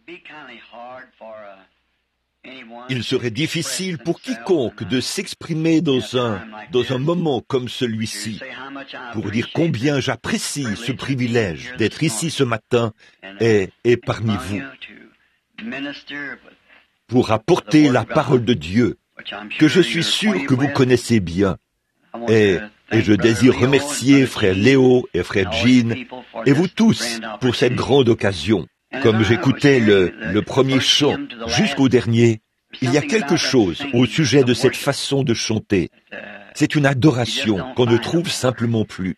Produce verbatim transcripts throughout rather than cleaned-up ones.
Il serait difficile pour quiconque de s'exprimer dans un, dans un moment comme celui-ci, pour dire combien j'apprécie ce privilège d'être ici ce matin et, et parmi vous, pour apporter la parole de Dieu, que je suis sûr que vous connaissez bien. Et, et je désire remercier frère Léo et frère Jean, et vous tous, pour cette grande occasion. Comme j'écoutais le, le premier chant jusqu'au dernier, il y a quelque chose au sujet de cette façon de chanter. C'est une adoration qu'on ne trouve simplement plus.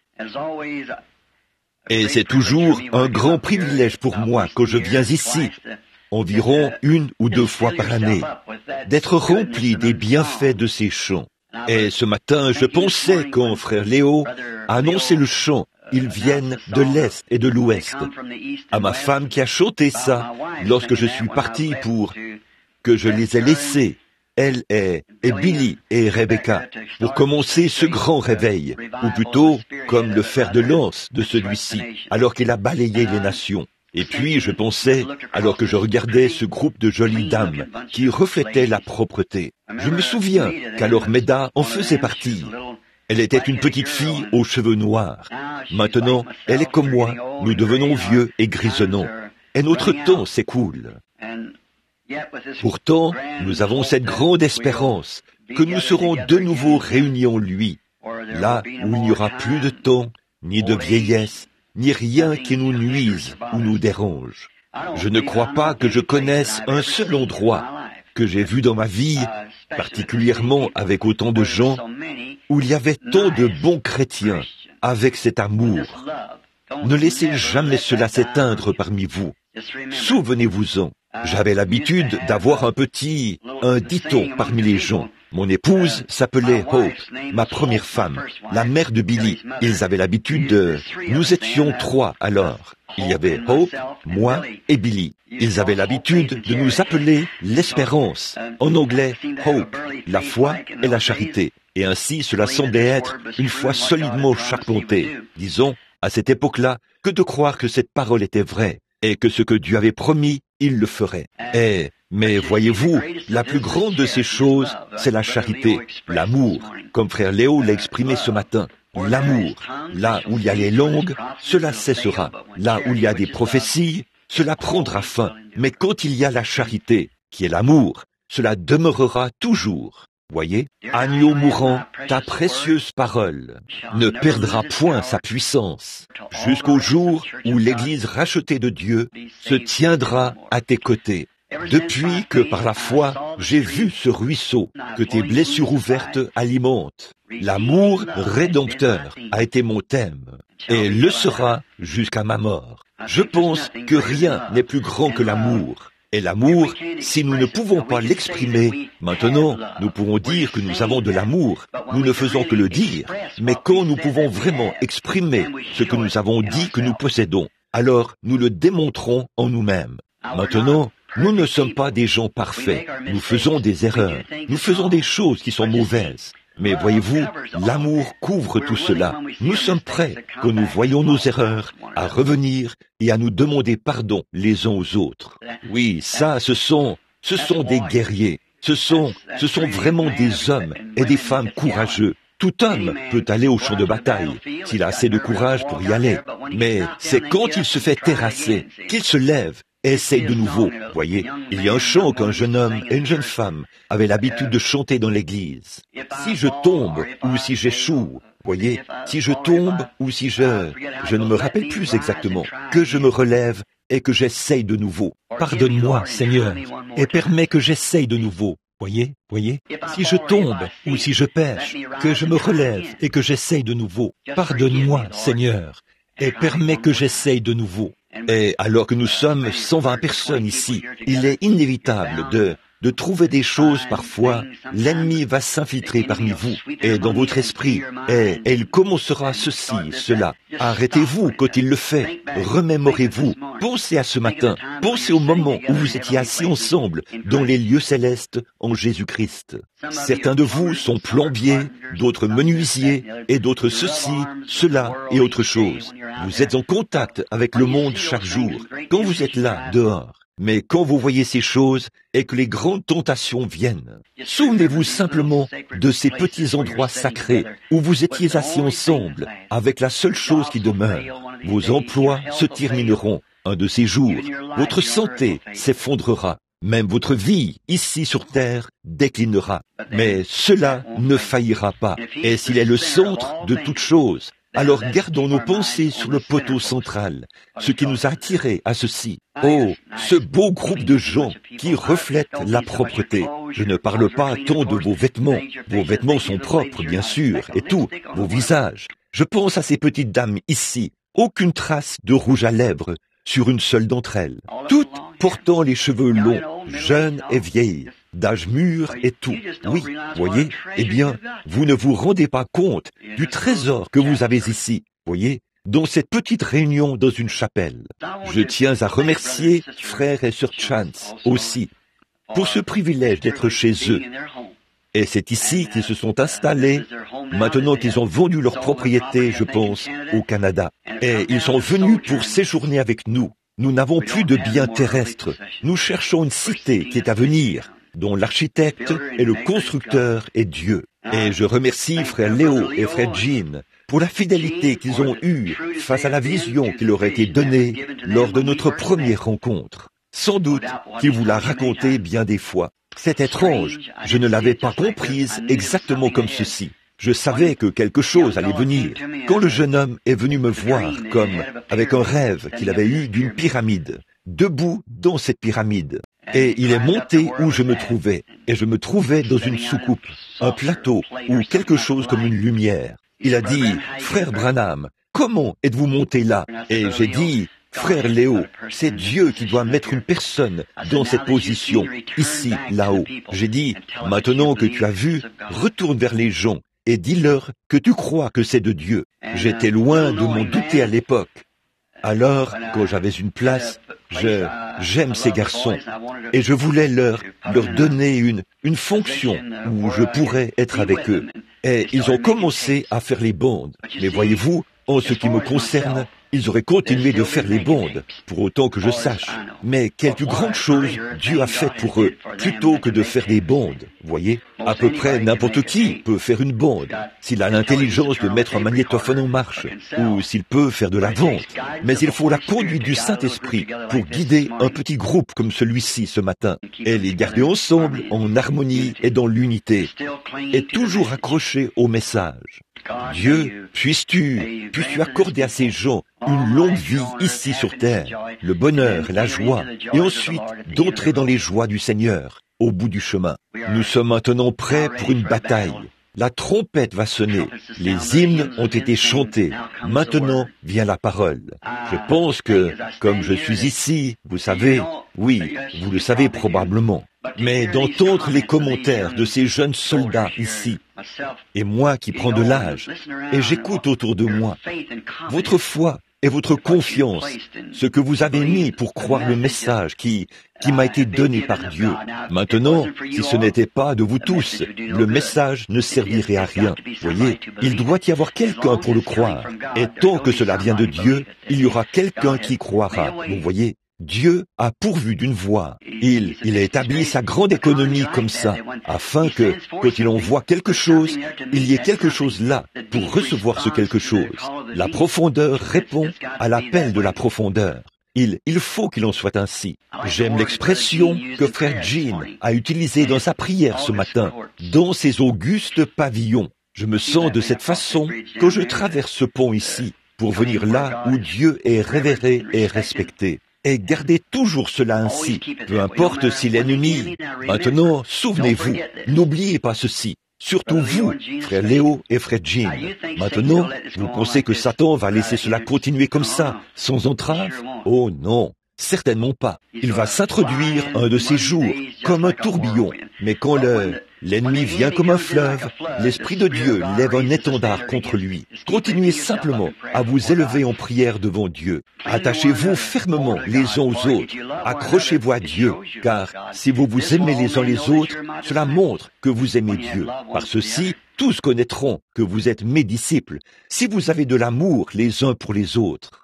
Et c'est toujours un grand privilège pour moi quand je viens ici, environ une ou deux fois par année, d'être rempli des bienfaits de ces chants. Et ce matin, je pensais quand frère Léo a annoncé le chant, ils viennent de l'Est et de l'Ouest, à ma femme qui a chanté ça lorsque je suis parti pour que je les ai laissés, elle et, et Billy et Rebecca, pour commencer ce grand réveil, ou plutôt comme le fer de lance de celui-ci, alors qu'il a balayé les nations. Et puis je pensais, alors que je regardais ce groupe de jolies dames qui reflétaient la propreté, je me souviens qu'alors Meda en faisait partie. Elle était une petite fille aux cheveux noirs. Maintenant, elle est comme moi, nous devenons vieux et grisonnants. Et notre temps s'écoule. Pourtant, nous avons cette grande espérance que nous serons de nouveau réunis en lui, là où il n'y aura plus de temps, ni de vieillesse, ni rien qui nous nuise ou nous dérange. Je ne crois pas que je connaisse un seul endroit que j'ai vu dans ma vie, particulièrement avec autant de gens, où il y avait tant de bons chrétiens avec cet amour. Ne laissez jamais cela s'éteindre parmi vous. Souvenez-vous-en. J'avais l'habitude d'avoir un petit, un dit-on parmi les gens. Mon épouse s'appelait Hope, ma première femme, la mère de Billy. Ils avaient l'habitude de... Nous étions trois alors. Il y avait Hope, moi et Billy. Ils avaient l'habitude de nous appeler l'espérance. En anglais, Hope, la foi et la charité. Et ainsi, cela semblait être une foi solidement charpentée. Disons, à cette époque-là, que de croire que cette parole était vraie, et que ce que Dieu avait promis, il le ferait. Et, mais voyez-vous, la plus grande de ces choses, c'est la charité, l'amour, comme frère Léo l'a exprimé ce matin. L'amour, là où il y a les langues, cela cessera. Là où il y a des prophéties, cela prendra fin. Mais quand il y a la charité, qui est l'amour, cela demeurera toujours. Voyez, agneau mourant, ta précieuse parole ne perdra point sa puissance jusqu'au jour où l'Église rachetée de Dieu se tiendra à tes côtés. Depuis que par la foi, j'ai vu ce ruisseau que tes blessures ouvertes alimentent. L'amour rédempteur a été mon thème et le sera jusqu'à ma mort. Je pense que rien n'est plus grand que l'amour. Et l'amour, si nous ne pouvons pas l'exprimer, maintenant, nous pouvons dire que nous avons de l'amour, nous ne faisons que le dire, mais quand nous pouvons vraiment exprimer ce que nous avons dit que nous possédons, alors nous le démontrons en nous-mêmes. Maintenant, nous ne sommes pas des gens parfaits, nous faisons des erreurs, nous faisons des choses qui sont mauvaises. Mais voyez-vous, l'amour couvre tout cela. Nous sommes prêts, quand nous voyons nos erreurs, à revenir et à nous demander pardon les uns aux autres. Oui, ça, ce sont, ce sont des guerriers. Ce sont, ce sont vraiment des hommes et des femmes courageux. Tout homme peut aller au champ de bataille, s'il a assez de courage pour y aller. Mais c'est quand il se fait terrasser, qu'il se lève, essaye de nouveau. Voyez, il y a un chant qu'un jeune homme et une jeune femme avaient l'habitude de chanter dans l'église. Si je tombe ou si j'échoue, voyez, si je tombe ou si je... Je ne me rappelle plus exactement. Que je me relève et que j'essaye de nouveau. Pardonne-moi, Seigneur, et permets que j'essaye de nouveau. Voyez, voyez, si je tombe ou si je pêche, que je me relève et que j'essaye de nouveau. Pardonne-moi, Seigneur, et permets que j'essaye de nouveau. Et alors que nous sommes cent vingt personnes ici, il est inévitable de, de trouver des choses parfois. L'ennemi va s'infiltrer parmi vous et dans votre esprit, et, et il commencera ceci, cela. Arrêtez-vous quand il le fait, remémorez-vous, pensez à ce matin, pensez au moment où vous étiez assis ensemble dans les lieux célestes en Jésus-Christ. Certains de vous sont plombiers, d'autres menuisiers, et d'autres ceci, cela et autre chose. Vous êtes en contact avec le monde chaque jour, quand vous êtes là, dehors. Mais quand vous voyez ces choses et que les grandes tentations viennent, souvenez-vous simplement de ces petits endroits sacrés où vous étiez assis ensemble avec la seule chose qui demeure. Vos emplois se termineront un de ces jours. Votre santé s'effondrera. Même votre vie, ici sur terre, déclinera. Mais cela ne faillira pas. Et s'il est le centre de toute chose, alors gardons nos pensées sur le poteau central, ce qui nous a attirés à ceci. Oh, ce beau groupe de gens qui reflètent la propreté. Je ne parle pas tant de vos vêtements. Vos vêtements sont propres, bien sûr, et tout, vos visages. Je pense à ces petites dames ici. Aucune trace de rouge à lèvres sur une seule d'entre elles. Toutes portant les cheveux longs, jeunes et vieilles, d'âge mûr et tout. Oui, voyez, eh bien, vous ne vous rendez pas compte du trésor que vous avez ici, voyez, dans cette petite réunion dans une chapelle. Je tiens à remercier frère et sœur Chance aussi pour ce privilège d'être chez eux. Et c'est ici qu'ils se sont installés, maintenant qu'ils ont vendu leur propriété, je pense, au Canada. Et ils sont venus pour séjourner avec nous. Nous n'avons plus de biens terrestres. Nous cherchons une cité qui est à venir, dont l'architecte et le constructeur est Dieu. Et je remercie frère Léo et frère Jean pour la fidélité qu'ils ont eue face à la vision qui leur a été donnée lors de notre première rencontre. Sans doute qu'il vous l'a raconté bien des fois. C'est étrange, je ne l'avais pas comprise exactement comme ceci. Je savais que quelque chose allait venir. Quand le jeune homme est venu me voir, comme avec un rêve qu'il avait eu d'une pyramide, debout dans cette pyramide, et il est monté où je me trouvais, et je me trouvais dans une soucoupe, un plateau, ou quelque chose comme une lumière. Il a dit, « Frère Branham, comment êtes-vous monté là ?» Et j'ai dit, « Frère Léo, c'est Dieu qui doit mettre une personne dans cette position, ici, là-haut. » J'ai dit, « Maintenant que tu as vu, retourne vers les gens et dis-leur que tu crois que c'est de Dieu. » J'étais loin de m'en douter à l'époque. Alors, quand j'avais une place, je, j'aime ces garçons et je voulais leur, leur donner une, une fonction où je pourrais être avec eux. Et ils ont commencé à faire les bandes. Mais voyez-vous, en ce qui me concerne, ils auraient continué de faire les bandes, pour autant que je sache. Mais quelle plus grande chose Dieu a fait pour eux, plutôt que de faire des bandes, voyez. À peu près n'importe qui peut faire une bande, s'il a l'intelligence de mettre un magnétophone en marche, ou s'il peut faire de la vente. Mais il faut la conduite du Saint-Esprit pour guider un petit groupe comme celui-ci ce matin, et les garder ensemble en harmonie et dans l'unité, et toujours accrochés au message. Dieu, puisses-tu, puisses-tu accorder à ces gens une longue vie ici sur terre, le bonheur, la joie, et ensuite d'entrer dans les joies du Seigneur, au bout du chemin. Nous sommes maintenant prêts pour une bataille. La trompette va sonner, les hymnes ont été chantés, maintenant vient la parole. Je pense que, comme je suis ici, vous savez, oui, vous le savez probablement, mais d'entendre les commentaires de ces jeunes soldats ici, et moi qui prends de l'âge, et j'écoute autour de moi, votre foi et votre confiance, ce que vous avez mis pour croire le message qui, qui m'a été donné par Dieu. Maintenant, si ce n'était pas de vous tous, le message ne servirait à rien. Voyez, il doit y avoir quelqu'un pour le croire. Et tant que cela vient de Dieu, il y aura quelqu'un qui croira. Vous voyez, Dieu a pourvu d'une voie. Il, il a établi sa grande économie comme ça, afin que, quand il envoie quelque chose, il y ait quelque chose là pour recevoir ce quelque chose. La profondeur répond à l'appel de la profondeur. Il, il faut qu'il en soit ainsi. J'aime l'expression que frère Jean a utilisée dans sa prière ce matin, dans ses augustes pavillons. Je me sens de cette façon quand je traverse ce pont ici, pour venir là où Dieu est révéré et respecté. Et gardez toujours cela ainsi, peu importe si l'ennemi... Maintenant, souvenez-vous, n'oubliez pas ceci, surtout vous, frère Léo et frère Jean. Maintenant, vous pensez que Satan va laisser cela continuer comme ça, sans entrave? Oh non, certainement pas. Il va s'introduire un de ces jours, comme un tourbillon. Mais quand le... l'ennemi vient comme un fleuve, l'Esprit de Dieu lève un étendard contre lui. Continuez simplement à vous élever en prière devant Dieu. Attachez-vous fermement les uns aux autres. Accrochez-vous à Dieu, car si vous vous aimez les uns les autres, cela montre que vous aimez Dieu. Par ceci, tous connaîtront que vous êtes mes disciples, si vous avez de l'amour les uns pour les autres.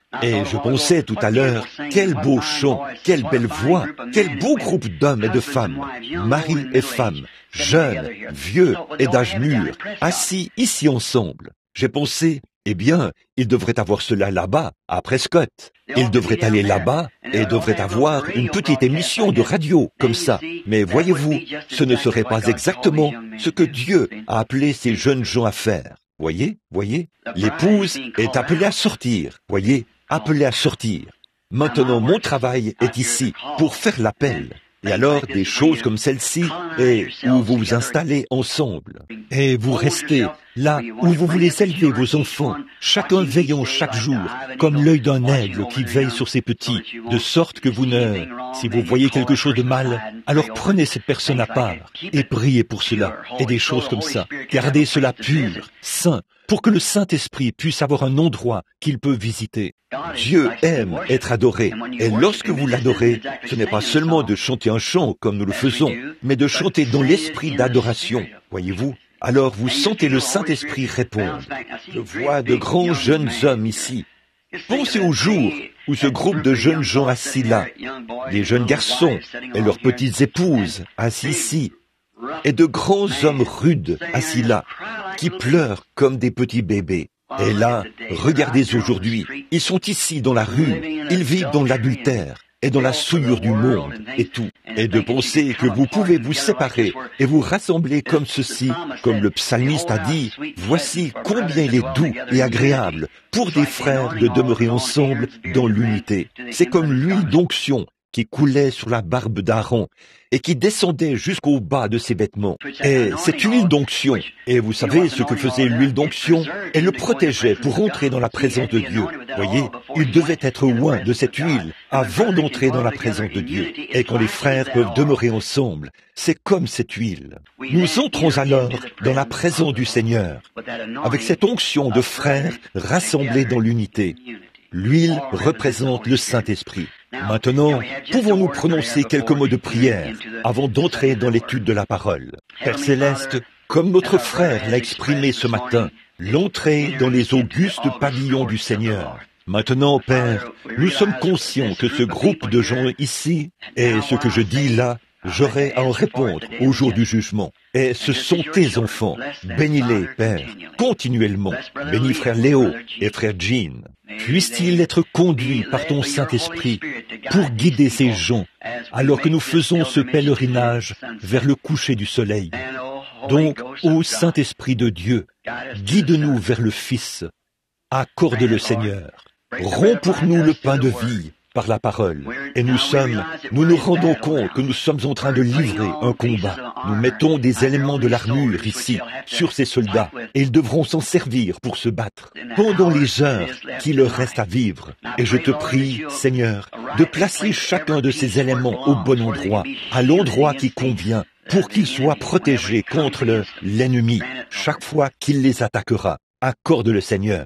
Et je pensais tout à l'heure, quel beau chant, quelle belle voix, quel beau groupe d'hommes et de femmes, mari et femmes, jeunes, vieux et d'âge mûr, assis ici ensemble. J'ai pensé, eh bien, ils devraient avoir cela là-bas, à Prescott. Ils devraient aller là-bas et devraient avoir une petite émission de radio, comme ça. Mais voyez-vous, ce ne serait pas exactement ce que Dieu a appelé ces jeunes gens à faire. Voyez, voyez, l'épouse est appelée à sortir, voyez, appelée à sortir. Maintenant, mon travail est ici pour faire l'appel. Et alors, des choses comme celle-ci, et où vous vous installez ensemble, et vous restez là où vous voulez élever vos enfants, chacun veillant chaque jour, comme l'œil d'un aigle qui veille sur ses petits, de sorte que vous ne... Si vous voyez quelque chose de mal, alors prenez cette personne à part, et priez pour cela, et des choses comme ça. Gardez cela pur, saint, pour que le Saint-Esprit puisse avoir un endroit qu'il peut visiter. Dieu aime être adoré, et lorsque vous l'adorez, ce n'est pas seulement de chanter un chant comme nous le faisons, mais de chanter dans l'esprit d'adoration, voyez-vous. Alors vous sentez le Saint-Esprit répondre. Je vois de grands jeunes hommes ici. Pensez au jour où ce groupe de jeunes gens assis là, des jeunes garçons et leurs petites épouses assis ici, et de grands hommes rudes assis là, qui pleurent comme des petits bébés. Et là, regardez aujourd'hui, ils sont ici dans la rue, ils vivent dans l'adultère et dans la souillure du monde et tout. Et de penser que vous pouvez vous séparer et vous rassembler comme ceci, comme le psalmiste a dit, voici combien il est doux et agréable pour des frères de demeurer ensemble dans l'unité. C'est comme l'huile d'onction qui coulait sur la barbe d'Aaron et qui descendait jusqu'au bas de ses vêtements. Et cette huile d'onction, et vous savez ce que faisait l'huile d'onction, elle le protégeait pour entrer dans la présence de Dieu. Voyez, il devait être oint de cette huile avant d'entrer dans la présence de Dieu. Et quand les frères peuvent demeurer ensemble, c'est comme cette huile. Nous entrons alors dans la présence du Seigneur, avec cette onction de frères rassemblés dans l'unité. L'huile représente le Saint-Esprit. Maintenant, pouvons-nous prononcer quelques mots de prière avant d'entrer dans l'étude de la parole. Père Céleste, comme notre frère l'a exprimé ce matin, l'entrée dans les augustes pavillons du Seigneur. Maintenant, Père, nous sommes conscients que ce groupe de gens ici, et ce que je dis là, j'aurai à en répondre au jour du jugement. Et ce sont tes enfants. Bénis-les, Père, continuellement. Bénis frère Léo et frère Jean. Puisse-t-il être conduit par ton Saint-Esprit pour guider ces gens alors que nous faisons ce pèlerinage vers le coucher du soleil. Donc, ô Saint-Esprit de Dieu, guide-nous vers le Fils. Accorde le Seigneur. Romps pour nous le pain de vie par la parole. Et nous sommes, nous nous rendons compte que nous sommes en train de livrer un combat. Nous mettons des éléments de l'armure ici, sur ces soldats, et ils devront s'en servir pour se battre pendant les heures qui leur restent à vivre. Et je te prie, Seigneur, de placer chacun de ces éléments au bon endroit, à l'endroit qui convient, pour qu'ils soient protégés contre le, l'ennemi chaque fois qu'il les attaquera. Accorde le Seigneur.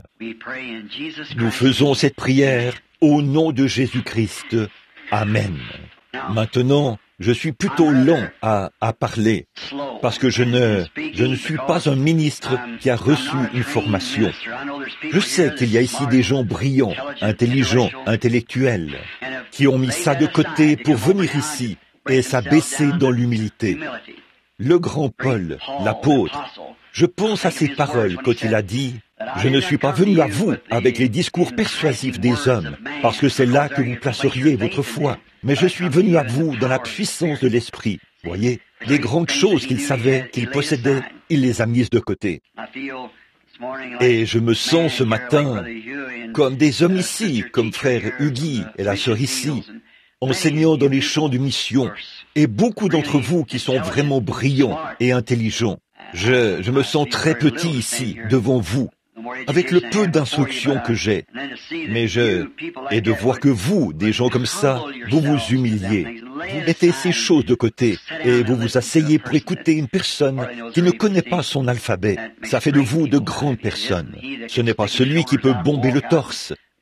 Nous faisons cette prière au nom de Jésus-Christ. Amen. Maintenant, je suis plutôt lent à, à parler, parce que je ne, je ne suis pas un ministre qui a reçu une formation. Je sais qu'il y a ici des gens brillants, intelligents, intellectuels, qui ont mis ça de côté pour venir ici et s'abaisser dans l'humilité. Le grand Paul, l'apôtre, je pense à ses paroles quand il a dit « Je ne suis pas venu à vous avec les discours persuasifs des hommes, parce que c'est là que vous placeriez votre foi, mais je suis venu à vous dans la puissance de l'Esprit. » Voyez, les grandes choses qu'il savait, qu'il possédait, il les a mises de côté. Et je me sens ce matin comme des hommes ici, comme frère Huggy et la sœur ici, enseignant dans les champs de mission, et beaucoup d'entre vous qui sont vraiment brillants et intelligents. Je, je me sens très petit ici, devant vous, avec le peu d'instruction que j'ai. Mais je... Et de voir que vous, des gens comme ça, vous vous humiliez. Vous mettez ces choses de côté et vous vous asseyez pour écouter une personne qui ne connaît pas son alphabet. Ça fait de vous de grandes personnes. Ce n'est pas celui qui peut bomber le torse.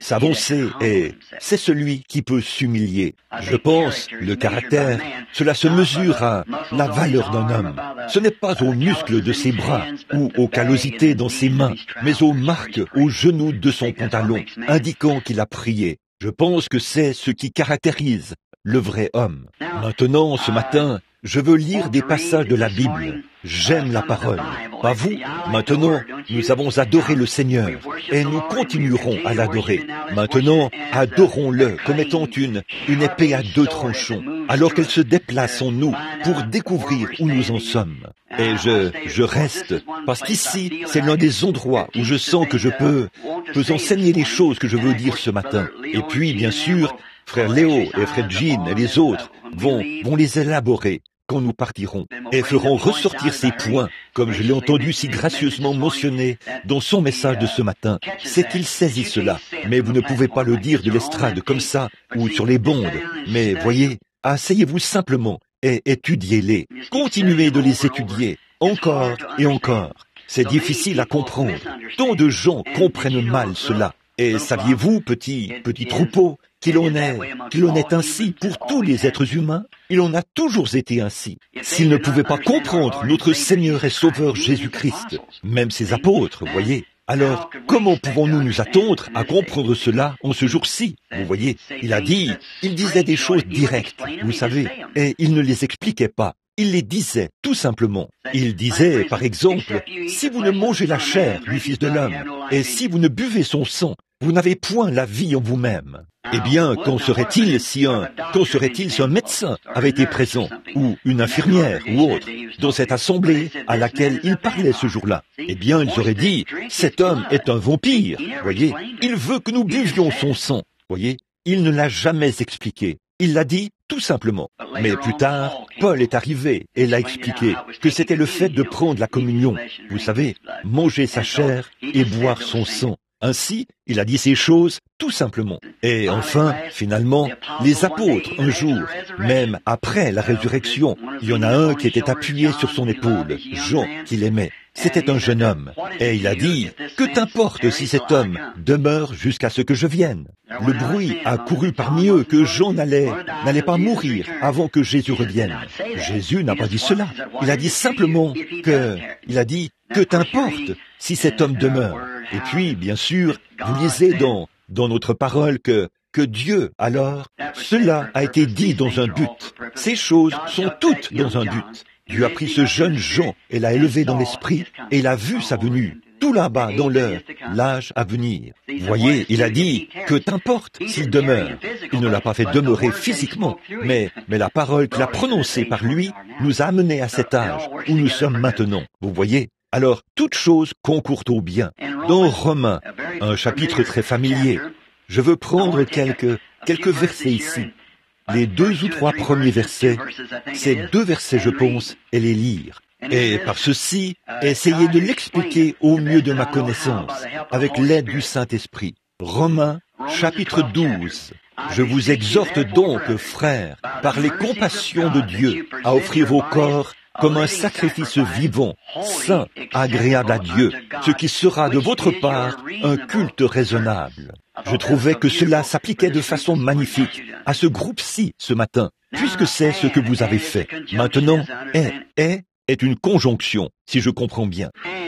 S'avancer est, c'est celui qui peut s'humilier. Je pense, le caractère, cela se mesure à la valeur d'un homme. Ce n'est pas aux muscles de ses bras ou aux callosités dans ses mains, mais aux marques aux genoux de son pantalon, indiquant qu'il a prié. Je pense que c'est ce qui caractérise le vrai homme. Maintenant, ce matin, je veux lire des passages de la Bible. J'aime la parole. Pas vous? Maintenant, nous avons adoré le Seigneur et nous continuerons à l'adorer. Maintenant, adorons-le comme étant une, une épée à deux tranchants, alors qu'elle se déplace en nous pour découvrir où nous en sommes. Et je, je reste, parce qu'ici, c'est l'un des endroits où je sens que je peux, peux enseigner les choses que je veux dire ce matin. Et puis, bien sûr, frère Léo et frère Jean et les autres vont, vont les élaborer quand nous partirons et feront ressortir ces points, comme je l'ai entendu si gracieusement mentionné dans son message de ce matin. C'est qu'il saisit cela, mais vous ne pouvez pas le dire de l'estrade comme ça ou sur les bandes. Mais voyez, asseyez-vous simplement et étudiez-les. Continuez de les étudier encore et encore. C'est difficile à comprendre. Tant de gens comprennent mal cela. Et saviez-vous, petit, petit troupeau, qu'il en est, qu'il en est ainsi pour tous les êtres humains? Il en a toujours été ainsi. S'ils ne pouvaient pas comprendre notre Seigneur et Sauveur Jésus-Christ, même ses apôtres, voyez, alors comment pouvons-nous nous attendre à comprendre cela en ce jour-ci? Vous voyez, il a dit, il disait des choses directes, vous savez, et il ne les expliquait pas. Il les disait, tout simplement. Il disait, par exemple, « Si vous ne mangez la chair du Fils de l'homme, et si vous ne buvez son sang, vous n'avez point la vie en vous-même. » Eh bien, qu'en serait-il si un, qu'en serait-il si un médecin avait été présent, ou une infirmière, ou autre, dans cette assemblée à laquelle il parlait ce jour-là? Eh bien, ils auraient dit, « Cet homme est un vampire. » Voyez, il veut que nous buvions son sang. Voyez, il ne l'a jamais expliqué. Il l'a dit tout simplement. Mais plus tard, Paul est arrivé et l'a expliqué que c'était le fait de prendre la communion. Vous savez, manger sa chair et boire son sang. Ainsi, il a dit ces choses tout simplement. Et enfin, finalement, les apôtres, un jour, même après la résurrection, il y en a un qui était appuyé sur son épaule, Jean, qu'il aimait. C'était un jeune homme. Et il a dit, « Que t'importe si cet homme demeure jusqu'à ce que je vienne ?» Le bruit a couru parmi eux que Jean n'allait, n'allait pas mourir avant que Jésus revienne. Jésus n'a pas dit cela. Il a dit simplement que, il a dit, « Que t'importe si cet homme demeure ?» Et puis, bien sûr, vous lisez dans, dans notre parole que, que Dieu, alors, cela a été dit dans un but. Ces choses sont toutes dans un but. Dieu a pris ce jeune Jean et l'a élevé dans l'esprit et il a vu sa venue, tout là-bas dans l'heure, l'âge à venir. Voyez, il a dit que t'importe s'il demeure. Il ne l'a pas fait demeurer physiquement, mais, mais la parole qu'il a prononcée par lui nous a amenés à cet âge où nous sommes maintenant. Vous voyez? Alors, toute chose concourt au bien. Dans Romains, un chapitre très familier, je veux prendre quelques, quelques versets ici. Les deux ou trois premiers versets, ces deux versets, je pense, et les lire. Et par ceci, essayez de l'expliquer au mieux de ma connaissance, avec l'aide du Saint-Esprit. Romains, chapitre douze. Je vous exhorte donc, frères, par les compassions de Dieu, à offrir vos corps comme un sacrifice vivant, saint, agréable à Dieu, ce qui sera de votre part un culte raisonnable. Je trouvais que cela s'appliquait de façon magnifique à ce groupe-ci ce matin, puisque c'est ce que vous avez fait. Maintenant, est, est, est une conjonction, si je comprends bien.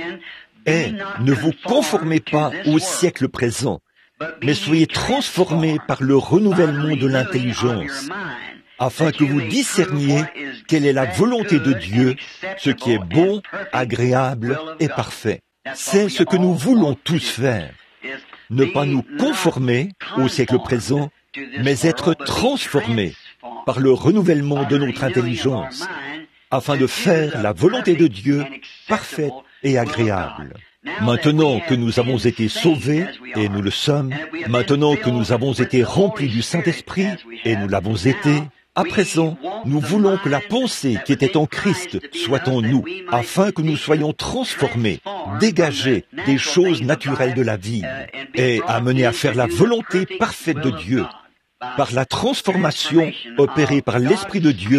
Est, ne vous conformez pas au siècle présent, mais soyez transformés par le renouvellement de l'intelligence, afin que vous discerniez quelle est la volonté de Dieu, ce qui est bon, agréable et parfait. C'est ce que nous voulons tous faire. Ne pas nous conformer au siècle présent, mais être transformés par le renouvellement de notre intelligence, afin de faire la volonté de Dieu parfaite et agréable. Maintenant que nous avons été sauvés, et nous le sommes, maintenant que nous avons été remplis du Saint-Esprit, et nous l'avons été, à présent, nous voulons que la pensée qui était en Christ soit en nous, afin que nous soyons transformés, dégagés des choses naturelles de la vie, et amenés à faire la volonté parfaite de Dieu, par la transformation opérée par l'Esprit de Dieu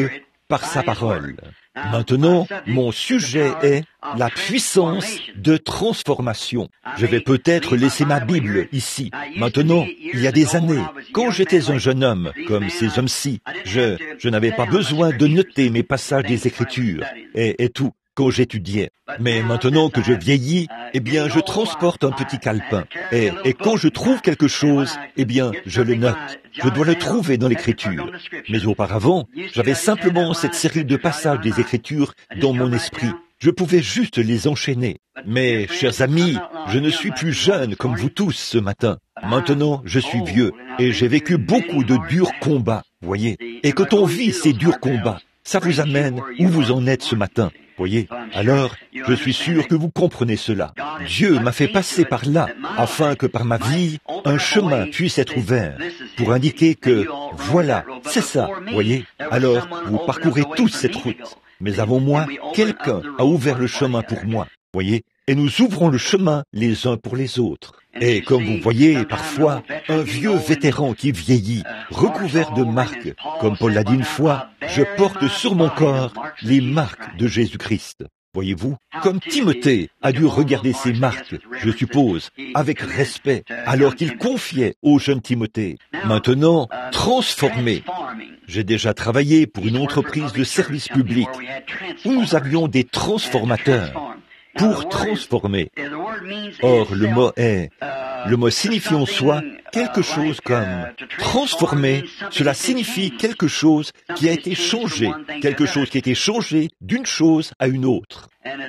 par sa parole. Maintenant, mon sujet est la puissance de transformation. Je vais peut-être laisser ma Bible ici. Maintenant, il y a des années, quand j'étais un jeune homme, comme ces hommes-ci, je, je n'avais pas besoin de noter mes passages des Écritures et, et tout, quand j'étudiais. Mais maintenant que je vieillis, eh bien, je transporte un petit calepin. Et, et quand je trouve quelque chose, eh bien, je le note. Je dois le trouver dans l'Écriture. Mais auparavant, j'avais simplement cette série de passages des Écritures dans mon esprit. Je pouvais juste les enchaîner. Mais, chers amis, je ne suis plus jeune comme vous tous ce matin. Maintenant, je suis vieux et j'ai vécu beaucoup de durs combats, voyez. Et quand on vit ces durs combats, ça vous amène où vous en êtes ce matin. Voyez, alors, je suis sûr que vous comprenez cela. Dieu m'a fait passer par là, afin que par ma vie, un chemin puisse être ouvert, pour indiquer que, voilà, c'est ça, voyez. Alors, vous parcourez tous cette route. Mais avant moi, quelqu'un a ouvert le chemin pour moi, voyez. Et nous ouvrons le chemin les uns pour les autres. Et comme vous voyez, parfois, un vieux vétéran qui vieillit, recouvert de marques, comme Paul l'a dit une fois, je porte sur mon corps les marques de Jésus-Christ. Voyez-vous, comme Timothée a dû regarder ces marques, je suppose, avec respect, alors qu'il confiait au jeune Timothée. Maintenant, transformé. J'ai déjà travaillé pour une entreprise de service public où nous avions des transformateurs pour transformer. Or, le mot est, le mot signifie en soi quelque chose comme transformer. Cela signifie quelque chose qui a été changé, quelque chose qui a été changé d'une chose à une autre.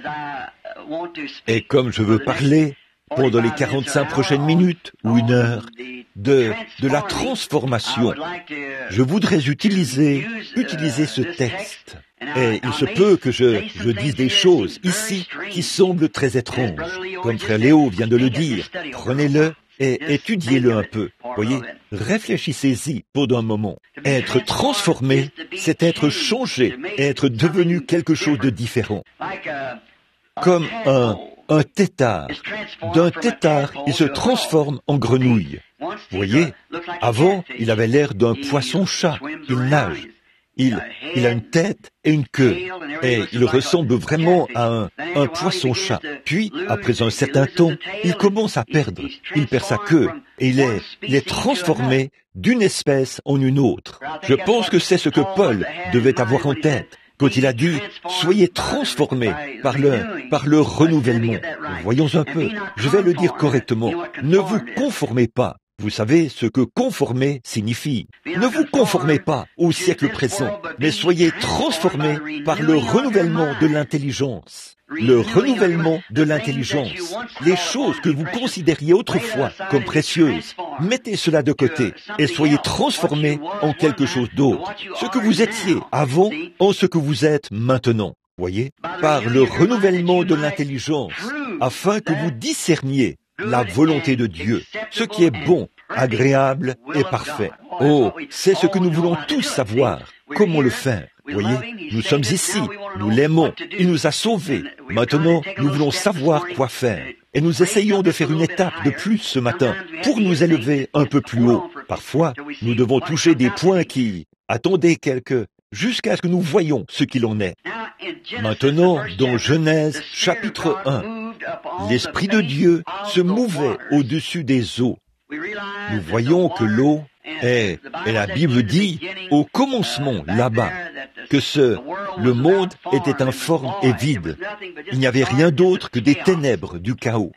Et comme je veux parler pendant les quarante-cinq prochaines minutes ou une heure de, de la transformation, je voudrais utiliser, utiliser ce texte. Et il se peut que je, je dise des choses ici qui semblent très étranges. Comme frère Léo vient de le dire, prenez-le et étudiez-le un peu. Voyez, réfléchissez-y pendant un moment. Être transformé, c'est être changé, être devenu quelque chose de différent. Comme un, un tétard. D'un tétard, il se transforme en grenouille. Voyez, avant, il avait l'air d'un poisson-chat. Il nage. Il, il a une tête et une queue, et il ressemble vraiment à un, un poisson-chat. Puis, après un certain temps, il commence à perdre. Il perd sa queue, et il est, il est transformé d'une espèce en une autre. Je pense que c'est ce que Paul devait avoir en tête quand il a dit « Soyez transformés par le, par le renouvellement ». Voyons un peu, je vais le dire correctement. Ne vous conformez pas. Vous savez ce que conformer signifie. Ne vous conformez pas au siècle présent, mais soyez transformés par le renouvellement de l'intelligence. Le renouvellement de l'intelligence. Les choses que vous considériez autrefois comme précieuses, mettez cela de côté et soyez transformés en quelque chose d'autre. Ce que vous étiez avant en ce que vous êtes maintenant. Voyez, par le renouvellement de l'intelligence, afin que vous discerniez la volonté de Dieu, ce qui est bon, agréable et parfait. Oh, c'est ce que nous voulons tous savoir. Comment le faire? Voyez, nous sommes ici, nous l'aimons, il nous a sauvés. Maintenant, nous voulons savoir quoi faire. Et nous essayons de faire une étape de plus ce matin pour nous élever un peu plus haut. Parfois, nous devons toucher des points qui... Attendez quelques... jusqu'à ce que nous voyions ce qu'il en est. Maintenant, dans Genèse chapitre un, l'Esprit de Dieu se mouvait au-dessus des eaux. Nous voyons que l'eau est, et la Bible dit, au commencement, là-bas, que ce, le monde était informe et vide. Il n'y avait rien d'autre que des ténèbres, du chaos.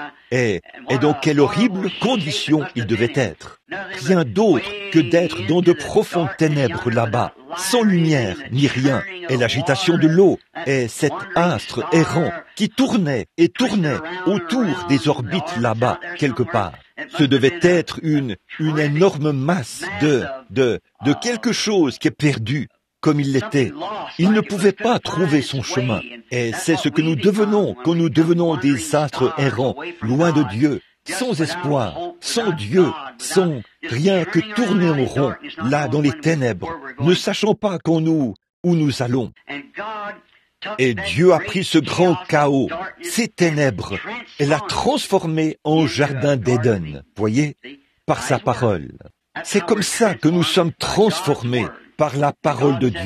Et, et dans quelle horrible condition il devait être. Rien d'autre que d'être dans de profondes ténèbres là-bas, sans lumière ni rien, et l'agitation de l'eau, et cet astre errant qui tournait et tournait autour des orbites là-bas, quelque part. Ce devait être une, une énorme masse de, de, de quelque chose qui est perdu, comme il l'était. Il ne pouvait pas trouver son chemin. Et c'est ce que nous devenons quand nous devenons des astres errants, loin de Dieu, sans espoir, sans Dieu, sans rien que tourner en rond, là dans les ténèbres, ne sachant pas quand nous, où nous allons. Et Dieu a pris ce grand chaos, ces ténèbres, et l'a transformé en jardin d'Éden, voyez, par sa parole. C'est comme ça que nous sommes transformés par la parole de Dieu.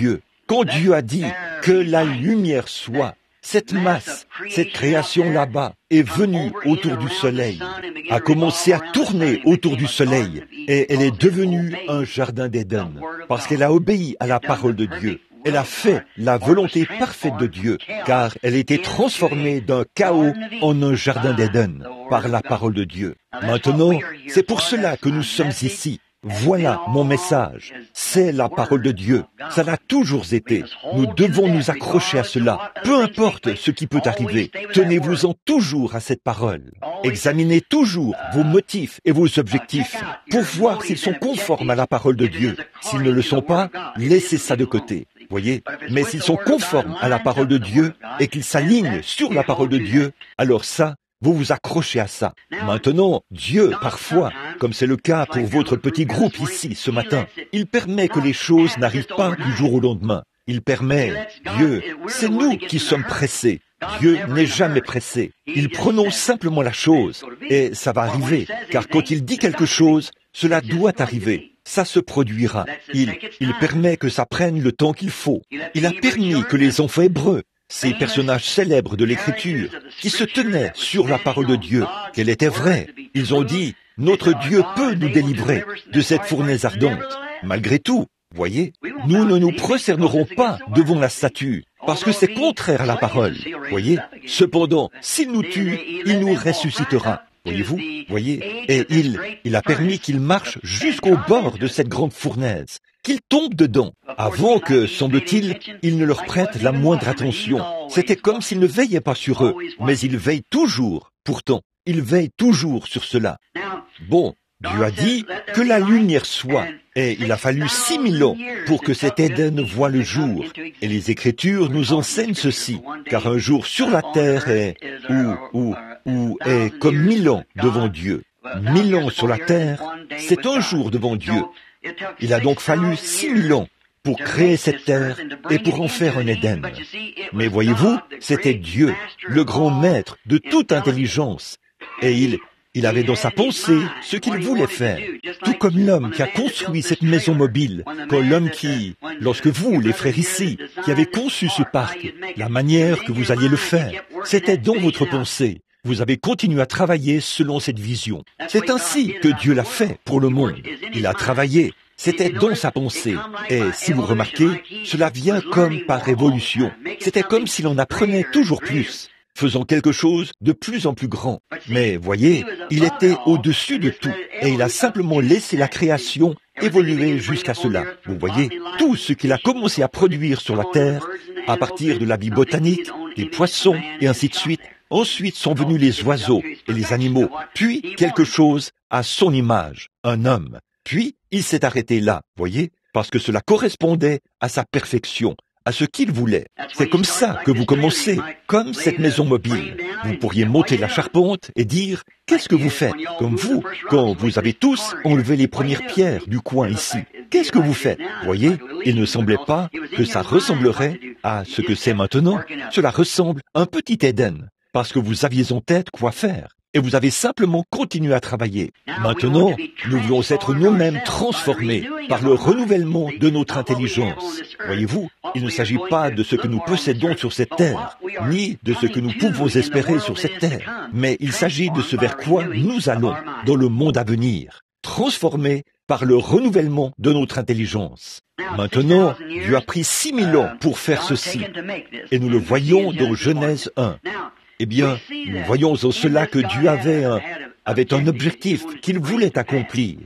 Quand Dieu a dit que la lumière soit, cette masse, cette création là-bas est venue autour du soleil, a commencé à tourner autour du soleil, et elle est devenue un jardin d'Éden, parce qu'elle a obéi à la parole de Dieu. Elle a fait la volonté parfaite de Dieu, car elle était transformée d'un chaos en un jardin d'Éden par la parole de Dieu. Maintenant, c'est pour cela que nous sommes ici. Voilà mon message. C'est la parole de Dieu. Ça l'a toujours été. Nous devons nous accrocher à cela. Peu importe ce qui peut arriver, tenez-vous-en toujours à cette parole. Examinez toujours vos motifs et vos objectifs pour voir s'ils sont conformes à la parole de Dieu. S'ils ne le sont pas, laissez ça de côté. Voyez, mais s'ils sont conformes à la parole de Dieu et qu'ils s'alignent sur la parole de Dieu, alors ça, vous vous accrochez à ça. Maintenant, Dieu, parfois, comme c'est le cas pour votre petit groupe ici ce matin, il permet que les choses n'arrivent pas du jour au lendemain. Il permet, Dieu, c'est nous qui sommes pressés. Dieu n'est jamais pressé. Il prononce simplement la chose, et ça va arriver, car quand il dit quelque chose, cela doit arriver. Ça se produira. Il, il permet que ça prenne le temps qu'il faut. Il a permis que les enfants hébreux, ces personnages célèbres de l'Écriture, qui se tenaient sur la parole de Dieu, qu'elle était vraie, ils ont dit, notre Dieu peut nous délivrer de cette fournaise ardente. Malgré tout, voyez, nous ne nous prosternerons pas devant la statue, parce que c'est contraire à la parole. Voyez, cependant, s'il nous tue, il nous ressuscitera. Voyez-vous, voyez, et il, il a permis qu'il marche jusqu'au bord de cette grande fournaise, qu'il tombe dedans, avant que, semble-t-il, il ne leur prête la moindre attention. C'était comme s'il ne veillait pas sur eux, mais il veille toujours, pourtant, il veille toujours sur cela. Bon, Dieu a dit que la lumière soit, et il a fallu six mille ans pour que cet Éden voie le jour. Et les Écritures nous enseignent ceci, car un jour sur la terre est, ou, ou, ou est comme mille ans devant Dieu. Mille ans sur la terre, c'est un jour devant Dieu. Il a donc fallu six mille ans pour créer cette terre et pour en faire un Éden. Mais voyez-vous, c'était Dieu, le grand maître de toute intelligence, et il, il avait dans sa pensée ce qu'il voulait faire. Tout comme l'homme qui a construit cette maison mobile, comme l'homme qui, lorsque vous, les frères ici, qui avez conçu ce parc, la manière que vous alliez le faire, c'était dans votre pensée. Vous avez continué à travailler selon cette vision. C'est ainsi que Dieu l'a fait pour le monde. Il a travaillé. C'était dans sa pensée. Et si vous remarquez, cela vient comme par révolution. C'était comme s'il en apprenait toujours plus, faisant quelque chose de plus en plus grand. Mais voyez, il était au-dessus de tout. Et il a simplement laissé la création évoluer jusqu'à cela. Vous voyez, tout ce qu'il a commencé à produire sur la terre, à partir de la vie botanique, des poissons et ainsi de suite, ensuite sont venus les oiseaux et les animaux, puis quelque chose à son image, un homme. Puis, il s'est arrêté là, voyez, parce que cela correspondait à sa perfection, à ce qu'il voulait. C'est comme ça que vous commencez, comme cette maison mobile. Vous pourriez monter la charpente et dire, qu'est-ce que vous faites? Comme vous, quand vous avez tous enlevé les premières pierres du coin ici. Qu'est-ce que vous faites? Voyez, il ne semblait pas que ça ressemblerait à ce que c'est maintenant. Cela ressemble à un petit Éden, parce que vous aviez en tête quoi faire. Et vous avez simplement continué à travailler. Maintenant, nous voulons être nous-mêmes transformés par le renouvellement de notre intelligence. Voyez-vous, il ne s'agit pas de ce que nous possédons sur cette terre, ni de ce que nous pouvons espérer sur cette terre, mais il s'agit de ce vers quoi nous allons dans le monde à venir, transformés par le renouvellement de notre intelligence. Maintenant, Dieu a pris six mille ans pour faire ceci, et nous le voyons dans Genèse un. Eh bien, nous voyons en cela que Dieu avait un, avait un objectif qu'il voulait accomplir.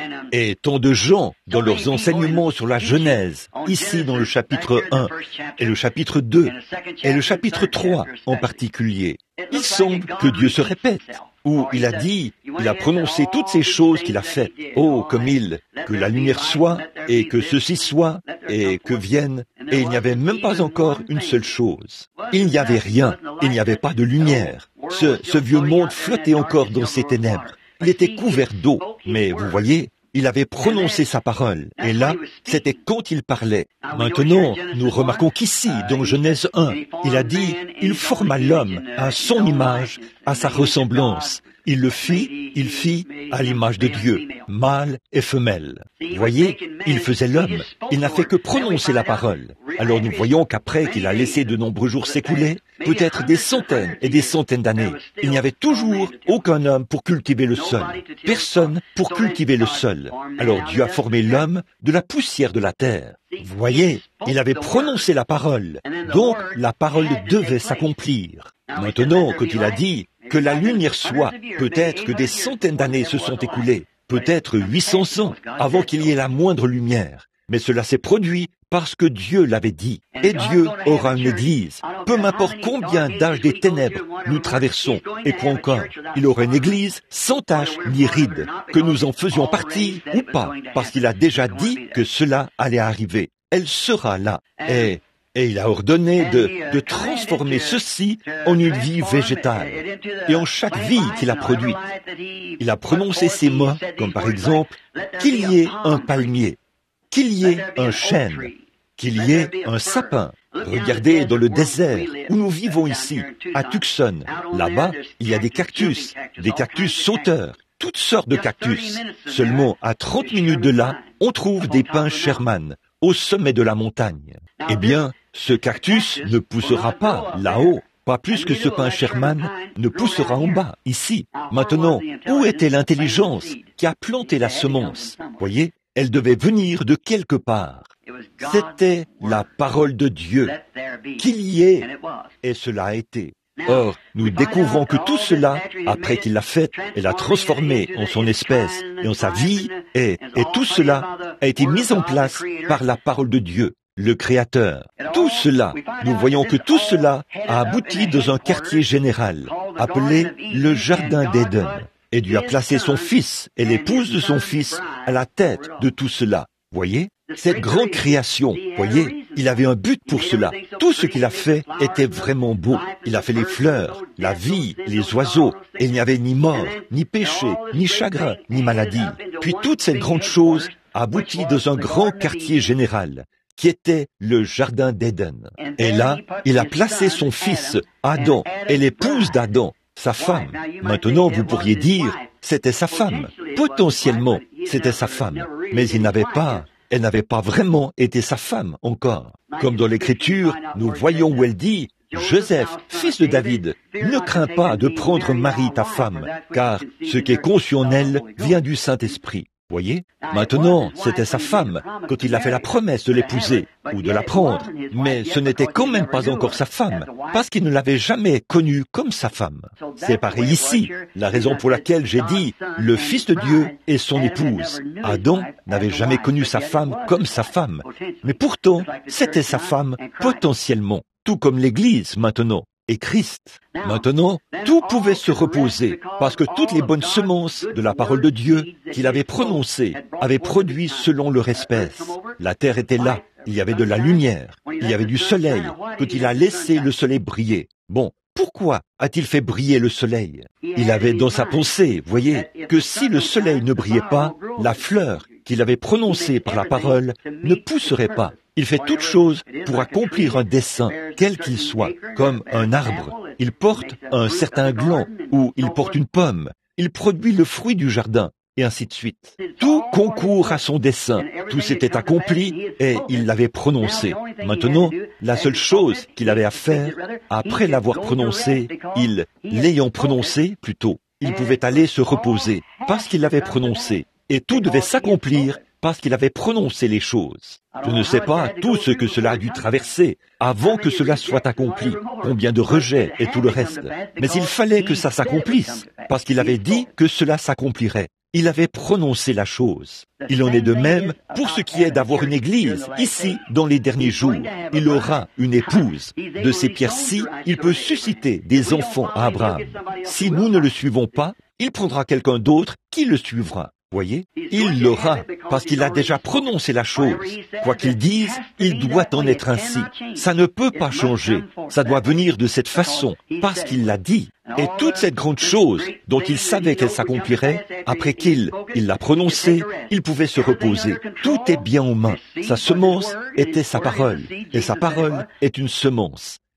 Et tant de gens, dans leurs enseignements sur la Genèse, ici dans le chapitre un, et le chapitre deux, et le chapitre trois en particulier, il semble que Dieu se répète, où il a dit, il a prononcé toutes ces choses qu'il a faites. Oh, comme il, que la lumière soit, et que ceci soit, et que vienne, et il n'y avait même pas encore une seule chose. Il n'y avait rien, il n'y avait pas de lumière. Ce, ce vieux monde flottait encore dans ses ténèbres. Il était couvert d'eau, mais vous voyez, il avait prononcé sa parole, et là, c'était quand il parlait. Maintenant, nous remarquons qu'ici, dans Genèse un, il a dit, il forma l'homme à son image, à sa ressemblance. Il le fit, il fit à l'image de Dieu, mâle et femelle. Voyez, il faisait l'homme, il n'a fait que prononcer la parole. Alors nous voyons qu'après qu'il a laissé de nombreux jours s'écouler, peut-être des centaines et des centaines d'années, il n'y avait toujours aucun homme pour cultiver le sol, personne pour cultiver le sol. Alors Dieu a formé l'homme de la poussière de la terre. Vous voyez, il avait prononcé la parole, donc la parole devait s'accomplir. Maintenant, quand il a dit que la lumière soit, peut-être que des centaines d'années se sont écoulées, peut-être huit cents ans avant qu'il y ait la moindre lumière. Mais cela s'est produit parce que Dieu l'avait dit. Et Dieu aura une église. Peu m'importe combien d'âges des ténèbres nous traversons, et quoi encore, il aura une église sans tache ni ride, que nous en faisions partie ou pas, parce qu'il a déjà dit que cela allait arriver. Elle sera là. Et, et il a ordonné de, de transformer ceci en une vie végétale. Et en chaque vie qu'il a produite, il a prononcé ces mots, comme par exemple, qu'il y ait un palmier, qu'il y ait un chêne, qu'il y ait un sapin. Regardez dans le désert où nous vivons ici, à Tucson. Là-bas, il y a des cactus, des cactus sauteurs, toutes sortes de cactus. Seulement, à trente minutes de là, on trouve des pins Sherman, au sommet de la montagne. Eh bien, ce cactus ne poussera pas là-haut, pas plus que ce pin Sherman ne poussera en bas, ici. Maintenant, où était l'intelligence qui a planté la semence? Voyez, elle devait venir de quelque part. C'était la parole de Dieu. Qu'il y ait, et cela a été. Or, nous découvrons que tout cela, après qu'il l'a fait et l'a transformé en son espèce et en sa vie, et, et tout cela a été mis en place par la parole de Dieu, le Créateur. Tout cela, nous voyons que tout cela a abouti dans un quartier général, appelé le Jardin d'Éden. Et Dieu a placé son fils et l'épouse de son fils à la tête de tout cela. Voyez, cette grande création, voyez, il avait un but pour cela. Tout ce qu'il a fait était vraiment beau. Il a fait les fleurs, la vie, les oiseaux, et il n'y avait ni mort, ni péché, ni chagrin, ni maladie. Puis toutes ces grandes choses aboutit dans un grand quartier général, qui était le Jardin d'Éden. Et là, il a placé son fils, Adam, et l'épouse d'Adam, sa femme. Maintenant, vous pourriez dire, c'était sa femme. Potentiellement, c'était sa femme. Mais il n'avait pas, elle n'avait pas vraiment été sa femme encore. Comme dans l'Écriture, nous voyons où elle dit, Joseph, fils de David, ne crains pas de prendre Marie ta femme, car ce qui est conçu en elle vient du Saint-Esprit. Voyez, maintenant, c'était sa femme, quand il a fait la promesse de l'épouser, ou de la prendre, mais ce n'était quand même pas encore sa femme, parce qu'il ne l'avait jamais connue comme sa femme. C'est pareil ici, la raison pour laquelle j'ai dit, le Fils de Dieu et son épouse. Adam n'avait jamais connu sa femme comme sa femme, mais pourtant, c'était sa femme potentiellement, tout comme l'Église maintenant. Et Christ. Maintenant, tout pouvait se reposer, parce que toutes les bonnes semences de la parole de Dieu qu'il avait prononcées avaient produit selon leur espèce. La terre était là, il y avait de la lumière, il y avait du soleil, quand il a laissé le soleil briller. Bon, pourquoi a-t-il fait briller le soleil? Il avait dans sa pensée, voyez, que si le soleil ne brillait pas, la fleur qu'il avait prononcée par la parole ne pousserait pas. Il fait toute chose pour accomplir un dessein, quel qu'il soit, comme un arbre. Il porte un certain gland, ou il porte une pomme. Il produit le fruit du jardin, et ainsi de suite. Tout concourt à son dessein. Tout s'était accompli, et il l'avait prononcé. Maintenant, la seule chose qu'il avait à faire, après l'avoir prononcé, il, l'ayant prononcé, plutôt, il pouvait aller se reposer, parce qu'il l'avait prononcé. Et tout devait s'accomplir parce qu'il avait prononcé les choses. Je ne sais pas tout ce que cela a dû traverser avant que cela soit accompli, combien de rejets et tout le reste. Mais il fallait que ça s'accomplisse, parce qu'il avait dit que cela s'accomplirait. Il avait prononcé la chose. Il en est de même pour ce qui est d'avoir une église, ici, dans les derniers jours. Il aura une épouse. De ces pierres-ci, il peut susciter des enfants à Abraham. Si nous ne le suivons pas, il prendra quelqu'un d'autre qui le suivra. Voyez, il l'aura, parce qu'il a déjà prononcé la chose. Quoi qu'il dise, il doit en être ainsi. Ça ne peut pas changer. Ça doit venir de cette façon, parce qu'il l'a dit. Et toute cette grande chose dont il savait qu'elle s'accomplirait, après qu'il il l'a prononcée, il pouvait se reposer. Tout est bien en main. Sa semence était sa parole, et sa parole est une semence.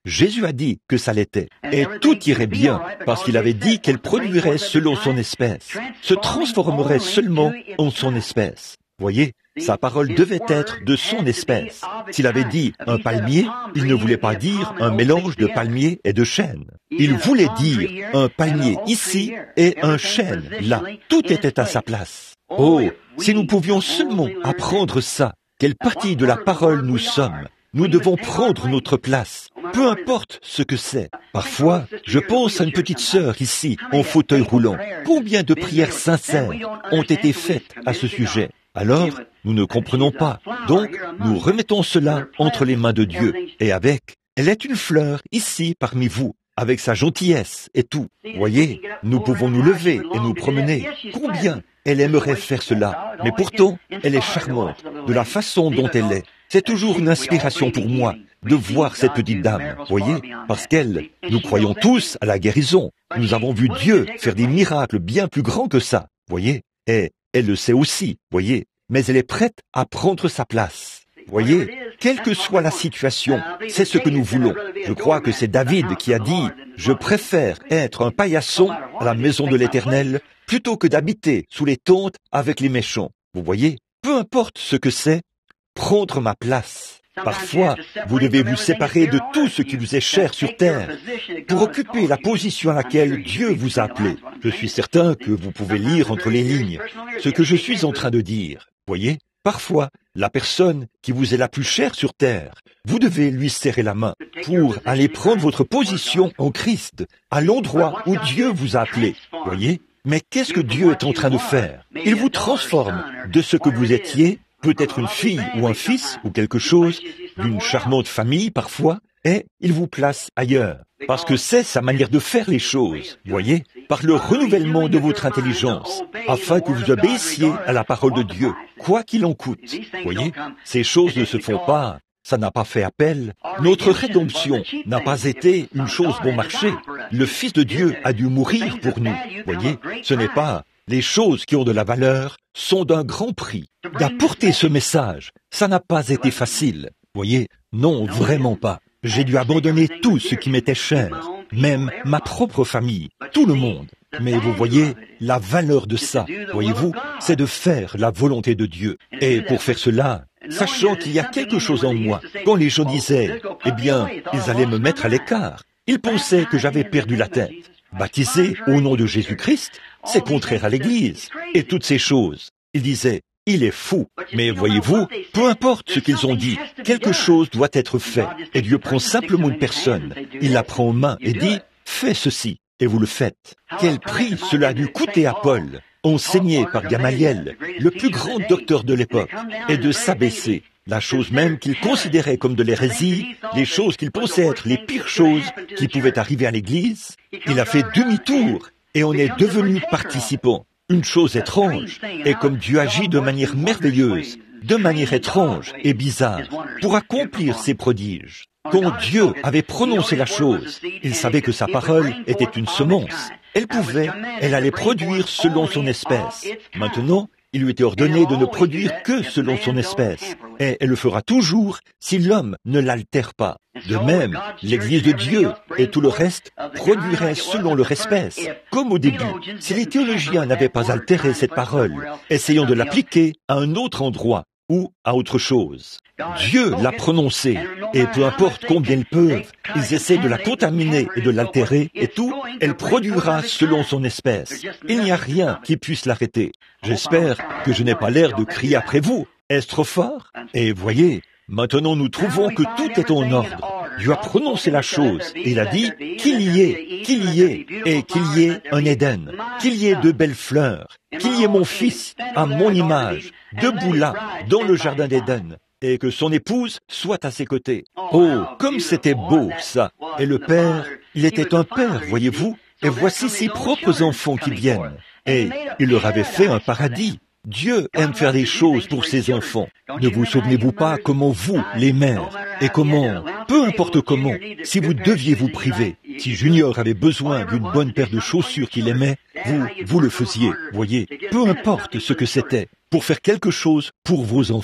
Jésus a dit que ça l'était. Et tout irait bien, parce qu'il avait dit qu'elle produirait selon son espèce, se transformerait seulement en son espèce. Voyez, sa parole devait être de son espèce. S'il avait dit un palmier, il ne voulait pas dire un mélange de palmier et de chêne. Il voulait dire un palmier ici et un chêne là. Tout était à sa place. Oh, si nous pouvions seulement apprendre ça, quelle partie de la parole nous sommes. Nous devons prendre notre place, peu importe ce que c'est. Parfois, je pense à une petite sœur ici, en fauteuil roulant. Combien de prières sincères ont été faites à ce sujet? Alors, nous ne comprenons pas. Donc, nous remettons cela entre les mains de Dieu. Et avec, elle est une fleur ici parmi vous, avec sa gentillesse et tout. Voyez, nous pouvons nous lever et nous promener. Combien elle aimerait faire cela, mais pourtant, elle est charmante, de la façon dont elle est. C'est toujours une inspiration pour moi de voir cette petite dame, voyez, parce qu'elle, nous croyons tous à la guérison. Nous avons vu Dieu faire des miracles bien plus grands que ça, voyez, et elle le sait aussi, voyez, mais elle est prête à prendre sa place. Voyez, quelle que soit la situation, c'est ce que nous voulons. Je crois que c'est David qui a dit « Je préfère être un paillasson à la maison de l'Éternel plutôt que d'habiter sous les tentes avec les méchants. » Vous voyez, peu importe ce que c'est, prendre ma place. Parfois, vous devez vous séparer de tout ce qui vous est cher sur terre pour occuper la position à laquelle Dieu vous a appelé. Je suis certain que vous pouvez lire entre les lignes ce que je suis en train de dire. Voyez, parfois, la personne qui vous est la plus chère sur terre, vous devez lui serrer la main pour aller prendre votre position en Christ, à l'endroit où Dieu vous a appelé. Voyez, mais qu'est-ce que Dieu est en train de faire? Il vous transforme de ce que vous étiez, peut-être une fille ou un fils ou quelque chose, d'une charmante famille parfois, et il vous place ailleurs. Parce que c'est sa manière de faire les choses, voyez, par le renouvellement de votre intelligence, afin que vous obéissiez à la parole de Dieu, quoi qu'il en coûte. Voyez, ces choses ne se font pas, ça n'a pas fait appel. Notre rédemption n'a pas été une chose bon marché. Le Fils de Dieu a dû mourir pour nous, voyez, ce n'est pas... Les choses qui ont de la valeur sont d'un grand prix. D'apporter ce message, ça n'a pas été facile. Voyez, non, vraiment pas. J'ai dû abandonner tout ce qui m'était cher, même ma propre famille, tout le monde. Mais vous voyez, la valeur de ça, voyez-vous, c'est de faire la volonté de Dieu. Et pour faire cela, sachant qu'il y a quelque chose en moi, quand les gens disaient, eh bien, ils allaient me mettre à l'écart, ils pensaient que j'avais perdu la tête. Baptisé au nom de Jésus-Christ, c'est contraire à l'Église. Et toutes ces choses. Ils disaient, il est fou. Mais voyez-vous, peu importe ce qu'ils ont dit, quelque chose doit être fait. Et Dieu prend simplement une personne, il la prend en main et dit, fais ceci. Et vous le faites. Quel prix cela a dû coûter à Paul, enseigné par Gamaliel, le plus grand docteur de l'époque, et de s'abaisser. La chose même qu'il considérait comme de l'hérésie, les choses qu'il pensait être les pires choses qui pouvaient arriver à l'Église, il a fait demi-tour et on est devenu participant. Une chose étrange, et comme Dieu agit de manière merveilleuse, de manière étrange et bizarre, pour accomplir ses prodiges. Quand Dieu avait prononcé la chose, il savait que sa parole était une semence. Elle pouvait, elle allait produire selon son espèce. Maintenant, il lui était ordonné de ne produire que selon son espèce, et elle le fera toujours si l'homme ne l'altère pas. De même, l'Église de Dieu et tout le reste produiraient selon leur espèce, comme au début, si les théologiens n'avaient pas altéré cette parole, essayant de l'appliquer à un autre endroit ou à autre chose. Dieu l'a prononcée, et peu importe combien ils peuvent, ils essaient de la contaminer et de l'altérer, et tout, elle produira selon son espèce. Il n'y a rien qui puisse l'arrêter. J'espère que je n'ai pas l'air de crier après vous. Est-ce trop fort? Et voyez, maintenant nous trouvons que tout est en ordre. Dieu a prononcé la chose, et il a dit qu'il y ait, qu'il y ait, et qu'il y ait un Éden, qu'il y ait de belles fleurs, qu'il y ait mon fils, à mon image, debout là, dans le jardin d'Éden, et que son épouse soit à ses côtés. Oh, comme c'était beau, ça! Et le père, il était un père, voyez-vous, et voici ses propres enfants qui viennent. Et il leur avait fait un paradis. Dieu aime faire des choses pour ses enfants. Ne vous souvenez-vous pas comment vous, les mères, et comment, peu importe comment, si vous deviez vous priver, si Junior avait besoin d'une bonne paire de chaussures qu'il aimait, vous, vous le faisiez, voyez, peu importe ce que c'était, pour faire quelque chose pour vos enfants.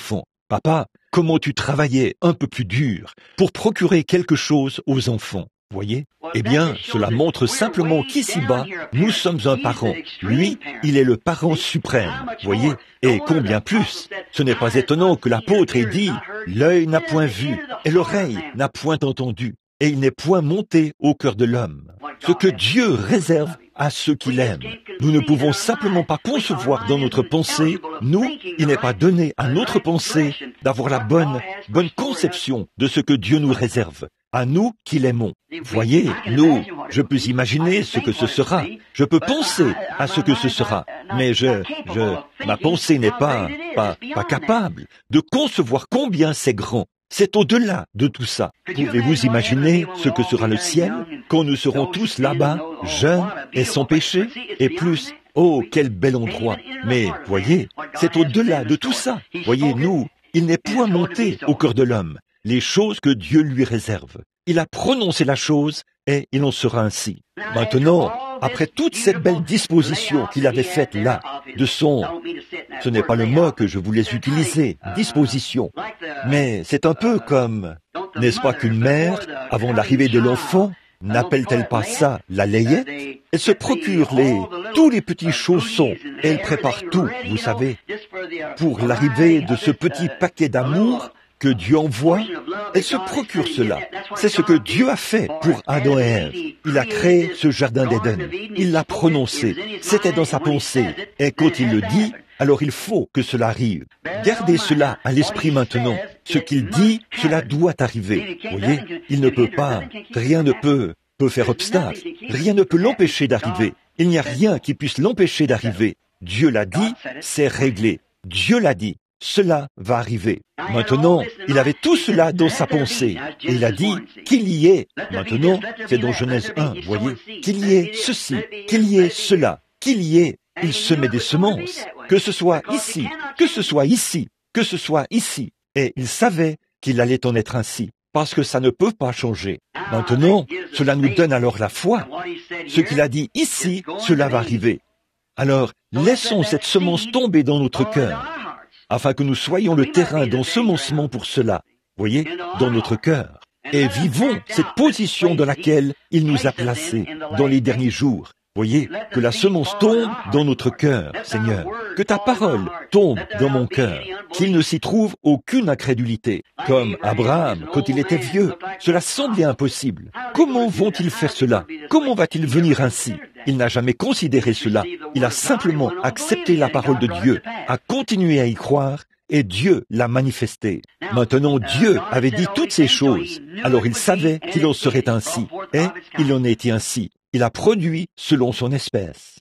Papa, comment tu travaillais un peu plus dur pour procurer quelque chose aux enfants. Voyez? Eh bien, cela montre simplement qu'ici-bas, nous sommes un parent. Lui, il est le parent suprême. Voyez? Et combien plus? Ce n'est pas étonnant que l'apôtre ait dit « L'œil n'a point vu et l'oreille n'a point entendu, et il n'est point monté au cœur de l'homme. » Ce que Dieu réserve à ceux qui l'aiment. Nous ne pouvons simplement pas concevoir dans notre pensée, nous, il n'est pas donné à notre pensée d'avoir la bonne, bonne conception de ce que Dieu nous réserve. À nous qui l'aimons. Voyez, nous, je peux imaginer ce que ce sera, je peux penser à ce que ce sera, mais je, je, ma pensée n'est pas, pas, pas capable de concevoir combien c'est grand. C'est au-delà de tout ça. Pouvez-vous imaginer ce que sera le ciel quand nous serons tous là-bas, jeunes et sans péché, et plus, oh, quel bel endroit. Mais, voyez, c'est au-delà de tout ça. Voyez, nous, il n'est point monté au cœur de l'homme les choses que Dieu lui réserve. Il a prononcé la chose et il en sera ainsi. Maintenant, après toute cette belle disposition qu'il avait faite là, de son, ce n'est pas le mot que je voulais utiliser, disposition, mais c'est un peu comme, n'est-ce pas qu'une mère, avant l'arrivée de l'enfant, n'appelle-t-elle pas ça la layette? Elle se procure les, tous les petits chaussons, et elle prépare tout, vous savez, pour l'arrivée de ce petit paquet d'amour que Dieu envoie, elle se procure cela. C'est ce que Dieu a fait pour Adam et Ève. Il a créé ce jardin d'Éden. Il l'a prononcé. C'était dans sa pensée. Et quand il le dit, alors il faut que cela arrive. Gardez cela à l'esprit maintenant. Ce qu'il dit, cela doit arriver. Vous voyez, il ne peut pas, rien ne peut, peut faire obstacle. Rien ne peut l'empêcher d'arriver. Il n'y a rien qui puisse l'empêcher d'arriver. Dieu l'a dit, c'est réglé. Dieu l'a dit. Cela va arriver. Maintenant, il avait tout cela dans sa pensée. Et il a dit qu'il y ait, maintenant, c'est dans Genèse un, voyez, qu'il y ait ceci, qu'il y ait cela, qu'il y ait, il semait des semences, que ce soit ici, que ce soit ici, que ce soit ici. Et il savait qu'il allait en être ainsi, parce que ça ne peut pas changer. Maintenant, cela nous donne alors la foi. Ce qu'il a dit ici, cela va arriver. Alors, laissons cette semence tomber dans notre cœur, afin que nous soyons le terrain d'ensemencement pour cela, voyez, dans notre cœur. Et vivons cette position dans laquelle il nous a placés dans les derniers jours. Voyez, que la semence tombe dans notre cœur, Seigneur. Que ta parole tombe dans mon cœur. Qu'il ne s'y trouve aucune incrédulité. Comme Abraham, quand il était vieux, cela semblait impossible. Comment vont-ils faire cela? Comment va-t-il venir ainsi? Il n'a jamais considéré cela. Il a simplement accepté la parole de Dieu, a continué à y croire, et Dieu l'a manifesté. Maintenant, Dieu avait dit toutes ces choses, alors il savait qu'il en serait ainsi, et il en était ainsi. Il a produit selon son espèce.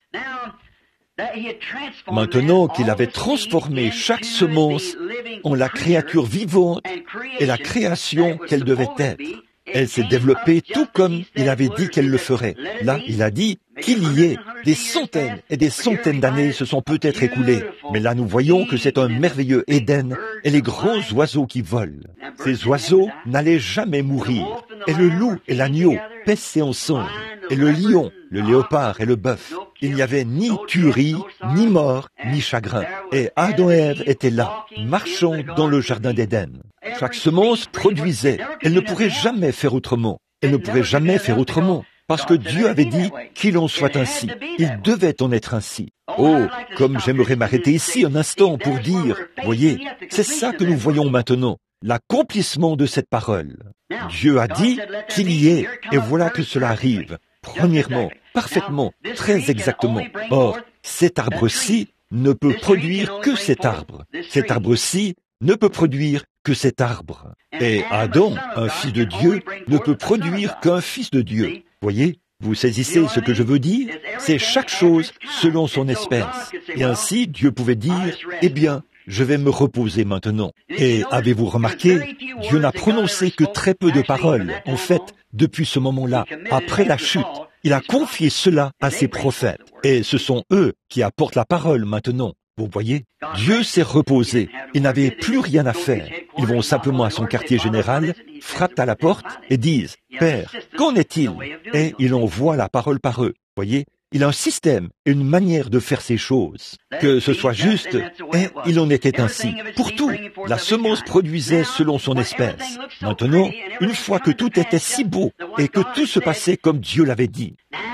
Maintenant qu'il avait transformé chaque semence en la créature vivante et la création qu'elle devait être, elle s'est développée tout comme il avait dit qu'elle le ferait. Là, il a dit qu'il y ait des centaines et des centaines d'années se sont peut-être écoulées. Mais là, nous voyons que c'est un merveilleux Éden et les grands oiseaux qui volent. Ces oiseaux n'allaient jamais mourir. Et le loup et l'agneau paissaient ensemble. Et le lion, le léopard et le bœuf. Il n'y avait ni tuerie, ni mort, ni chagrin. Et Adam et Ève étaient là, marchant dans le jardin d'Éden. Chaque semence produisait. Elle ne pourrait jamais faire autrement. Elle ne pourrait jamais faire autrement. Parce que Dieu avait dit qu'il en soit ainsi. Il devait en être ainsi. Oh, comme j'aimerais m'arrêter ici un instant pour dire, voyez, c'est ça que nous voyons maintenant. L'accomplissement de cette parole. Dieu a dit qu'il y ait, et voilà que cela arrive. Premièrement, parfaitement, très exactement. Or, cet arbre-ci ne peut produire que cet arbre. Cet arbre-ci ne peut produire que cet arbre. Et Adam, un fils de Dieu, ne peut produire qu'un fils de Dieu. Voyez, vous saisissez ce que je veux dire? C'est chaque chose selon son espèce. Et ainsi, Dieu pouvait dire, eh bien, je vais me reposer maintenant. Et avez-vous remarqué, Dieu n'a prononcé que très peu de paroles. En fait, depuis ce moment-là, après la chute, il a confié cela à ses prophètes. Et ce sont eux qui apportent la parole maintenant. Vous voyez, Dieu s'est reposé. Il n'avait plus rien à faire. Ils vont simplement à son quartier général, frappent à la porte et disent, « Père, qu'en est-il ?» Et il envoie la parole par eux. Voyez, il a un système et une manière de faire ces choses. Que ce soit juste, et il en était ainsi. Pour tout, la semence produisait selon son espèce. Maintenant, une fois que tout était si beau et que tout se passait comme Dieu l'avait dit,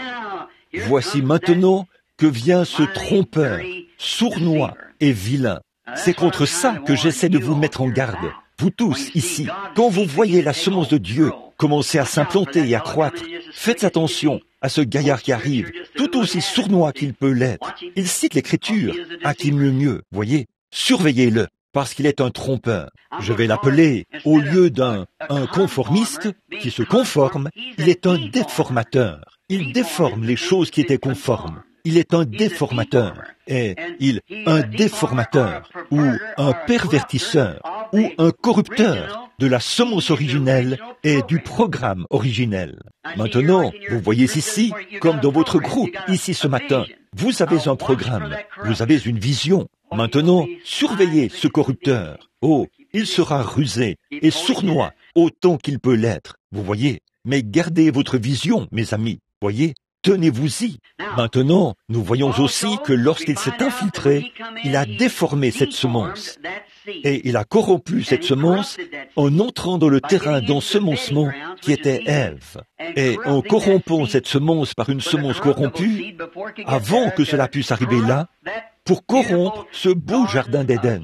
voici maintenant que vient ce trompeur, sournois et vilain. C'est contre ça que j'essaie de vous mettre en garde. Vous tous, ici, quand vous voyez la semence de Dieu commencer à s'implanter et à croître, faites attention à ce gaillard qui arrive, tout aussi sournois qu'il peut l'être. Il cite l'Écriture, à qui mieux mieux, voyez, surveillez-le, parce qu'il est un trompeur. Je vais l'appeler, au lieu d'un un conformiste qui se conforme, il est un déformateur. Il déforme les choses qui étaient conformes. Il est un déformateur, et il, un déformateur, ou un pervertisseur, ou un corrupteur de la semence originelle et du programme originel. Maintenant, vous voyez ici, comme dans votre groupe, ici ce matin, vous avez un programme, vous avez une vision. Maintenant, surveillez ce corrupteur. Oh, il sera rusé et sournois autant qu'il peut l'être, vous voyez. Mais gardez votre vision, mes amis, voyez. Tenez-vous-y. Maintenant, nous voyons aussi que lorsqu'il s'est infiltré, il a déformé cette semence. Et il a corrompu cette semence en entrant dans le terrain d'ensemencement qui était Ève. Et en corrompant cette semence par une semence corrompue, avant que cela puisse arriver là, pour corrompre ce beau jardin d'Éden.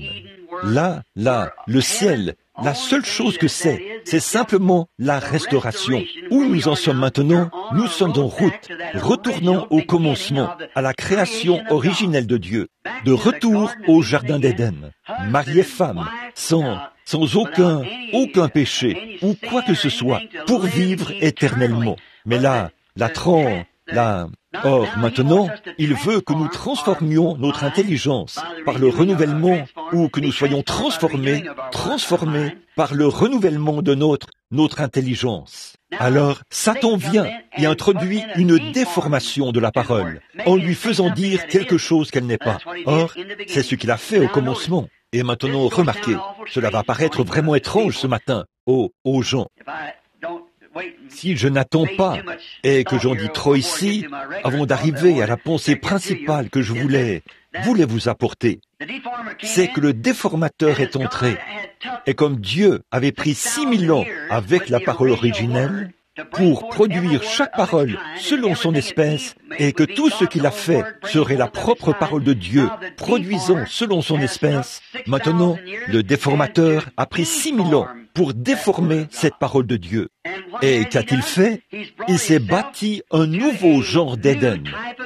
Là, là, le ciel, la seule chose que c'est, c'est simplement la restauration. Où nous en sommes maintenant, nous sommes en route, retournant au commencement, à la création originelle de Dieu, de retour au jardin d'Éden, mari et femme, sans, sans aucun, aucun péché, ou quoi que ce soit, pour vivre éternellement. Mais là, la tran, la... Or, maintenant, il veut que nous transformions notre intelligence par le renouvellement, ou que nous soyons transformés, transformés par le renouvellement de notre, notre intelligence. Alors, Satan vient et introduit une déformation de la parole, en lui faisant dire quelque chose qu'elle n'est pas. Or, c'est ce qu'il a fait au commencement. Et maintenant, remarquez, cela va paraître vraiment étrange ce matin aux, aux gens. Si je n'attends pas et que j'en dis trop ici, avant d'arriver à la pensée principale que je voulais, voulais vous apporter, c'est que le déformateur est entré. Et comme Dieu avait pris six mille ans avec la parole originelle, pour produire chaque parole selon son espèce, et que tout ce qu'il a fait serait la propre parole de Dieu, produisant selon son espèce, maintenant, le déformateur a pris six mille ans pour déformer cette parole de Dieu. Et qu'a-t-il fait? Il s'est bâti un nouveau genre d'Éden,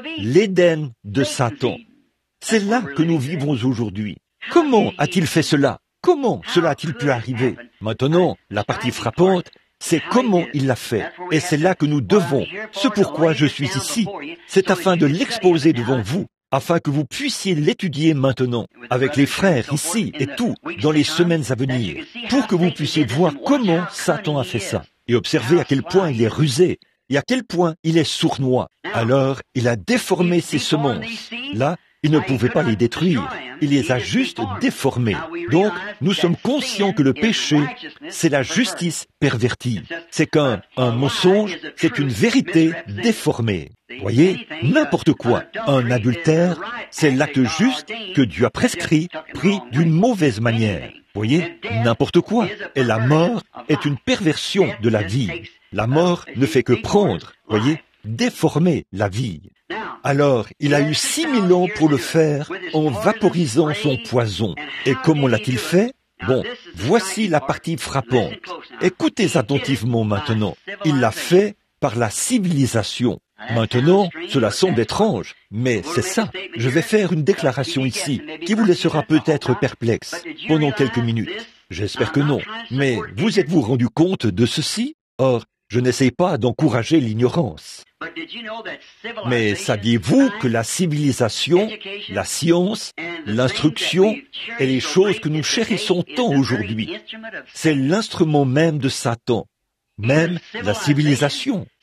l'Éden de Satan. C'est là que nous vivons aujourd'hui. Comment a-t-il fait cela? Comment cela a-t-il pu arriver? Maintenant, la partie frappante, c'est comment il l'a fait. Et c'est là que nous devons. Ce pourquoi je suis ici, c'est afin de l'exposer devant vous, afin que vous puissiez l'étudier maintenant, avec les frères ici et tout, dans les semaines à venir, pour que vous puissiez voir comment Satan a fait ça, et observer à quel point il est rusé, et à quel point il est sournois. Alors, il a déformé ses semences. Là, il ne pouvait pas les détruire, il les a juste déformées. Donc, nous sommes conscients que le péché, c'est la justice pervertie. C'est qu'un un mensonge, c'est une vérité déformée. Voyez, n'importe quoi, un adultère, c'est l'acte juste que Dieu a prescrit, pris d'une mauvaise manière. Voyez, n'importe quoi. Et la mort est une perversion de la vie. La mort ne fait que prendre, voyez, déformer la vie. Alors, il a eu six mille ans pour le faire en vaporisant son poison. Et comment l'a-t-il fait? Bon, voici la partie frappante. Écoutez attentivement maintenant. Il l'a fait par la civilisation. Maintenant, cela semble étrange, mais c'est ça. Je vais faire une déclaration ici, qui vous laissera peut-être perplexe pendant quelques minutes. J'espère que non. Mais vous êtes-vous rendu compte de ceci? Or, je n'essaie pas d'encourager l'ignorance. Mais saviez-vous que la civilisation, la science, l'instruction et les choses que nous chérissons tant aujourd'hui, c'est l'instrument même de Satan, même la civilisation.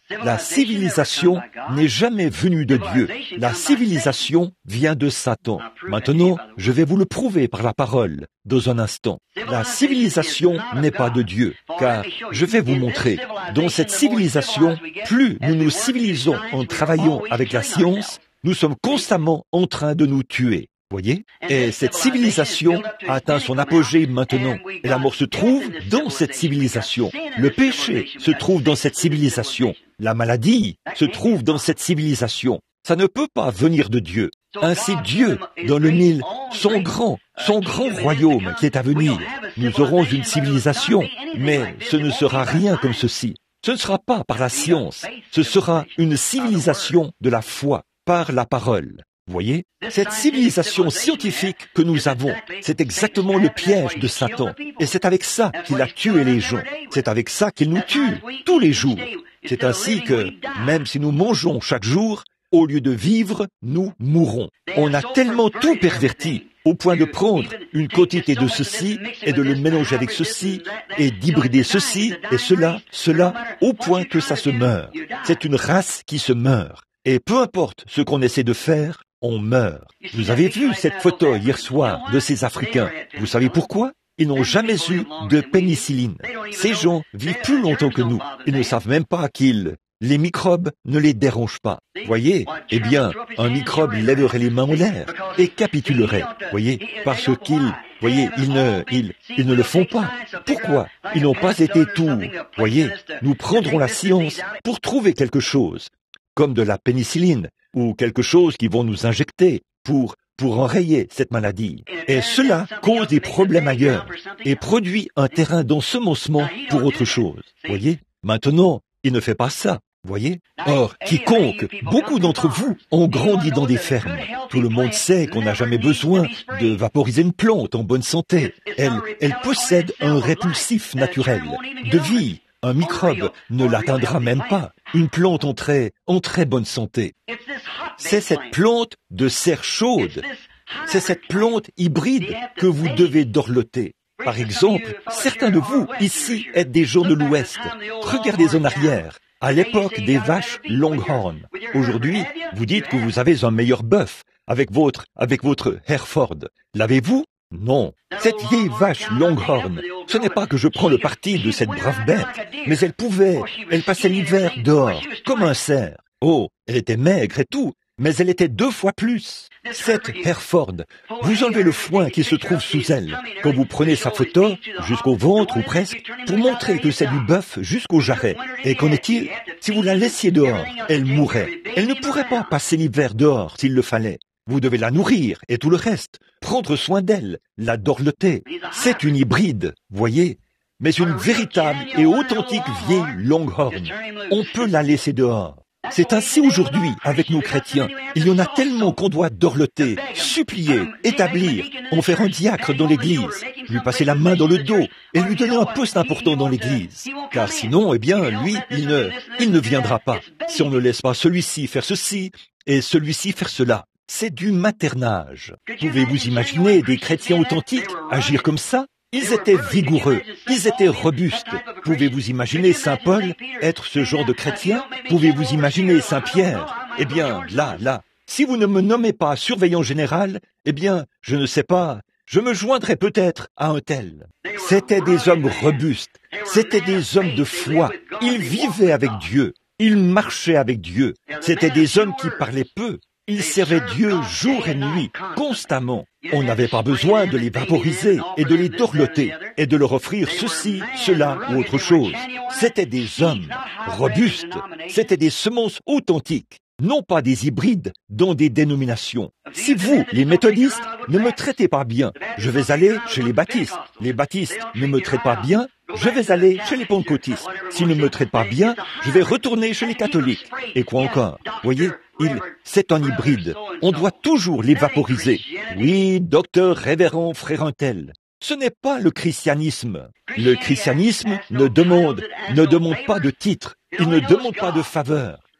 La civilisation n'est jamais venue de Dieu. La civilisation vient de Satan. Maintenant, je vais vous le prouver par la parole, dans un instant. La civilisation n'est pas de Dieu, car je vais vous montrer, dans cette civilisation, plus nous nous civilisons en travaillant avec la science, nous sommes constamment en train de nous tuer. Voyez? Et cette civilisation a atteint son apogée maintenant. Et la mort se trouve dans cette civilisation. Le péché se trouve dans cette civilisation. La maladie se trouve dans cette civilisation. Ça ne peut pas venir de Dieu. Ainsi Dieu, dans le Nil, son grand, son grand royaume qui est à venir. Nous aurons une civilisation, mais ce ne sera rien comme ceci. Ce ne sera pas par la science. Ce sera une civilisation de la foi, par la parole. Voyez, cette civilisation scientifique que nous avons, c'est exactement le piège de Satan. Et c'est avec ça qu'il a tué les gens. C'est avec ça qu'il nous tue, tous les jours. C'est ainsi que, même si nous mangeons chaque jour, au lieu de vivre, nous mourrons. On a tellement tout perverti, au point de prendre une quantité de ceci et de le mélanger avec ceci, et d'hybrider ceci et cela, cela, au point que ça se meurt. C'est une race qui se meurt. Et peu importe ce qu'on essaie de faire, on meurt. Vous avez vu cette photo hier soir de ces Africains. Vous savez pourquoi? Ils n'ont jamais eu de pénicilline. Ces gens vivent plus longtemps que nous. Ils ne savent même pas qu'ils... Les microbes ne les dérangent pas. Voyez? Eh bien, un microbe lèverait les mains en l'air et capitulerait. Voyez? Parce qu'ils... Voyez, ils ne, ils, ils ne le font pas. Pourquoi? Ils n'ont pas été tout... Voyez? Nous prendrons la science pour trouver quelque chose, comme de la pénicilline, ou quelque chose qu'ils vont nous injecter pour, pour enrayer cette maladie. Et cela cause des problèmes ailleurs et produit un terrain d'ensemencement pour autre chose. Voyez? Maintenant, il ne fait pas ça. Voyez? Or, quiconque, beaucoup d'entre vous ont grandi dans des fermes. Tout le monde sait qu'on n'a jamais besoin de vaporiser une plante en bonne santé. Elle, elle possède un répulsif naturel de vie. Un microbe ne l'atteindra même pas. Une plante en très, en très bonne santé. C'est cette plante de serre chaude. C'est cette plante hybride que vous devez dorloter. Par exemple, certains de vous, ici, êtes des gens de l'Ouest. Regardez en arrière. À l'époque des vaches Longhorn. Aujourd'hui, vous dites que vous avez un meilleur bœuf avec votre, avec votre Hereford. L'avez-vous? Non. Cette vieille vache Longhorn, ce n'est pas que je prends le parti de cette brave bête, mais elle pouvait, elle passait l'hiver dehors, comme un cerf. Oh, elle était maigre et tout, mais elle était deux fois plus. Cette Hereford, vous enlevez le foin qui se trouve sous elle, quand vous prenez sa photo, jusqu'au ventre ou presque, pour montrer que c'est du bœuf jusqu'au jarret. Et qu'en est-il? Si vous la laissiez dehors, elle mourrait. Elle ne pourrait pas passer l'hiver dehors s'il le fallait. Vous devez la nourrir et tout le reste, prendre soin d'elle, la dorloter. C'est une hybride, voyez, mais une véritable et authentique vieille Longhorn. On peut la laisser dehors. C'est ainsi aujourd'hui avec nos chrétiens. Il y en a tellement qu'on doit dorloter, supplier, établir, en faire un diacre dans l'église, lui passer la main dans le dos et lui donner un poste important dans l'église. Car sinon, eh bien, lui, il ne, il ne viendra pas. Si on ne laisse pas celui-ci faire ceci et celui-ci faire cela. C'est du maternage. Pouvez-vous imaginer des chrétiens authentiques agir comme ça? Ils étaient vigoureux, ils étaient robustes. Pouvez-vous imaginer Saint Paul être ce genre de chrétien? Pouvez-vous imaginer Saint Pierre? Eh bien, là, là, si vous ne me nommez pas surveillant général, eh bien, je ne sais pas, je me joindrai peut-être à un tel. C'étaient des hommes robustes, c'étaient des hommes de foi. Ils vivaient avec Dieu, ils marchaient avec Dieu. C'étaient des hommes qui parlaient peu. Ils servaient Dieu jour et nuit, constamment. On n'avait pas besoin de les vaporiser et de les dorloter et de leur offrir ceci, cela ou autre chose. C'étaient des hommes robustes, c'étaient des semences authentiques, non pas des hybrides dans des dénominations. Si vous, les méthodistes, ne me traitez pas bien, je vais aller chez les baptistes. Les baptistes ne me traitent pas bien, je vais aller chez les pentecôtistes. S'ils ne me traitent pas bien, je vais retourner chez les catholiques. Et quoi encore? Voyez, il, c'est un hybride. On doit toujours les vaporiser. Oui, docteur, révérend, frère un tel. Ce n'est pas le christianisme. Le christianisme ne demande, ne demande pas de titre. Il ne demande pas de faveur.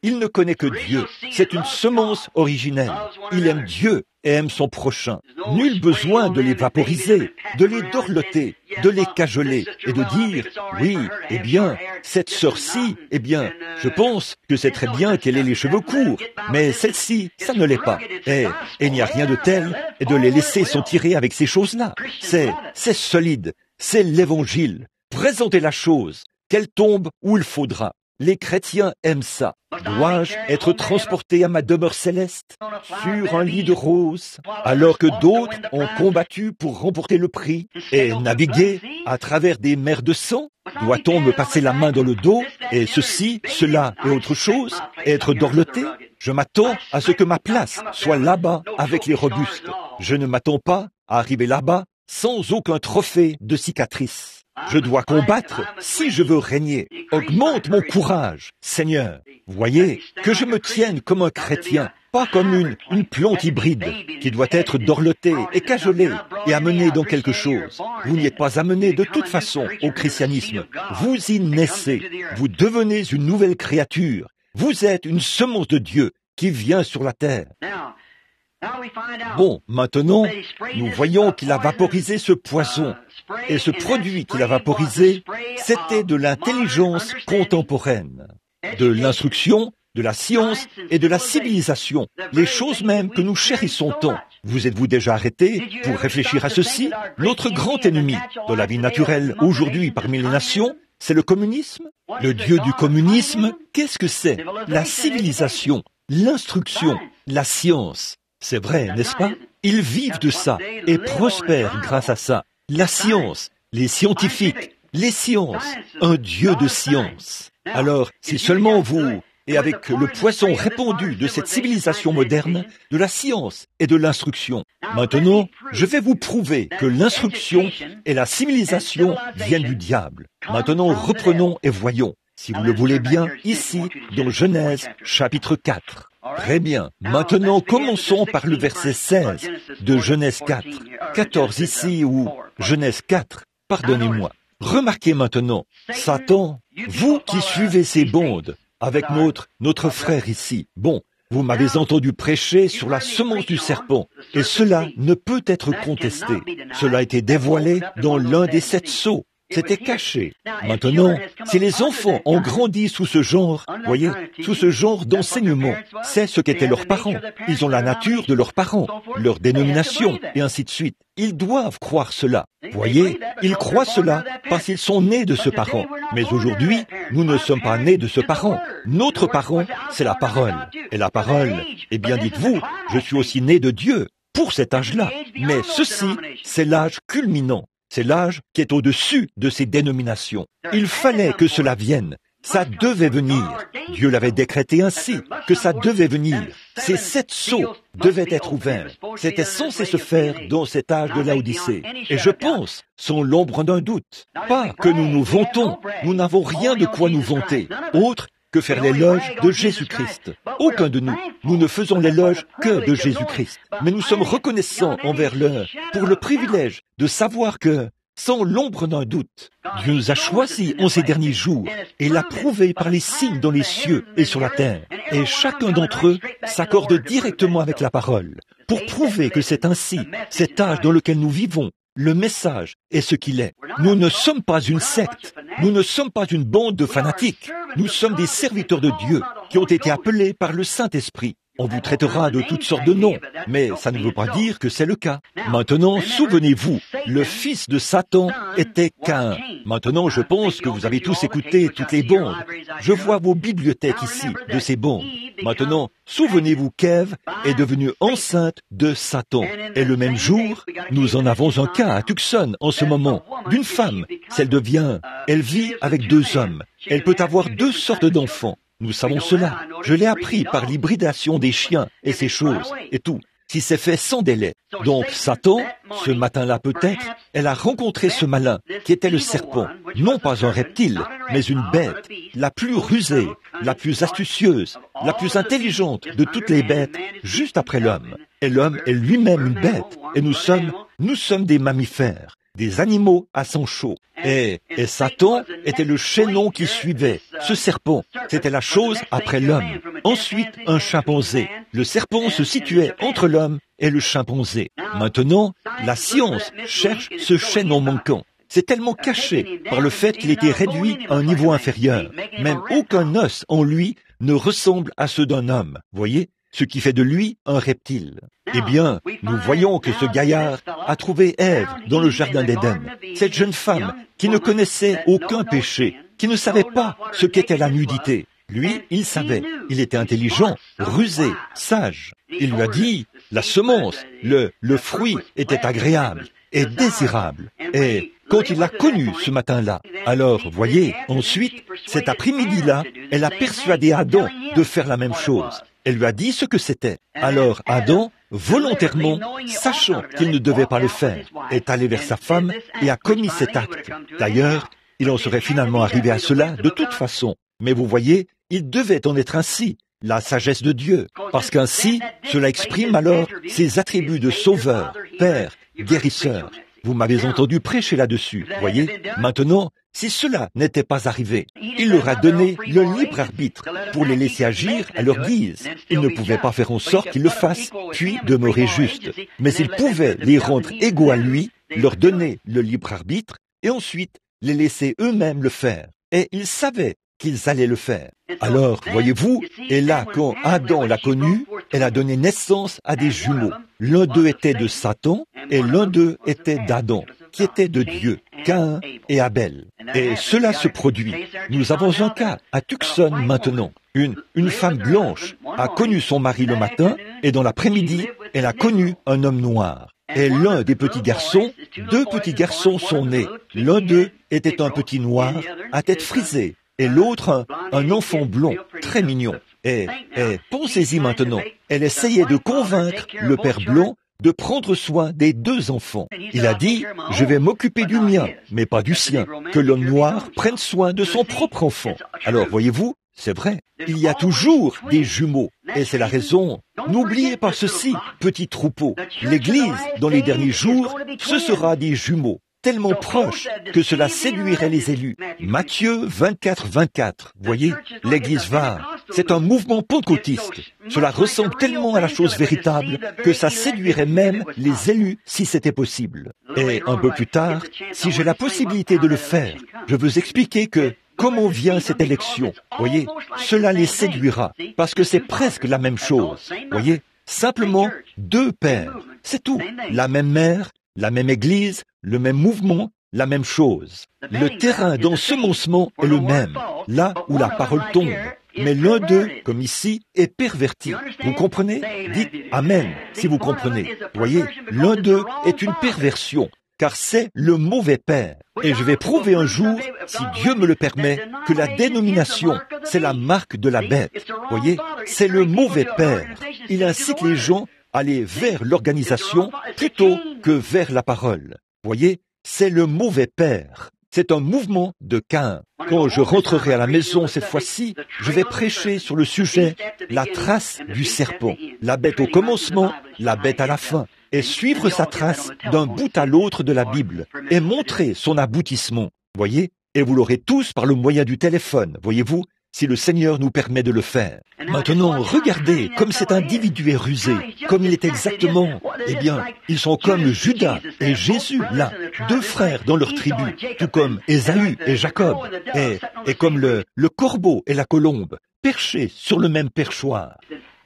Il ne connaît que Dieu. C'est une semence originelle. Il aime Dieu et aime son prochain. Nul besoin de les vaporiser, de les dorloter, de les cajoler et de dire, oui, eh bien, cette sœur-ci, eh bien, je pense que c'est très bien qu'elle ait les cheveux courts, mais celle-ci, ça ne l'est pas. Et, et il n'y a rien de tel, et de les laisser s'en tirer avec ces choses-là. C'est, c'est solide. C'est l'Évangile. Présentez la chose, qu'elle tombe où il faudra. Les chrétiens aiment ça. Dois-je être transporté à ma demeure céleste sur un lit de roses, alors que d'autres ont combattu pour remporter le prix et naviguer à travers des mers de sang? Doit-on me passer la main dans le dos et ceci, cela et autre chose, être dorloté? Je m'attends à ce que ma place soit là-bas avec les robustes. Je ne m'attends pas à arriver là-bas sans aucun trophée de cicatrices. Je dois combattre si je veux régner. Augmente mon courage, Seigneur. Voyez, que je me tienne comme un chrétien, pas comme une, une plante hybride qui doit être dorlotée et cajolée et amenée dans quelque chose. Vous n'y êtes pas amené de toute façon au christianisme. Vous y naissez. Vous devenez une nouvelle créature. Vous êtes une semence de Dieu qui vient sur la terre. Bon, maintenant, nous voyons qu'il a vaporisé ce poison. Et ce produit qu'il a vaporisé, c'était de l'intelligence contemporaine, de l'instruction, de la science et de la civilisation, les choses mêmes que nous chérissons tant. Vous êtes-vous déjà arrêté pour réfléchir à ceci? Notre grand ennemi dans la vie naturelle aujourd'hui parmi les nations, c'est le communisme. Le dieu du communisme, qu'est-ce que c'est? La civilisation, l'instruction, la science. C'est vrai, n'est-ce pas? Ils vivent de ça et prospèrent grâce à ça. La science, les scientifiques, les sciences, un Dieu de science. Alors, si seulement vous, et avec le poisson répandu de cette civilisation moderne, de la science et de l'instruction, maintenant, je vais vous prouver que l'instruction et la civilisation viennent du diable. Maintenant, reprenons et voyons, si vous le voulez bien, ici, dans Genèse, chapitre quatre. Très bien. Maintenant, commençons par le verset seize de Genèse quatre. quatorze ici ou Genèse quatre. Pardonnez-moi. Remarquez maintenant, Satan, vous qui suivez ces bandes avec notre, notre frère ici. Bon, vous m'avez entendu prêcher sur la semence du serpent et cela ne peut être contesté. Cela a été dévoilé dans l'un des sept sceaux. C'était caché. Maintenant, si les enfants ont grandi sous ce genre, voyez, sous ce genre d'enseignement, c'est ce qu'étaient leurs parents. Ils ont la nature de leurs parents, leur dénomination, et ainsi de suite. Ils doivent croire cela. Voyez, ils croient cela parce qu'ils sont nés de ce parent. Mais aujourd'hui, nous ne sommes pas nés de ce parent. Notre parent, c'est la parole. Et la parole, eh bien dites-vous, je suis aussi né de Dieu pour cet âge-là. Mais ceci, c'est l'âge culminant. C'est l'âge qui est au-dessus de ces dénominations. Il fallait que cela vienne. Ça devait venir. Dieu l'avait décrété ainsi, que ça devait venir. Ces sept sceaux devaient être ouverts. C'était censé se faire dans cet âge de Laodicée. Et je pense, sans l'ombre d'un doute, pas que nous nous vantons. Nous n'avons rien de quoi nous vanter, autre que faire l'éloge de Jésus-Christ. Aucun de nous, nous ne faisons l'éloge que de Jésus-Christ. Mais nous sommes reconnaissants envers l'un pour le privilège de savoir que, sans l'ombre d'un doute, Dieu nous a choisis en ces derniers jours et l'a prouvé par les signes dans les cieux et sur la terre. Et chacun d'entre eux s'accorde directement avec la parole pour prouver que c'est ainsi, cet âge dans lequel nous vivons, le message est ce qu'il est. Nous ne sommes pas une secte. Nous ne sommes pas une bande de fanatiques. Nous sommes des serviteurs de Dieu qui ont été appelés par le Saint-Esprit. On vous traitera de toutes sortes de noms, mais ça ne veut pas dire que c'est le cas. Maintenant, souvenez-vous, le fils de Satan était Caïn. Maintenant, je pense que vous avez tous écouté toutes les bandes. Je vois vos bibliothèques ici de ces bandes. Maintenant, souvenez-vous qu'Ève est devenue enceinte de Satan. Et le même jour, nous en avons un cas à Tucson en ce moment, d'une femme. Si elle devient, elle vit avec deux hommes. Elle peut avoir deux sortes d'enfants. Nous savons cela. Je l'ai appris par l'hybridation des chiens et ces choses et tout. Si c'est fait sans délai. Donc Satan, ce matin-là peut-être, elle a rencontré ce malin qui était le serpent. Non pas un reptile, mais une bête, la plus rusée, la plus astucieuse, la plus intelligente de toutes les bêtes, juste après l'homme. Et l'homme est lui-même une bête. Et nous sommes, nous sommes des mammifères. des animaux à sang chaud. Et, et Satan était le chaînon qui suivait. Ce serpent, c'était la chose après l'homme. Ensuite, un chimpanzé. Le serpent se situait entre l'homme et le chimpanzé. Maintenant, la science cherche ce chaînon manquant. C'est tellement caché par le fait qu'il était réduit à un niveau inférieur. Même aucun os en lui ne ressemble à ceux d'un homme. Voyez ? Ce qui fait de lui un reptile. Eh bien, nous voyons que ce gaillard a trouvé Ève dans le jardin d'Éden. Cette jeune femme qui ne connaissait aucun péché, qui ne savait pas ce qu'était la nudité. Lui, il savait. Il était intelligent, rusé, sage. Il lui a dit, la semence, le, le fruit était agréable et désirable. Et quand il l'a connu ce matin-là, alors, voyez, ensuite, cet après-midi-là, elle a persuadé Adam de faire la même chose. Elle lui a dit ce que c'était. Alors Adam, volontairement, sachant qu'il ne devait pas le faire, est allé vers sa femme et a commis cet acte. D'ailleurs, il en serait finalement arrivé à cela de toute façon. Mais vous voyez, il devait en être ainsi, la sagesse de Dieu, parce qu'ainsi, cela exprime alors ses attributs de sauveur, père, guérisseur. Vous m'avez entendu prêcher là-dessus, voyez. Maintenant, si cela n'était pas arrivé, il leur a donné le libre arbitre pour les laisser agir à leur guise. Il ne pouvait pas faire en sorte qu'ils le fassent, puis demeurer juste. Mais il pouvait les rendre égaux à lui, leur donner le libre arbitre, et ensuite les laisser eux-mêmes le faire. Et ils savaient qu'ils allaient le faire. Alors, voyez-vous, et là, quand Adam l'a connue, elle a donné naissance à des jumeaux. L'un d'eux était de Satan, et l'un d'eux était d'Adam, qui était de Dieu, Caïn et Abel. Et cela se produit. Nous avons un cas à Tucson maintenant. Une, une femme blanche a connu son mari le matin, et dans l'après-midi, elle a connu un homme noir. Et l'un des petits garçons, deux petits garçons sont nés. L'un d'eux était un petit noir, à tête frisée, et l'autre, un, un enfant blond, très mignon. Et, et pensez-y maintenant, elle essayait de convaincre le père blond de prendre soin des deux enfants. Il a dit, je vais m'occuper du mien, mais pas du sien, que l'homme noir prenne soin de son propre enfant. Alors, voyez-vous, c'est vrai, il y a toujours des jumeaux, et c'est la raison. N'oubliez pas ceci, petit troupeau, l'Église, dans les derniers jours, ce sera des jumeaux, tellement proches que cela séduirait les élus. Matthieu vingt-quatre, vingt-quatre, voyez, l'Église va, c'est un mouvement pentecôtiste. Cela ressemble tellement à la chose véritable que ça séduirait même les élus si c'était possible. Et un peu plus tard, si j'ai la possibilité de le faire, je veux expliquer que comment vient cette élection, voyez, cela les séduira, parce que c'est presque la même chose, voyez, simplement deux pères, c'est tout, la même mère, la même Église, le même mouvement, la même chose. Le terrain d'ensemencement est le même, là où la parole tombe. Mais l'un d'eux, comme ici, est perverti. Vous comprenez? Dites Amen, si vous comprenez. Voyez, l'un d'eux est une perversion, car c'est le mauvais père. Et je vais prouver un jour, si Dieu me le permet, que la dénomination, c'est la marque de la bête. Voyez, c'est le mauvais père. Il incite les gens à aller vers l'organisation plutôt que vers la parole. Voyez, c'est le mauvais père. C'est un mouvement de Caïn. Quand je rentrerai à la maison cette fois-ci, je vais prêcher sur le sujet la trace du serpent, la bête au commencement, la bête à la fin, et suivre sa trace d'un bout à l'autre de la Bible, et montrer son aboutissement. Voyez, et vous l'aurez tous par le moyen du téléphone, voyez-vous, si le Seigneur nous permet de le faire. Maintenant, regardez comme cet individu est rusé, comme il est exactement. Eh bien, ils sont comme Judas et Jésus, là, deux frères dans leur tribu, tout comme Ésaü et Jacob, et, et comme le, le corbeau et la colombe, perchés sur le même perchoir.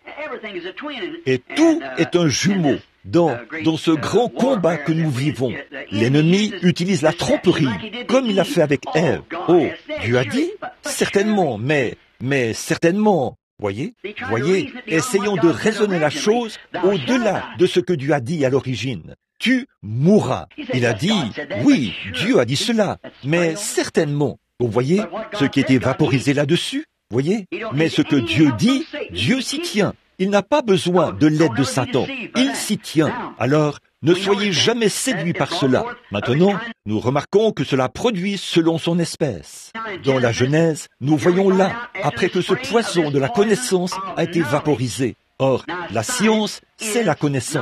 Et tout est un jumeau. Dans, dans ce grand combat que nous vivons, l'ennemi utilise la tromperie, comme il a fait avec Ève. Oh, Dieu a dit? Certainement, mais, mais certainement. Voyez, voyez, essayons de raisonner la chose au-delà de ce que Dieu a dit à l'origine. Tu mourras. Il a dit, oui, Dieu a dit cela, mais certainement. Vous voyez, ce qui était vaporisé là-dessus, voyez, mais ce que Dieu dit, Dieu s'y tient. Il n'a pas besoin de l'aide de Satan. Il s'y tient. Alors, ne soyez jamais séduits par cela. Maintenant, nous remarquons que cela produit selon son espèce. Dans la Genèse, nous voyons là, après que ce poison de la connaissance a été vaporisé. Or, la science, c'est la connaissance.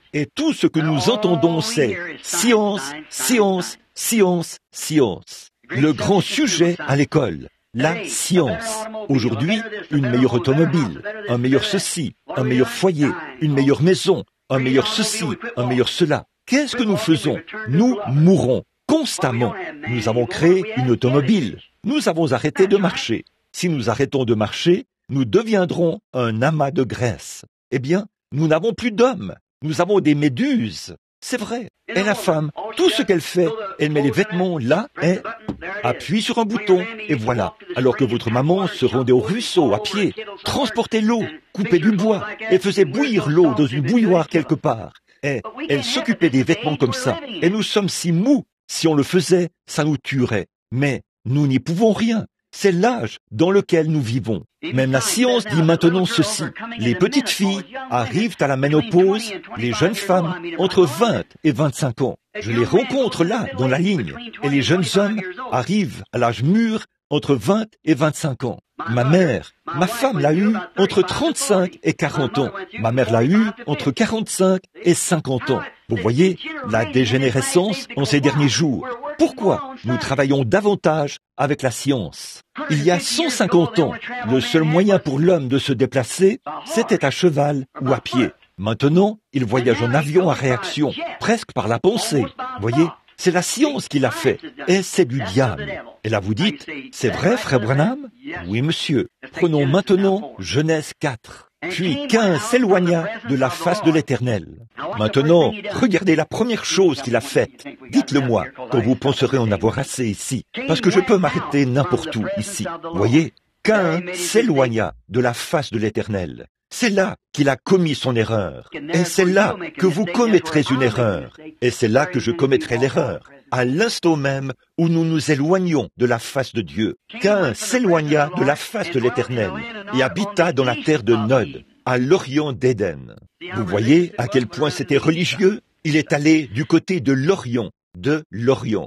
Et tout ce que nous entendons, c'est science, science, science, science. Le grand sujet à l'école, la science. Aujourd'hui, une meilleure automobile, un meilleur ceci, un meilleur foyer, une meilleure maison, un meilleur ceci, un meilleur cela. Qu'est-ce que nous faisons? Nous mourons constamment. Nous avons créé une automobile. Nous avons arrêté de marcher. Si nous arrêtons de marcher, nous deviendrons un amas de graisse. Eh bien, nous n'avons plus d'hommes. Nous avons des méduses. C'est vrai. Et la femme, tout ce qu'elle fait, elle met les vêtements là et appuie sur un bouton. Et voilà. Alors que votre maman se rendait au ruisseau à pied, transportait l'eau, coupait du bois et faisait bouillir l'eau dans une bouilloire quelque part. Et elle s'occupait des vêtements comme ça. Et nous sommes si mous. Si on le faisait, ça nous tuerait. Mais nous n'y pouvons rien. C'est l'âge dans lequel nous vivons. Même la science dit maintenant ceci. Les petites filles arrivent à la ménopause, les jeunes femmes entre vingt et vingt-cinq ans. Je les rencontre là, dans la ligne. Et les jeunes hommes arrivent à l'âge mûr entre vingt et vingt-cinq ans. Ma mère, ma femme l'a eu entre trente-cinq et quarante ans. Ma mère l'a eu entre quarante-cinq et cinquante ans. Vous voyez, la dégénérescence en ces derniers jours. Pourquoi nous travaillons davantage avec la science? Il y a cent cinquante ans, le seul moyen pour l'homme de se déplacer, c'était à cheval ou à pied. Maintenant, il voyage en avion à réaction, presque par la pensée. Voyez, c'est la science qui l'a fait, et c'est du diable. Et là vous dites, c'est vrai, frère Branham? Oui, monsieur. Prenons maintenant Genèse quatre. Puis Caïn s'éloigna de la face de l'Éternel. Maintenant, regardez la première chose qu'il a faite. Dites-le-moi, quand vous penserez en avoir assez ici, parce que je peux m'arrêter n'importe où ici. Voyez, Caïn s'éloigna de la face de l'Éternel. C'est là qu'il a commis son erreur. Et c'est là que vous commettrez une erreur. Et c'est là que je commettrai l'erreur. À l'instant même où nous nous éloignons de la face de Dieu. Caïn s'éloigna de la face de l'Éternel et habita dans la terre de Nod, à l'orient d'Éden. Vous voyez à quel point c'était religieux? Il est allé du côté de l'Orient, de l'Orient.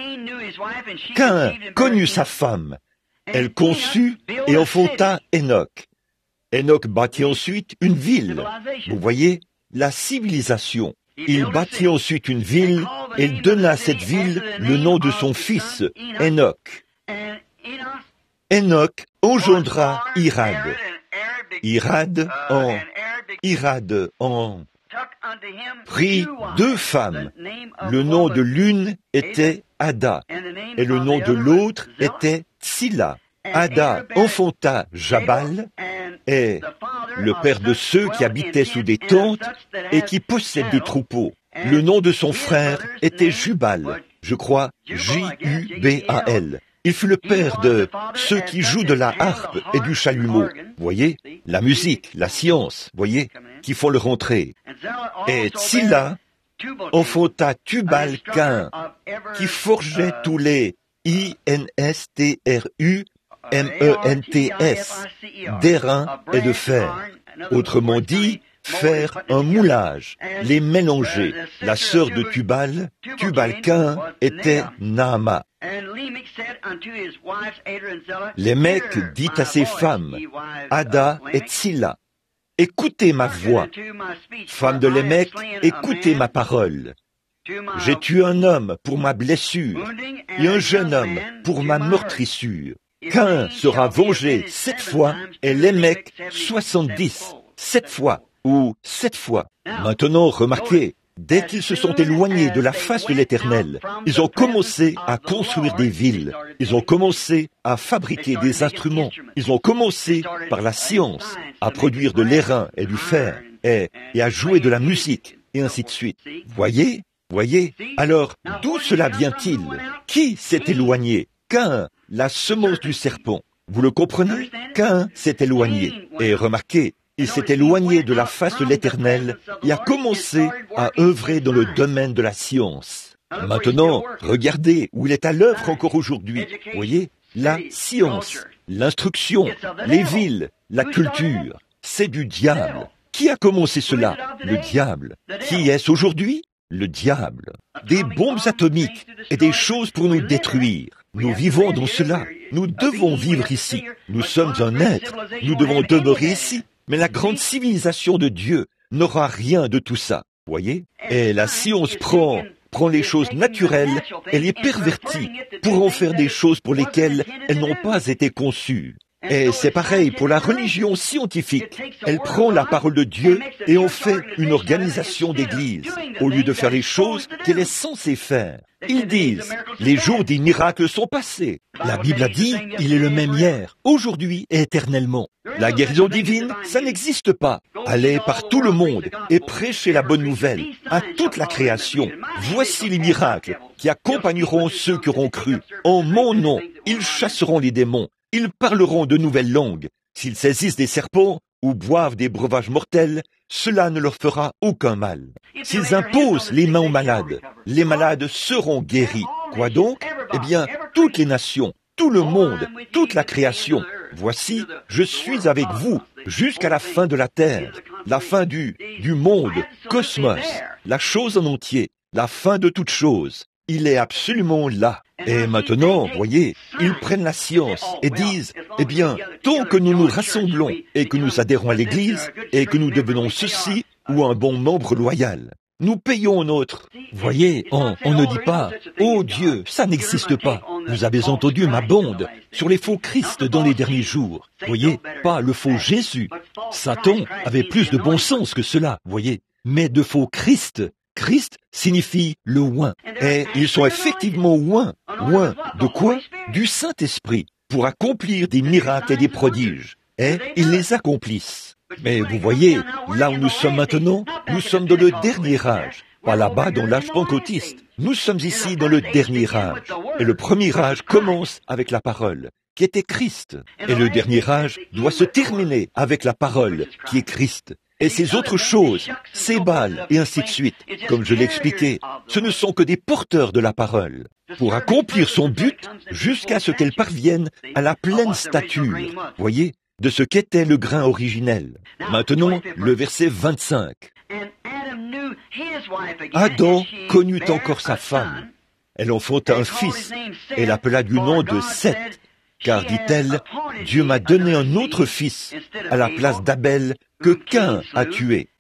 Caïn connut sa femme. Elle conçut et enfanta Enoch. Enoch bâtit ensuite une ville. Vous voyez, la civilisation. Il bâtit ensuite une ville et il donna à cette ville le nom de son fils, Enoch. Enoch engendra Irad. Irad en, Irad en prit deux femmes. Le nom de l'une était Ada et le nom de l'autre était Tsilla. Ada enfanta Jabal et le père de ceux qui habitaient sous des tentes et qui possèdent des troupeaux. Le nom de son frère était Jubal, je crois J U B A L. Il fut le père de ceux qui jouent de la harpe et du chalumeau. Voyez, la musique, la science, voyez, qui font leur entrée. Et Tsilla enfanta Tubal-Caïn, qui forgeait tous les I N S T R U M E N T S, d'airain et de fer. Autrement dit, faire un moulage, les mélanger. La sœur de Tubal, Tubal-Caïn, était Naama. Lémec dit à ses femmes, Ada et Tsilla, écoutez ma voix. Femme de Lémec, écoutez ma parole. J'ai tué un homme pour ma blessure et un jeune homme pour ma meurtrissure. Caïn sera vengé sept fois et Lémec soixante-dix, sept fois ou sept fois. Maintenant, remarquez, dès qu'ils se sont éloignés de la face de l'Éternel, ils ont commencé à construire des villes, ils ont commencé à fabriquer des instruments, ils ont commencé par la science à produire de l'airain et du fer et, et à jouer de la musique et ainsi de suite. Voyez, voyez, alors d'où cela vient-il? Qui s'est éloigné? Caïn, la semence du serpent. Vous le comprenez? Caïn s'est éloigné. Et remarquez, il s'est éloigné de la face de l'Éternel et a commencé à œuvrer dans le domaine de la science. Maintenant, regardez où il est à l'œuvre encore aujourd'hui. Voyez, la science, l'instruction, les villes, la culture, c'est du diable. Qui a commencé cela? Le diable. Qui est-ce aujourd'hui? Le diable. Des bombes atomiques et des choses pour nous détruire. Nous vivons dans cela. Nous devons vivre ici. Nous sommes un être. Nous devons demeurer ici. Mais la grande civilisation de Dieu n'aura rien de tout ça. voyez? Et la science prend, prend les choses naturelles et les pervertit pour en faire des choses pour lesquelles elles n'ont pas été conçues. Et c'est pareil pour la religion scientifique. Elle prend la parole de Dieu et en fait une organisation d'église, au lieu de faire les choses qu'elle est censée faire. Ils disent, les jours des miracles sont passés. La Bible a dit, il est le même hier, aujourd'hui et éternellement. La guérison divine, ça n'existe pas. Allez par tout le monde et prêchez la bonne nouvelle à toute la création. Voici les miracles qui accompagneront ceux qui auront cru. En mon nom, ils chasseront les démons. Ils parleront de nouvelles langues. S'ils saisissent des serpents ou boivent des breuvages mortels, cela ne leur fera aucun mal. S'ils imposent les mains aux malades, les malades seront guéris. Quoi donc? Eh bien, toutes les nations, tout le monde, toute la création. Voici, je suis avec vous jusqu'à la fin de la terre, la fin du, du monde, cosmos, la chose en entier, la fin de toute chose. Il est absolument là. Et maintenant, voyez, ils prennent la science et disent, eh bien, tant que nous nous rassemblons et que nous adhérons à l'Église et que nous devenons ceci ou un bon membre loyal, nous payons notre. Voyez, on, on ne dit pas, oh Dieu, ça n'existe pas. Vous avez entendu ma bande sur les faux Christ dans les derniers jours. Voyez, pas le faux Jésus. Satan avait plus de bon sens que cela, voyez, mais de faux Christ. Christ signifie le oint. Et ils sont effectivement oints. Oints de quoi? Du Saint-Esprit, pour accomplir des miracles et des prodiges. Et ils les accomplissent. Mais vous voyez, là où nous sommes maintenant, nous sommes dans le dernier âge. Pas là-bas dans l'âge pentecôtiste. Nous sommes ici dans le dernier âge. Et le premier âge commence avec la parole, qui était Christ. Et le dernier âge doit se terminer avec la parole, qui est Christ. Et ces autres choses, ces balles et ainsi de suite, comme je l'expliquais, ce ne sont que des porteurs de la parole, pour accomplir son but jusqu'à ce qu'elle parvienne à la pleine stature, voyez, de ce qu'était le grain originel. Maintenant, le verset vingt-cinq. Adam connut encore sa femme. Elle enfanta un fils. Elle l'appela du nom de Seth. Car, dit-elle, Dieu m'a donné un autre fils à la place d'Abel que Caïn a tué.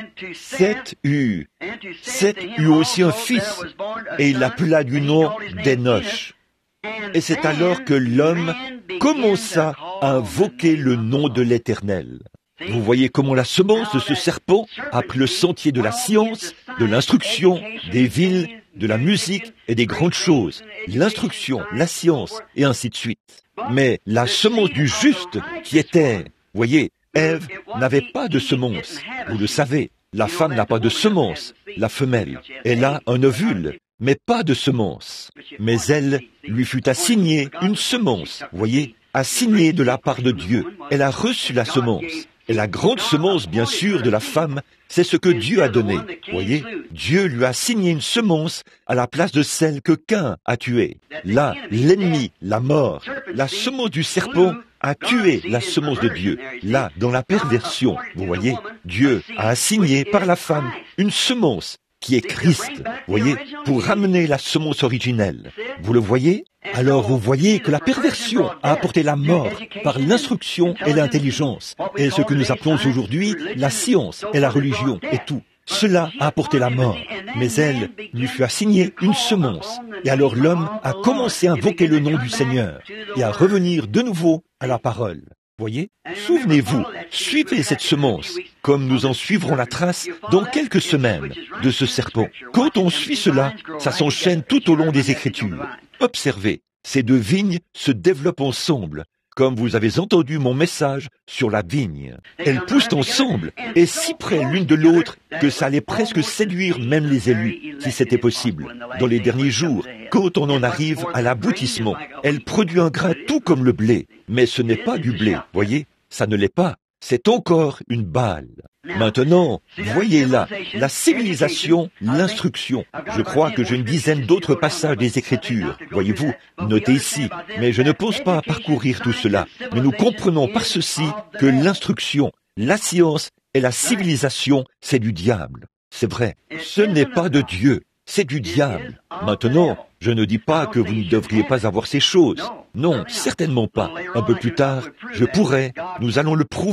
Seth eut, Seth eut aussi un fils, et il l'appela du nom d'Enoch. Et c'est alors que l'homme commença à invoquer le nom de l'Éternel. Vous voyez comment la semence de ce serpent a pris le sentier de la science, de l'instruction, des villes, de la musique et des grandes choses, l'instruction, la science, et ainsi de suite. Mais la semence du juste, qui était, voyez, Ève n'avait pas de semence. Vous le savez, la femme n'a pas de semence, la femelle. Elle a un ovule, mais pas de semence. Mais elle lui fut assignée une semence, voyez, assignée de la part de Dieu. Elle a reçu la semence. Et la grande semence, bien sûr, de la femme, c'est ce que Dieu a donné. Voyez, Dieu lui a assigné une semence à la place de celle que Caïn a tuée. Là, l'ennemi, la mort, la semence du serpent a tué la semence de Dieu. Là, dans la perversion, vous voyez, Dieu a assigné par la femme une semence qui est Christ, voyez, pour ramener la semence originelle. Vous le voyez? Alors vous voyez que la perversion a apporté la mort par l'instruction et l'intelligence, et ce que nous appelons aujourd'hui la science et la religion et tout. Cela a apporté la mort, mais elle lui fut assignée une semence. Et alors l'homme a commencé à invoquer le nom du Seigneur et à revenir de nouveau à la parole. Voyez, souvenez-vous, suivez cette semence, comme nous en suivrons la trace dans quelques semaines de ce serpent. Quand on suit cela, ça s'enchaîne tout au long des Écritures. Observez, ces deux vignes se développent ensemble, comme vous avez entendu mon message sur la vigne. Elles poussent ensemble et si près l'une de l'autre que ça allait presque séduire même les élus, si c'était possible. Dans les derniers jours, quand on en arrive à l'aboutissement, elle produit un grain tout comme le blé. Mais ce n'est pas du blé, voyez, ça ne l'est pas. C'est encore une balle. Maintenant, voyez là, la civilisation, l'instruction. Je crois que j'ai une dizaine d'autres passages des Écritures, voyez-vous, notez ici, mais je ne pense pas à parcourir tout cela. Mais nous comprenons par ceci que l'instruction, la science et la civilisation, c'est du diable. C'est vrai, ce n'est pas de Dieu, c'est du diable. Maintenant, je ne dis pas que vous ne devriez pas avoir ces choses. Non, certainement pas. Un peu plus tard, je pourrais, nous allons le prouver,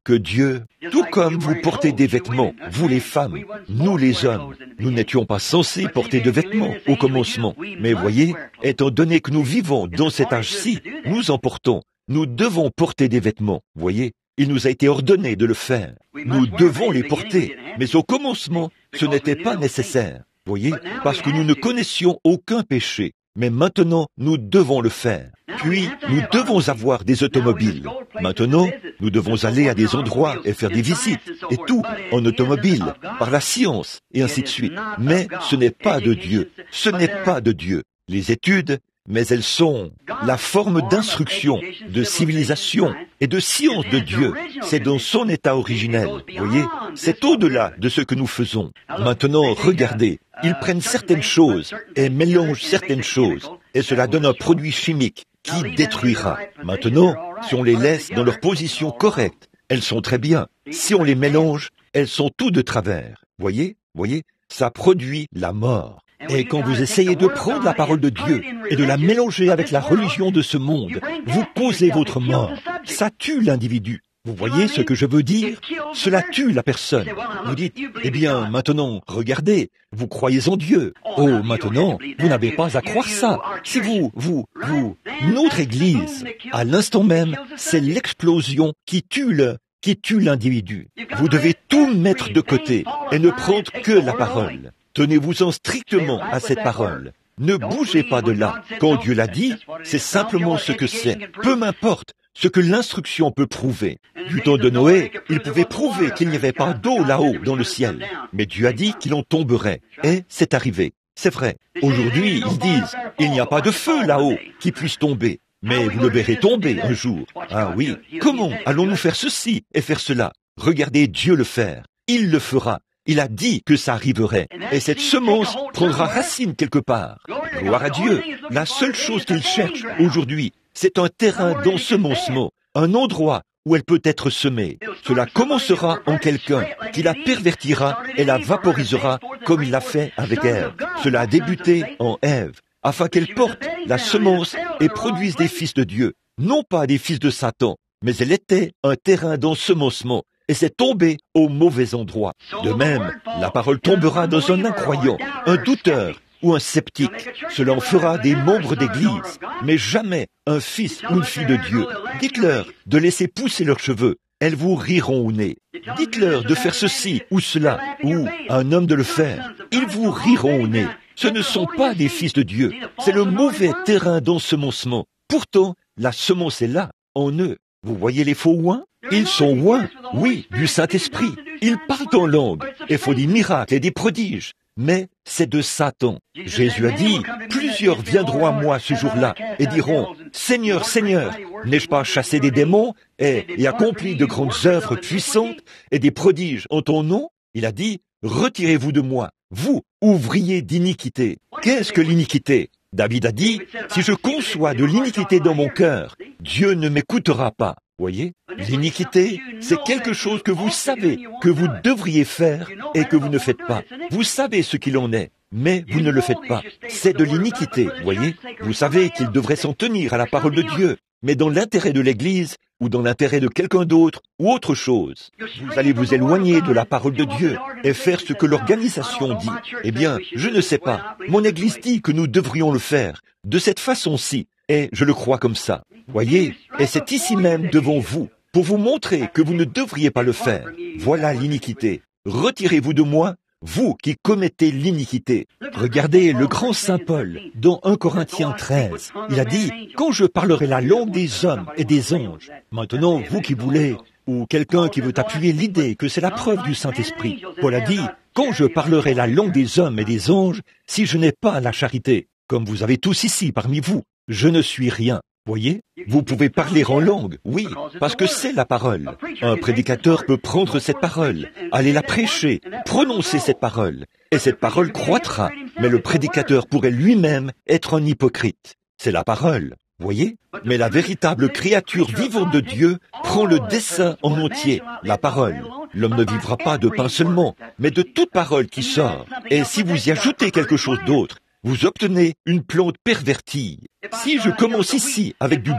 que Dieu, tout comme vous portez des vêtements, vous les femmes, nous les hommes, nous n'étions pas censés porter de vêtements au commencement. Mais voyez, étant donné que nous vivons dans cet âge-ci, nous en portons. Nous devons porter des vêtements, voyez. Il nous a été ordonné de le faire. Nous devons les porter, mais au commencement, ce n'était pas nécessaire, voyez, parce que nous ne connaissions aucun péché. Mais maintenant, nous devons le faire. Puis, nous devons avoir des automobiles. Maintenant, nous devons aller à des endroits et faire des visites, et tout, en automobile, par la science, et ainsi de suite. Mais ce n'est pas de Dieu. Ce n'est pas de Dieu. Les études, mais elles sont la forme d'instruction, de civilisation et de science de Dieu. C'est dans son état originel, voyez, c'est au-delà de ce que nous faisons. Maintenant, regardez, ils prennent certaines choses et mélangent certaines choses, et cela donne un produit chimique qui détruira. Maintenant, si on les laisse dans leur position correcte, elles sont très bien. Si on les mélange, elles sont tout de travers. Voyez, voyez, ça produit la mort. Et quand vous essayez de prendre la parole de Dieu et de la mélanger avec la religion de ce monde, vous causez votre mort. Ça tue l'individu. Vous voyez ce que je veux dire? Cela tue la personne. Vous dites, eh bien, maintenant, regardez, vous croyez en Dieu. Oh, maintenant, vous n'avez pas à croire ça. Si vous, vous, vous, notre Église, à l'instant même, c'est l'explosion qui tue le, qui tue l'individu. Vous devez tout mettre de côté et ne prendre que la parole. Tenez-vous-en strictement à cette parole. Ne bougez pas de là. Quand Dieu l'a dit, c'est simplement ce que c'est. Peu m'importe ce que l'instruction peut prouver. Du temps de Noé, il pouvait prouver qu'il n'y avait pas d'eau là-haut dans le ciel. Mais Dieu a dit qu'il en tomberait. Et c'est arrivé. C'est vrai. Aujourd'hui, ils disent, il n'y a pas de feu là-haut qui puisse tomber. Mais vous le verrez tomber un jour. Ah oui. Comment allons-nous faire ceci et faire cela? Regardez Dieu le faire. Il le fera. Il a dit que ça arriverait. Et cette semence prendra racine quelque part. Gloire à Dieu. La seule chose qu'il cherche aujourd'hui, c'est un terrain d'ensemencement, un endroit où elle peut être semée. Cela commencera en quelqu'un qui la pervertira et la vaporisera comme il l'a fait avec Ève. Cela a débuté en Ève, afin qu'elle porte la semence et produise des fils de Dieu, non pas des fils de Satan, mais elle était un terrain d'ensemencement. Et c'est tombé au mauvais endroit. De même, la parole tombera dans un incroyant, un douteur ou un sceptique. Cela en fera des membres d'Église, mais jamais un fils ou une fille de Dieu. Dites-leur de laisser pousser leurs cheveux. Elles vous riront au nez. Dites-leur de faire ceci ou cela, ou à un homme de le faire. Ils vous riront au nez. Ce ne sont pas des fils de Dieu. C'est le mauvais terrain d'ensemencement. Pourtant, la semence est là, en eux. Vous voyez les faux oints? Ils sont oints, oui, du Saint-Esprit. Ils parlent en langue et font des miracles et des prodiges. Mais c'est de Satan. Jésus a dit, plusieurs viendront à moi ce jour-là et diront, Seigneur, Seigneur, n'ai-je pas chassé des démons et, et accompli de grandes œuvres puissantes et des prodiges en ton nom? Il a dit, retirez-vous de moi, vous, ouvriers d'iniquité. Qu'est-ce que l'iniquité? David a dit, si je conçois de l'iniquité dans mon cœur, Dieu ne m'écoutera pas. Voyez, l'iniquité, c'est quelque chose que vous savez, que vous devriez faire et que vous ne faites pas. Vous savez ce qu'il en est, mais vous ne le faites pas. C'est de l'iniquité, voyez. Vous savez qu'il devrait s'en tenir à la parole de Dieu, mais dans l'intérêt de l'Église ou dans l'intérêt de quelqu'un d'autre ou autre chose. Vous allez vous éloigner de la parole de Dieu et faire ce que l'organisation dit. Eh bien, je ne sais pas. Mon Église dit que nous devrions le faire de cette façon-ci, et je le crois comme ça. Voyez, et c'est ici même devant vous, pour vous montrer que vous ne devriez pas le faire. Voilà l'iniquité. Retirez-vous de moi, vous qui commettez l'iniquité. Regardez le grand saint Paul, dans un Corinthiens treize. Il a dit, quand je parlerai la langue des hommes et des anges. Maintenant, vous qui voulez, ou quelqu'un qui veut appuyer l'idée que c'est la preuve du Saint-Esprit. Paul a dit, quand je parlerai la langue des hommes et des anges, si je n'ai pas la charité, comme vous avez tous ici parmi vous, je ne suis rien. Voyez, vous pouvez parler en langue, oui, parce que c'est la parole. Un prédicateur peut prendre cette parole, aller la prêcher, prononcer cette parole, et cette parole croîtra, mais le prédicateur pourrait lui-même être un hypocrite. C'est la parole, voyez? Mais la véritable créature vivante de Dieu prend le dessein en entier, la parole. L'homme ne vivra pas de pain seulement, mais de toute parole qui sort. Et si vous y ajoutez quelque chose d'autre, vous obtenez une plante pervertie. Si je commence ici avec du blé,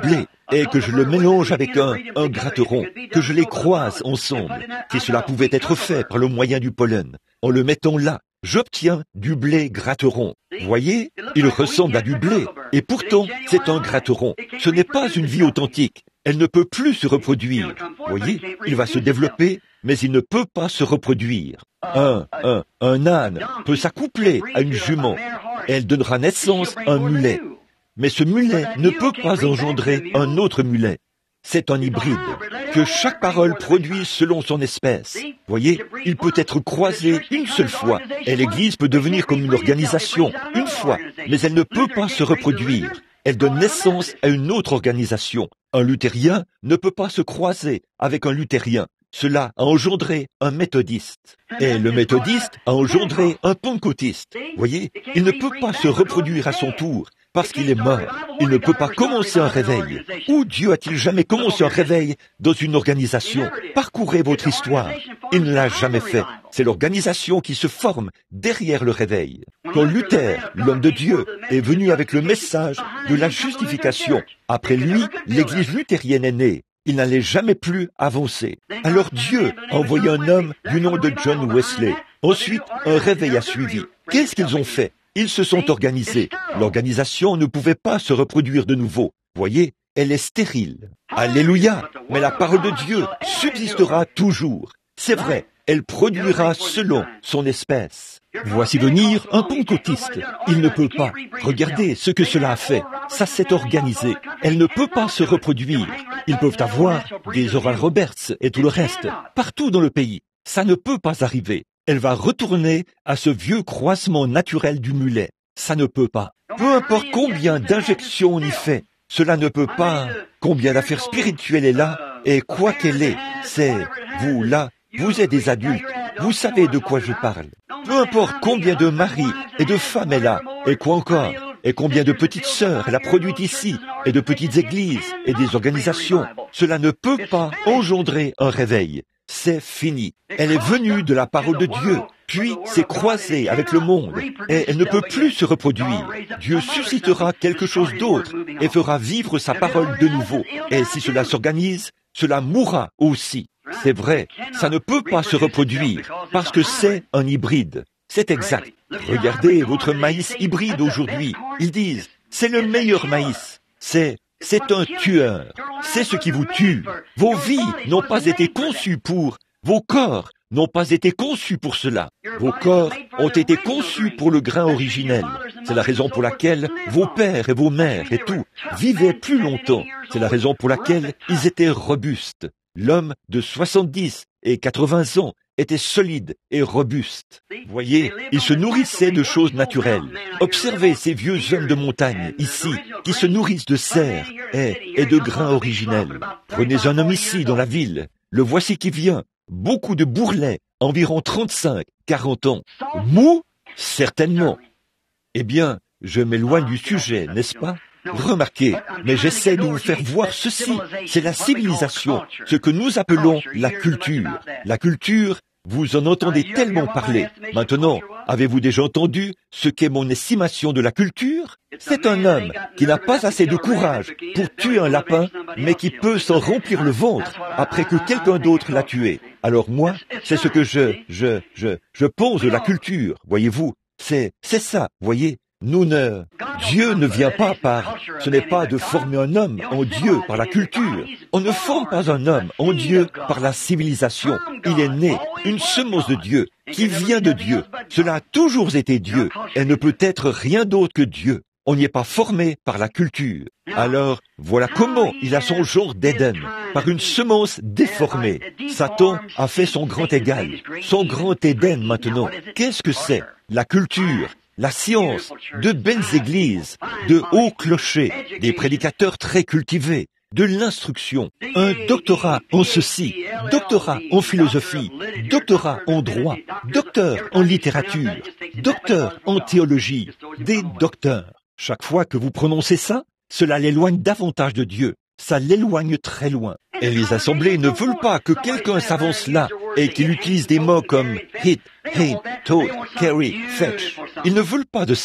et que je le mélange avec un, un gratteron, que je les croise ensemble, si cela pouvait être fait par le moyen du pollen. En le mettant là, j'obtiens du blé gratteron. Voyez, il ressemble à du blé, et pourtant c'est un gratteron. Ce n'est pas une vie authentique. Elle ne peut plus se reproduire. Voyez, il va se développer, mais il ne peut pas se reproduire. Un, un, un âne peut s'accoupler à une jument. Elle donnera naissance à un mulet. Mais ce mulet ne peut pas engendrer un autre mulet. C'est un hybride, que chaque parole produit selon son espèce. Voyez, il peut être croisé une seule fois, et l'Église peut devenir comme une organisation, une fois, mais elle ne peut pas se reproduire. Elle donne naissance à une autre organisation. Un luthérien ne peut pas se croiser avec un luthérien. Cela a engendré un méthodiste. Et le méthodiste a engendré un pentecôtiste. Voyez, il ne peut pas se reproduire à son tour, parce qu'il est mort. Il ne peut pas commencer un réveil. Où Dieu a-t-il jamais commencé un réveil dans une organisation? Parcourez votre histoire. Il ne l'a jamais fait. C'est l'organisation qui se forme derrière le réveil. Quand Luther, l'homme de Dieu, est venu avec le message de la justification, après lui, l'Église luthérienne est née. Il n'allait jamais plus avancer. Alors Dieu a envoyé un homme du nom de John Wesley. Ensuite, un réveil a suivi. Qu'est-ce qu'ils ont fait? Ils se sont organisés. L'organisation ne pouvait pas se reproduire de nouveau. Voyez, elle est stérile. Alléluia! Mais la parole de Dieu subsistera toujours. C'est vrai, elle produira selon son espèce. Voici venir un pentecôtiste. Il ne peut pas. Regardez ce que cela a fait. Ça s'est organisé. Elle ne peut pas se reproduire. Ils peuvent avoir des Oral Roberts et tout le reste, partout dans le pays. Ça ne peut pas arriver. Elle va retourner à ce vieux croisement naturel du mulet. Ça ne peut pas. Peu importe combien d'injections on y fait, cela ne peut pas. Combien d'affaires spirituelles est là, et quoi qu'elle est, c'est, vous là, vous êtes des adultes, vous savez de quoi je parle. Peu importe combien de maris et de femmes elle a, et quoi encore, et combien de petites sœurs elle a produites ici, et de petites églises, et des organisations, cela ne peut pas engendrer un réveil. C'est fini. Elle est venue de la parole de Dieu, puis s'est croisée avec le monde, et elle ne peut plus se reproduire. Dieu suscitera quelque chose d'autre et fera vivre sa parole de nouveau. Et si cela s'organise, cela mourra aussi. C'est vrai, ça ne peut pas se reproduire, parce que c'est un hybride. C'est exact. Regardez votre maïs hybride aujourd'hui. Ils disent, c'est le meilleur maïs. C'est C'est un tueur. C'est ce qui vous tue. Vos vies n'ont pas été conçues pour, vos corps n'ont pas été conçus pour cela. Vos corps ont été conçus pour le grain originel. C'est la raison pour laquelle vos pères et vos mères et tout vivaient plus longtemps. C'est la raison pour laquelle ils étaient robustes. L'homme de soixante-dix et quatre-vingts ans était solide et robuste. Voyez, il se nourrissait de choses naturelles. Observez ces vieux hommes de montagne, ici, qui se nourrissent de cerf et, et de grains originels. Prenez un homme ici, dans la ville. Le voici qui vient. Beaucoup de bourrelets, environ trente-cinq, quarante ans. Mou? Certainement. Eh bien, je m'éloigne du sujet, n'est-ce pas? Remarquez, mais j'essaie de vous faire voir ceci. C'est la civilisation, ce que nous appelons la culture. La culture, vous en entendez tellement parler. Maintenant, avez-vous déjà entendu ce qu'est mon estimation de la culture? C'est un homme qui n'a pas assez de courage pour tuer un lapin, mais qui peut s'en remplir le ventre après que quelqu'un d'autre l'a tué. Alors moi, c'est ce que je, je, je, je pense de la culture, voyez-vous. C'est, c'est ça, voyez. Nous ne... Dieu ne vient pas par... Ce n'est pas de former un homme en Dieu par la culture. On ne forme pas un homme en Dieu par la civilisation. Il est né, une semence de Dieu, qui vient de Dieu. Cela a toujours été Dieu, et ne peut être rien d'autre que Dieu. On n'y est pas formé par la culture. Alors, voilà comment il a son genre d'Éden, par une semence déformée. Satan a fait son grand égal, son grand Éden maintenant. Qu'est-ce que c'est? La culture. La science, de belles églises, de hauts clochers, des prédicateurs très cultivés, de l'instruction, un doctorat en ceci, doctorat en philosophie, doctorat en droit, docteur en littérature, docteur en théologie, des docteurs. Chaque fois que vous prononcez ça, cela l'éloigne davantage de Dieu. Ça l'éloigne très loin. Et les assemblées ne veulent pas que quelqu'un s'avance là et qu'il utilise des mots comme hit, hate, tote, carry, fetch. Ils ne veulent pas de ça.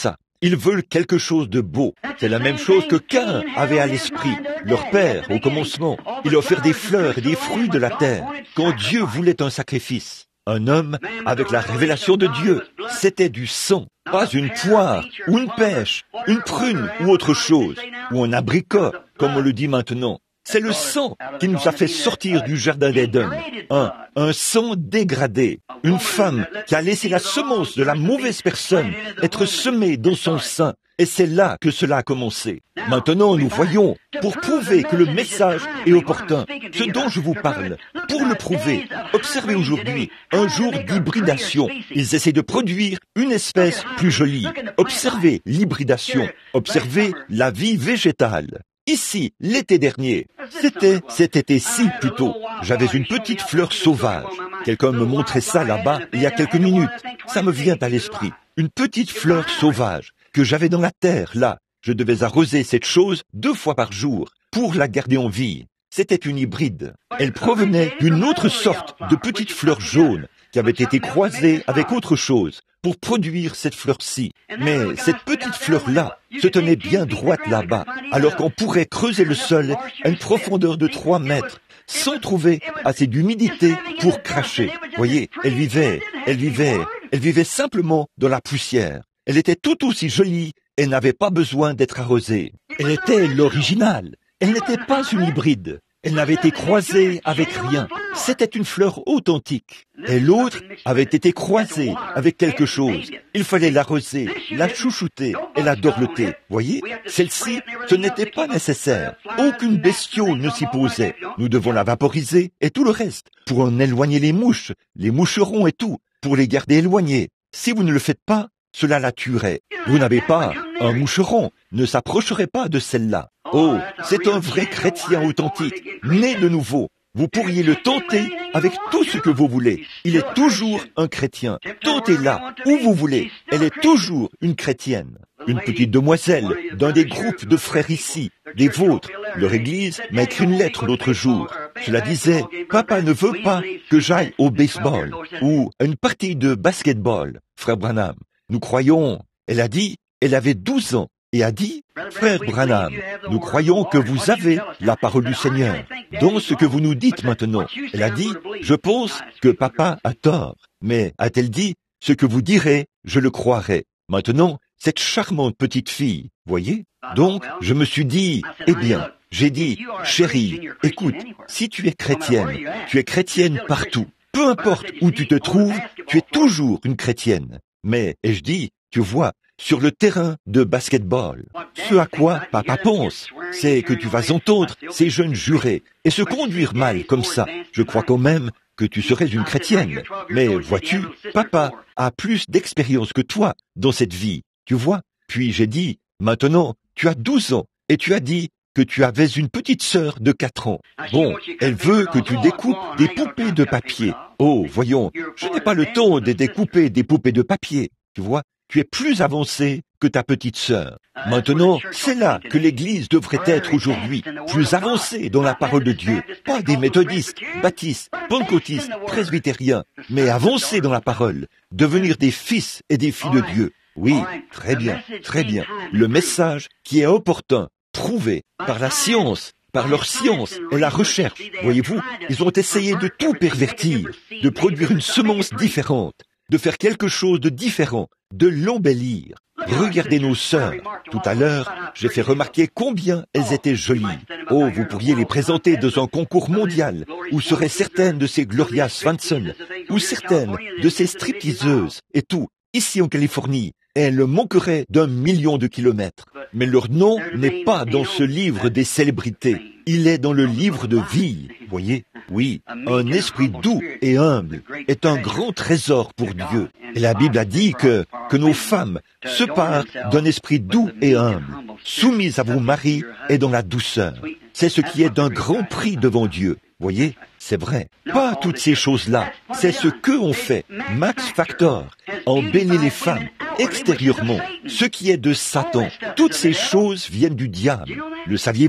Ils veulent quelque chose de beau. C'est la même chose que Caïn avait à l'esprit. Leur père, au commencement, il offert des fleurs et des fruits de la terre. Quand Dieu voulait un sacrifice, un homme avec la révélation de Dieu, c'était du sang, pas une poire, ou une pêche, une prune ou autre chose, ou un abricot, comme on le dit maintenant. C'est le sang qui nous a fait sortir du jardin d'Éden. Un, un sang dégradé. Une femme qui a laissé la semence de la mauvaise personne être semée dans son sein. Et c'est là que cela a commencé. Maintenant, nous voyons, pour prouver que le message est opportun, ce dont je vous parle, pour le prouver, observez aujourd'hui un jour d'hybridation. Ils essaient de produire une espèce plus jolie. Observez l'hybridation. Observez la vie végétale. Ici, l'été dernier, c'était cet été-ci plutôt, j'avais une petite fleur sauvage. Quelqu'un me montrait ça là-bas il y a quelques minutes. Ça me vient à l'esprit. Une petite fleur sauvage que j'avais dans la terre, là. Je devais arroser cette chose deux fois par jour pour la garder en vie. C'était une hybride. Elle provenait d'une autre sorte de petite fleur jaune qui avait été croisée avec autre chose pour produire cette fleur-ci. Mais cette petite fleur-là se tenait bien droite là-bas, alors qu'on pourrait creuser le sol à une profondeur de trois mètres, sans trouver assez d'humidité pour cracher. Voyez, elle vivait, elle vivait, elle vivait simplement dans la poussière. Elle était tout aussi jolie et n'avait pas besoin d'être arrosée. Elle était l'original. Elle n'était pas une hybride. Elle n'avait été croisée avec rien. C'était une fleur authentique. Et l'autre avait été croisée avec quelque chose. Il fallait l'arroser, la chouchouter et la dorloter. Voyez, celle-ci, ce n'était pas nécessaire. Aucune bestiole ne s'y posait. Nous devons la vaporiser et tout le reste, pour en éloigner les mouches, les moucherons et tout, pour les garder éloignés. Si vous ne le faites pas, cela la tuerait. Vous n'avez pas un moucheron, ne s'approcherait pas de celle-là. Oh, c'est un vrai chrétien authentique, né de nouveau. Vous pourriez le tenter avec tout ce que vous voulez. Il est toujours un chrétien. Tentez-la où vous voulez. Elle est toujours une chrétienne. Une petite demoiselle d'un des groupes de frères ici, des vôtres. Leur église m'a écrit une lettre l'autre jour. Cela disait, papa ne veut pas que j'aille au baseball ou à une partie de basketball, frère Branham. Nous croyons, elle a dit, elle avait douze ans. Et a dit, frère Branham, nous croyons que vous avez la parole du Seigneur. Dans ce que vous nous dites maintenant, elle a dit, je pense que papa a tort. Mais a-t-elle dit, ce que vous direz, je le croirai. Maintenant, cette charmante petite fille, voyez? Donc, je me suis dit, eh bien, j'ai dit, chérie, écoute, si tu es chrétienne, tu es chrétienne partout. Peu importe où tu te trouves, tu es toujours une chrétienne. Mais, ai-je dit, tu vois, sur le terrain de basketball. Ce à quoi papa pense, c'est que tu vas entendre ces jeunes jurer et se conduire mal comme ça. Je crois quand même que tu serais une chrétienne. Mais vois-tu, papa a plus d'expérience que toi dans cette vie, tu vois. Puis j'ai dit, maintenant, tu as douze ans et tu as dit que tu avais une petite sœur de quatre ans. Bon, elle veut que tu découpes des poupées de papier. Oh, voyons, je n'ai pas le temps de découper des poupées de papier, tu vois. Tu es plus avancé que ta petite sœur. Maintenant, c'est là que l'Église devrait être aujourd'hui, plus avancée dans la parole de Dieu. Pas des méthodistes, baptistes, pentecôtistes, presbytériens, mais avancée dans la parole, devenir des fils et des filles de Dieu. Oui, très bien, très bien. Le message qui est opportun, prouvé par la science, par leur science et la recherche. Voyez-vous, ils ont essayé de tout pervertir, de produire une semence différente, de faire quelque chose de différent, de l'embellir. Regardez nos sœurs. Tout à l'heure, j'ai fait remarquer combien elles étaient jolies. Oh, vous pourriez les présenter dans un concours mondial, où seraient certaines de ces Gloria Swanson, ou certaines de ces stripteaseuses, et tout, ici en Californie, et elles le manqueraient d'un million de kilomètres. Mais leur nom n'est pas dans ce livre des célébrités. Il est dans le livre de vie. Voyez? Oui, un esprit doux et humble est un grand trésor pour Dieu. Et la Bible a dit que, que nos femmes se parent d'un esprit doux et humble, soumises à vos maris et dans la douceur. C'est ce qui est d'un grand prix devant Dieu. Voyez, c'est vrai. Pas toutes ces choses-là. C'est ce qu'eux ont fait. Max Factor embellit les femmes extérieurement. Ce qui est de Satan. Toutes ces choses viennent du diable. Le saviez-vous?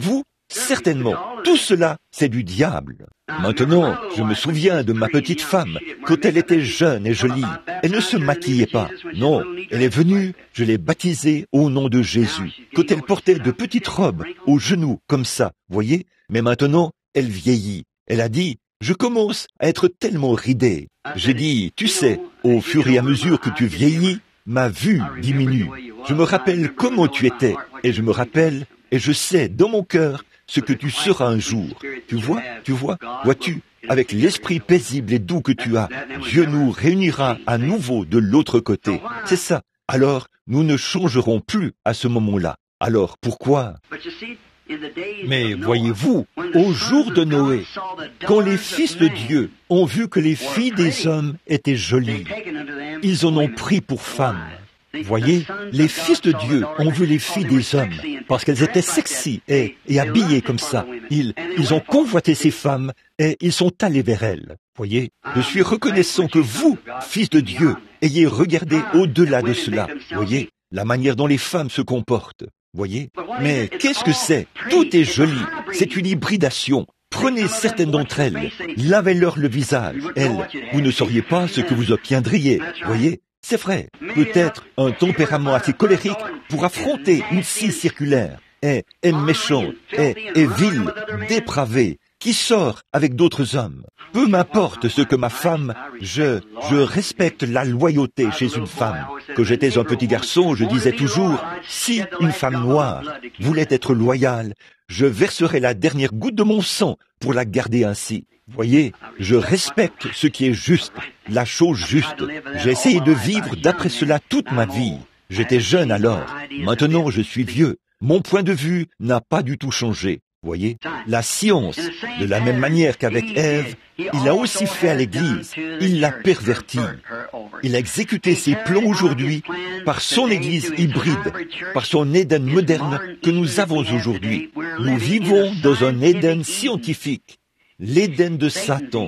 Certainement, tout cela, c'est du diable. Maintenant, je me souviens de ma petite femme, quand elle était jeune et jolie. Elle ne se maquillait pas. Non, elle est venue, je l'ai baptisée au nom de Jésus. Quand elle portait de petites robes, aux genoux, comme ça, voyez. Mais maintenant, elle vieillit. Elle a dit, je commence à être tellement ridée. J'ai dit, tu sais, au fur et à mesure que tu vieillis, ma vue diminue. Je me rappelle comment tu étais, et je me rappelle, et je sais dans mon cœur ce que tu seras un jour. Tu vois, tu vois, vois-tu, avec l'esprit paisible et doux que tu as, Dieu nous réunira à nouveau de l'autre côté. C'est ça. Alors, nous ne changerons plus à ce moment-là. Alors, pourquoi ? Mais voyez-vous, au jour de Noé, quand les fils de Dieu ont vu que les filles des hommes étaient jolies, ils en ont pris pour femmes. Voyez, les fils de Dieu ont vu les filles des hommes, parce qu'elles étaient sexy et, et habillées comme ça. Ils, ils ont convoité ces femmes et ils sont allés vers elles. Voyez, je suis reconnaissant que vous, fils de Dieu, ayez regardé au-delà de cela. Voyez, la manière dont les femmes se comportent. Voyez, mais qu'est-ce que c'est? Tout est joli, c'est une hybridation. Prenez certaines d'entre elles, lavez-leur le visage. Elles, vous ne sauriez pas ce que vous obtiendriez. Voyez, c'est vrai. Peut-être un tempérament assez colérique pour affronter une scie circulaire, est, est méchante, est, est vile, dépravée, qui sort avec d'autres hommes. Peu m'importe ce que ma femme, je, je respecte la loyauté chez une femme. Quand j'étais un petit garçon, je disais toujours, si une femme noire voulait être loyale, je verserais la dernière goutte de mon sang pour la garder ainsi. Voyez, je respecte ce qui est juste, la chose juste. J'ai essayé de vivre d'après cela toute ma vie. J'étais jeune alors. Maintenant, je suis vieux. Mon point de vue n'a pas du tout changé. Voyez, la science, de la même manière qu'avec Ève, il a aussi fait à l'Église, il l'a pervertie. Il a exécuté ses plans aujourd'hui par son Église hybride, par son Éden moderne que nous avons aujourd'hui. Nous vivons dans un Éden scientifique, l'Éden de Satan,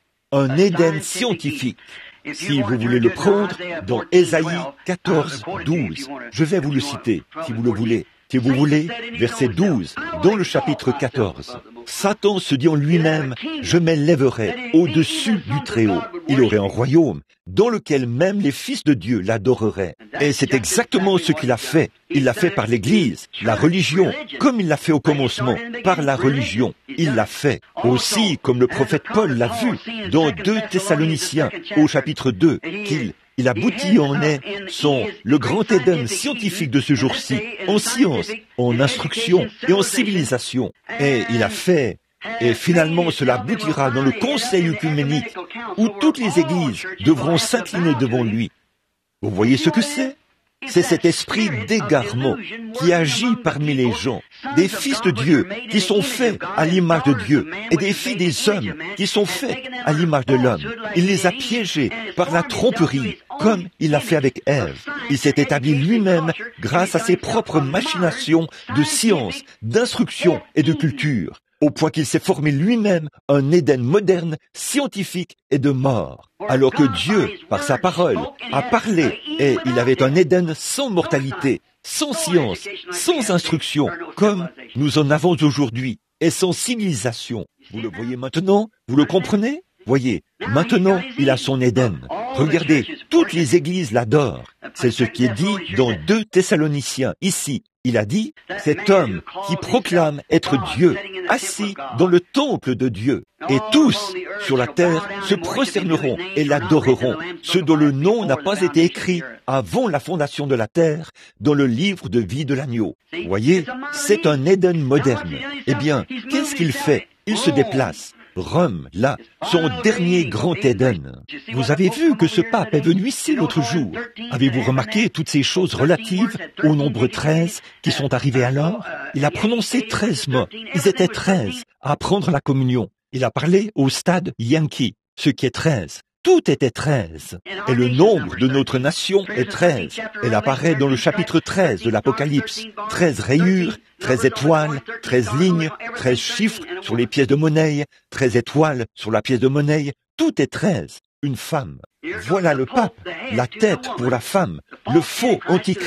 un Éden scientifique. Si vous voulez le prendre, dans Ésaïe quatorze, douze, je vais vous le citer, si vous le voulez. Si vous voulez, verset douze, dans le chapitre quatorze, Satan se dit en lui-même, je m'élèverai au-dessus du Très-Haut. Il aurait un royaume dans lequel même les fils de Dieu l'adoreraient. Et c'est exactement ce qu'il a fait. Il l'a fait par l'Église, la religion, comme il l'a fait au commencement, par la religion. Il l'a fait aussi, comme le prophète Paul l'a vu, dans deux Thessaloniciens, au chapitre deux, qu'il Il aboutit en est son, le grand Éden scientifique de ce jour-ci, en science, en instruction et en civilisation. Et il a fait, et finalement cela aboutira dans le conseil œcuménique, où toutes les églises devront s'incliner devant lui. Vous voyez ce que c'est? C'est cet esprit d'égarement qui agit parmi les gens, des fils de Dieu qui sont faits à l'image de Dieu et des filles des hommes qui sont faits à l'image de l'homme. Il les a piégés par la tromperie, comme il l'a fait avec Ève. Il s'est établi lui-même grâce à ses propres machinations de science, d'instruction et de culture, au point qu'il s'est formé lui-même un Éden moderne, scientifique et de mort. Alors que Dieu, par sa parole, a parlé et il avait un Éden sans mortalité, sans science, sans instruction, comme nous en avons aujourd'hui, et sans civilisation. Vous le voyez maintenant? Vous le comprenez? Voyez, maintenant, il a son Éden. Regardez, toutes les églises l'adorent. C'est ce qui est dit dans deux Thessaloniciens, ici. Il a dit, cet homme qui proclame être Dieu, assis dans le temple de Dieu. Et tous, sur la terre, se prosterneront et l'adoreront, ceux dont le nom n'a pas été écrit avant la fondation de la terre, dans le livre de vie de l'agneau. Voyez, c'est un Éden moderne. Eh bien, qu'est-ce qu'il fait? Il se déplace. Rome, là, son dernier grand Éden. Vous avez vu que ce pape est venu ici l'autre jour. Avez-vous remarqué toutes ces choses relatives au nombre treize qui sont arrivées alors? Il a prononcé treize mots. Ils étaient treize à prendre la communion. Il a parlé au stade Yankee, ce qui est treize. Tout était treize. Et le nombre de notre nation est treize. Elle apparaît dans le chapitre treize de l'Apocalypse. treize rayures, treize étoiles, treize lignes, treize chiffres sur les pièces de monnaie, treize étoiles sur la pièce de monnaie. Tout est treize. Une femme. Voilà le pape, la tête pour la femme, le faux antichrist,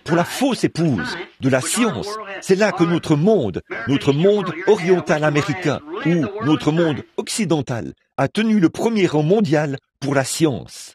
pour la fausse épouse de la science. C'est là que notre monde, notre monde oriental américain ou notre monde occidental a tenu le premier rang mondial pour la science.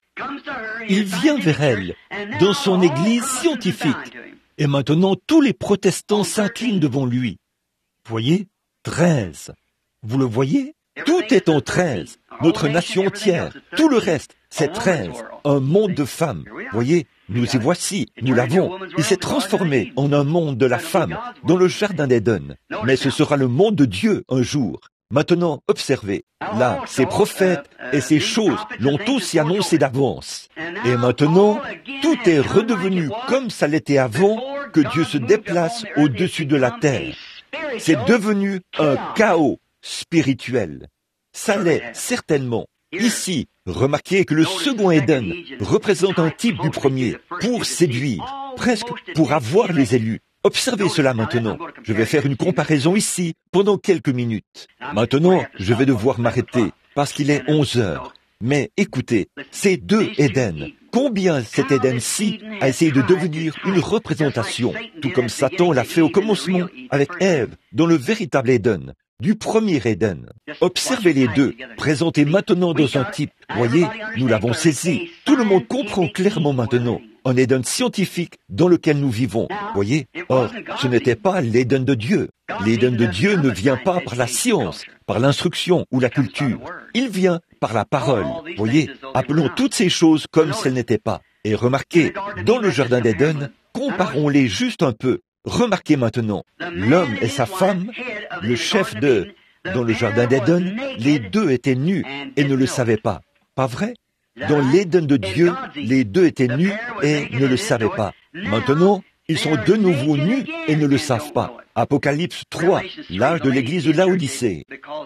Il vient vers elle dans son église scientifique. Et maintenant, tous les protestants s'inclinent devant lui. Voyez, treize. Vous le voyez? Tout est en treize. Notre nation entière, tout le reste, c'est treize. Un monde de femmes. Voyez, nous y voici, nous l'avons. Il s'est transformé en un monde de la femme dans le jardin d'Éden. Mais ce sera le monde de Dieu un jour. Maintenant, observez. Là, ces prophètes et ces choses l'ont aussi annoncé d'avance. Et maintenant, tout est redevenu comme ça l'était avant que Dieu se déplace au-dessus de la terre. C'est devenu un chaos spirituel. Ça l'est certainement. Ici, remarquez que le second Éden représente un type du premier pour séduire, presque pour avoir les élus. Observez cela maintenant. Je vais faire une comparaison ici pendant quelques minutes. Maintenant, je vais devoir m'arrêter parce qu'il est onze heures. Mais écoutez, ces deux Éden, combien cet Éden-ci a essayé de devenir une représentation, tout comme Satan l'a fait au commencement avec Ève, dans le véritable Éden, du premier Éden. Observez les deux, présentés maintenant dans un type. Voyez, nous l'avons saisi. Tout le monde comprend clairement maintenant. Un Éden scientifique dans lequel nous vivons. Voyez, or, ce n'était pas l'Éden de Dieu. L'Éden de Dieu ne vient pas par la science, par l'instruction ou la culture. Il vient par la parole. Voyez, appelons toutes ces choses comme si elles n'étaient pas. Et remarquez, dans le jardin d'Éden, comparons-les juste un peu. Remarquez maintenant, l'homme et sa femme, le chef de... Dans le jardin d'Éden, les deux étaient nus et ne le savaient pas. Pas vrai? Dans l'Éden de Dieu, les deux étaient nus et ne le savaient pas. Maintenant, ils sont de nouveau nus et ne le savent pas. Apocalypse trois, l'âge de l'église de Laodicée.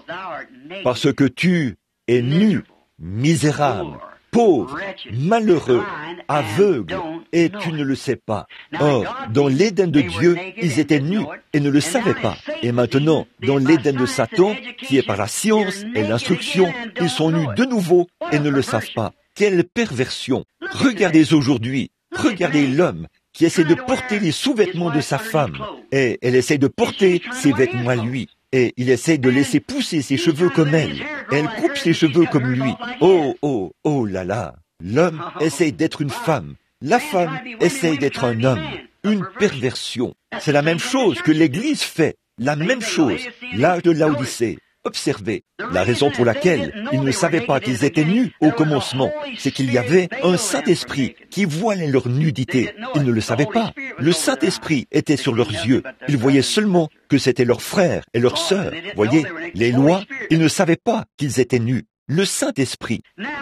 Parce que tu es nu, misérable, pauvre, malheureux, aveugle, et tu ne le sais pas. Or, dans l'Éden de Dieu, ils étaient nus et ne le savaient pas. Et maintenant, dans l'Éden de Satan, qui est par la science et l'instruction, ils sont nus de nouveau et ne le savent pas. Quelle perversion! Regardez aujourd'hui, regardez l'homme qui essaie de porter les sous-vêtements de sa femme, et elle essaie de porter ses vêtements à lui. Et il essaie de laisser pousser ses cheveux comme elle. Elle coupe ses cheveux comme lui. Oh, oh, oh là là. L'homme essaie d'être une femme. La femme essaie d'être un homme. Une perversion. C'est la même chose que l'Église fait. La même chose. L'âge de Laodicée. Observez. La raison pour laquelle ils ne savaient pas qu'ils étaient nus au commencement, c'est qu'il y avait un Saint-Esprit qui voilait leur nudité. Ils ne le savaient pas. Le Saint-Esprit était sur leurs yeux. Ils voyaient seulement que c'était leurs frères et leurs sœurs. Voyez, les lois, ils ne savaient pas qu'ils étaient nus. Le Saint-Esprit.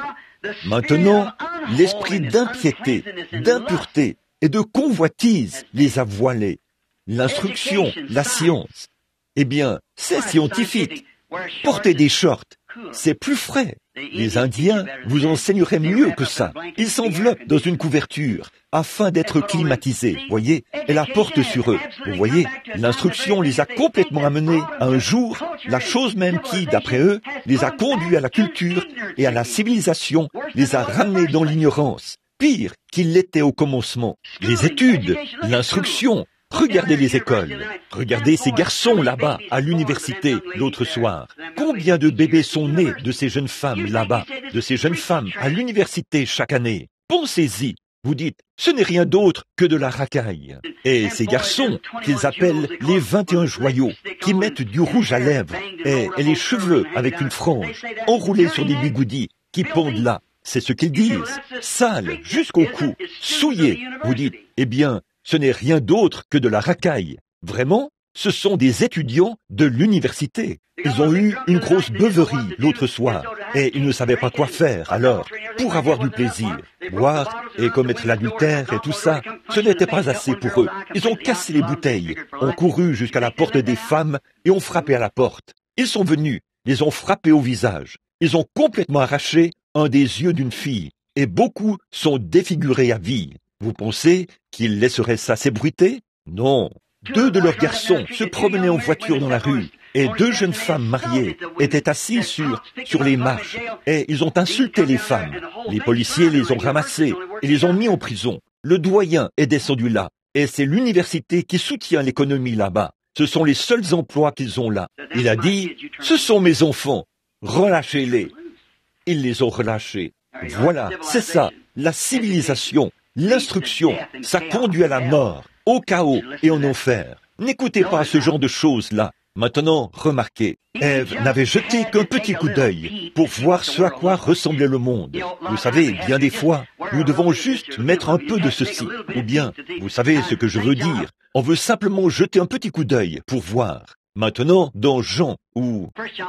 Maintenant, l'esprit d'impiété, d'impureté et de convoitise les a voilés. L'instruction, la science. Eh bien, c'est scientifique. Portez des shorts, c'est plus frais. Les Indiens vous enseigneraient mieux que ça. Ils s'enveloppent dans une couverture afin d'être climatisés, voyez, et la portent sur eux. Vous voyez, l'instruction les a complètement amenés à un jour, la chose même qui, d'après eux, les a conduits à la culture et à la civilisation, les a ramenés dans l'ignorance, pire qu'ils l'étaient au commencement. Les études, l'instruction, regardez les écoles. Regardez ces garçons là-bas, à l'université, l'autre soir. Combien de bébés sont nés de ces jeunes femmes là-bas, de ces jeunes femmes à l'université chaque année? Pensez-y. Vous dites, ce n'est rien d'autre que de la racaille. Et ces garçons, qu'ils appellent les vingt et un joyaux, qui mettent du rouge à lèvres et, et les cheveux avec une frange, enroulés sur des bigoudis, qui pendent là. C'est ce qu'ils disent. Sales jusqu'au cou, souillés. Vous dites, eh bien, ce n'est rien d'autre que de la racaille. Vraiment, ce sont des étudiants de l'université. Ils ont eu une grosse beuverie l'autre soir et ils ne savaient pas quoi faire alors pour avoir du plaisir. Boire et commettre l'adultère et tout ça, ce n'était pas assez pour eux. Ils ont cassé les bouteilles, ont couru jusqu'à la porte des femmes et ont frappé à la porte. Ils sont venus, les ont frappés au visage. Ils ont complètement arraché un des yeux d'une fille et beaucoup sont défigurés à vie. Vous pensez qu'ils laisseraient ça s'ébruiter? Non. Deux de leurs garçons se promenaient en voiture dans la rue et deux jeunes femmes mariées étaient assises sur, sur les marches et ils ont insulté les femmes. Les policiers les ont ramassés et les ont mis en prison. Le doyen est descendu là Et c'est l'université qui soutient l'économie là-bas. Ce sont les seuls emplois qu'ils ont là. Il a dit, ce sont mes enfants, relâchez-les. Ils les ont relâchés. Voilà, c'est ça, la civilisation, l'instruction, ça conduit à la mort, au chaos et en enfer. N'écoutez pas ce genre de choses-là. Maintenant, remarquez, Ève n'avait jeté qu'un petit coup d'œil pour voir ce à quoi ressemblait le monde. Vous savez, bien des fois, nous devons juste mettre un peu de ceci. Ou bien, vous savez ce que je veux dire, on veut simplement jeter un petit coup d'œil pour voir. Maintenant, dans Jean, ou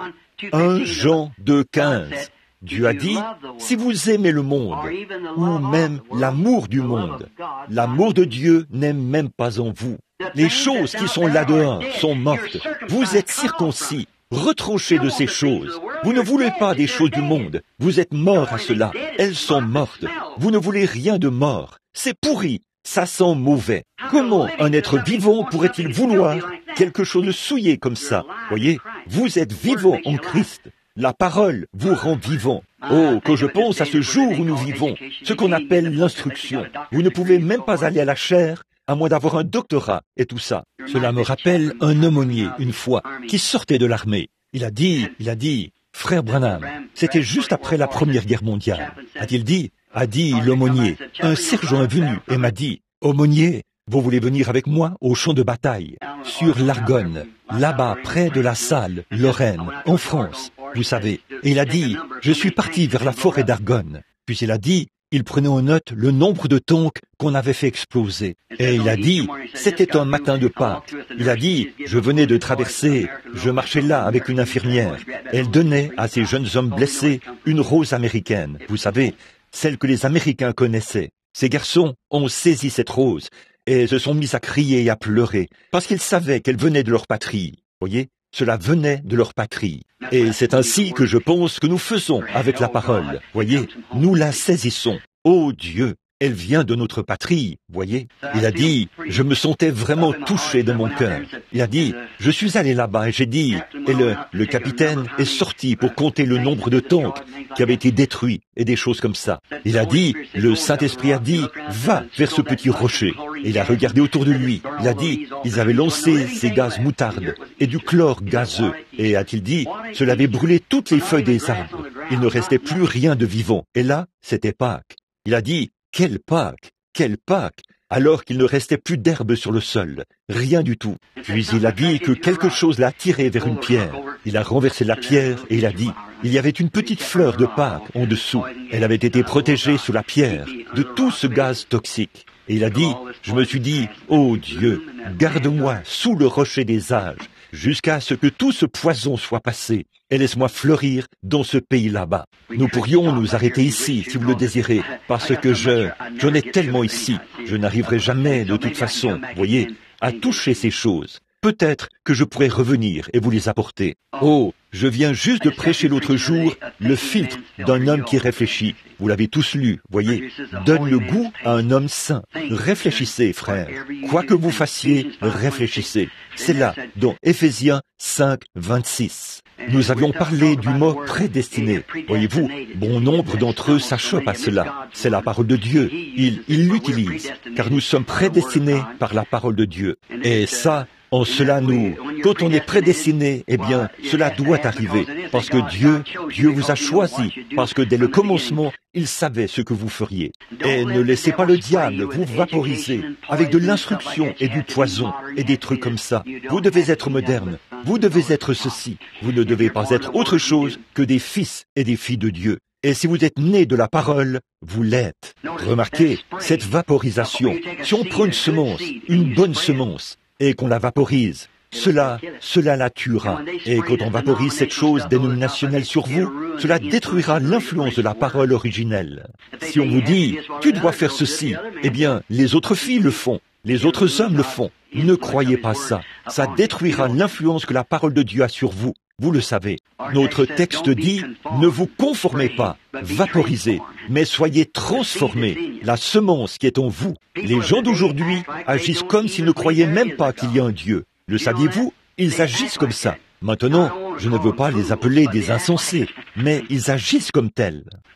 un Jean deux quinze, Dieu a dit, si vous aimez le monde, ou même l'amour du monde, l'amour de Dieu n'est même pas en vous. Les choses qui sont là-dehors sont mortes. Vous êtes circoncis, retranchés de ces choses. Vous ne voulez pas des choses du monde. Vous êtes morts à cela. Elles sont mortes. Vous ne voulez rien de mort. C'est pourri. Ça sent mauvais. Comment un être vivant pourrait-il vouloir quelque chose de souillé comme ça? Voyez, vous êtes vivant en Christ. La parole vous rend vivant. Oh, que je pense à ce jour où nous vivons, ce qu'on appelle l'instruction. Vous ne pouvez même pas aller à la chaire, à moins d'avoir un doctorat et tout ça. Cela me rappelle un aumônier, une fois, qui sortait de l'armée. Il a dit, il a dit, frère Branham, c'était juste après la Première Guerre mondiale. A-t-il dit, a dit l'aumônier, un sergent est venu et m'a dit, aumônier, vous voulez venir avec moi au champ de bataille, sur l'Argonne, là-bas, près de la Salle, Lorraine, en France, vous savez. Et il a dit, je suis parti vers la forêt d'Argonne. Puis il a dit, il prenait en note le nombre de tanks qu'on avait fait exploser. Et il a dit, c'était un matin de Pâques. Il a dit, je venais de traverser, je marchais là avec une infirmière. Elle donnait à ces jeunes hommes blessés une rose américaine, vous savez, celle que les Américains connaissaient. Ces garçons ont saisi cette rose et se sont mis à crier et à pleurer parce qu'ils savaient qu'elle venait de leur patrie. Voyez, cela venait de leur patrie. Et c'est ainsi que je pense que nous faisons avec la parole. Voyez, nous la saisissons. Oh Dieu, elle vient de notre patrie, voyez. Il a dit, je me sentais vraiment touché de mon cœur. Il a dit, je suis allé là-bas et j'ai dit, et le, le capitaine est sorti pour compter le nombre de tanks qui avaient été détruits et des choses comme ça. Il a dit, le Saint-Esprit a dit, va vers ce petit rocher. Et il a regardé autour de lui. Il a dit, ils avaient lancé ces gaz moutardes et du chlore gazeux. Et a-t-il dit, cela avait brûlé toutes les feuilles des arbres. Il ne restait plus rien de vivant. Et là, c'était Pâques. Il a dit, quelle Pâques, quelle Pâques, alors qu'il ne restait plus d'herbe sur le sol, rien du tout. Puis il a dit que quelque chose l'a tiré vers une pierre. Il a renversé la pierre et il a dit, il y avait une petite fleur de Pâques en dessous. Elle avait été protégée sous la pierre de tout ce gaz toxique. Et il a dit, je me suis dit, ô Dieu, garde-moi sous le rocher des âges, jusqu'à ce que tout ce poison soit passé, et laisse-moi fleurir dans ce pays là-bas. Nous pourrions nous arrêter ici, si vous le désirez, parce que je, j'en ai tellement ici, je n'arriverai jamais, de toute façon, voyez, à toucher ces choses. Peut-être que je pourrais revenir et vous les apporter. Oh, je viens juste de prêcher l'autre jour le filtre d'un homme qui réfléchit. Vous l'avez tous lu, voyez. Donne le goût à un homme saint. Réfléchissez, frères. Quoi que vous fassiez, réfléchissez. C'est là, dans Éphésiens cinq, vingt-six. Nous avions parlé du mot prédestiné. Voyez-vous, bon nombre d'entre eux s'achoppent à cela. C'est la parole de Dieu. Ils ils l'utilisent, car nous sommes prédestinés par la parole de Dieu. Et ça, en cela, nous, quand on est prédestiné, eh bien, cela doit arriver, parce que Dieu, Dieu vous a choisi, parce que dès le commencement, il savait ce que vous feriez. Et ne laissez pas le diable vous vaporiser avec de l'instruction et du poison et des trucs comme ça. Vous devez être moderne, vous devez être ceci, vous ne devez pas être autre chose que des fils et des filles de Dieu. Et si vous êtes nés de la parole, vous l'êtes. Remarquez, cette vaporisation, si on prend une semence, une bonne semence, et qu'on la vaporise, cela, cela la tuera. Et quand on vaporise cette chose dénominationnelle sur vous, cela détruira l'influence de la parole originelle. Si on vous dit, tu dois faire ceci, eh bien, les autres filles le font, les autres hommes le font. Ne croyez pas ça. Ça détruira l'influence que la parole de Dieu a sur vous. Vous le savez. Notre texte dit, ne vous conformez pas, vaporisez, mais soyez transformés. La semence qui est en vous. Les gens d'aujourd'hui agissent comme s'ils ne croyaient même pas qu'il y a un Dieu. Le saviez-vous? Ils agissent comme ça. Maintenant, je ne veux pas les appeler des insensés, mais ils agissent comme tels.